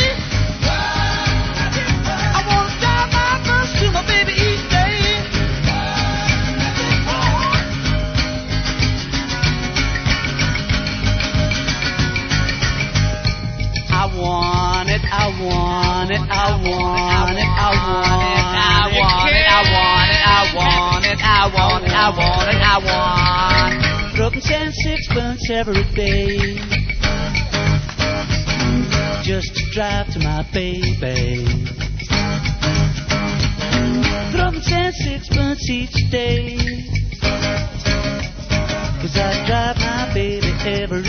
I wanna drive my bus to my baby each day. I want it, I want it, I want it, I want it, I want it, I want it, I want it, I want it, I want it, I want. Throw them ten sixpence every day, just to drive to my baby. Throw them ten sixpence each day, 'cause I drive my baby every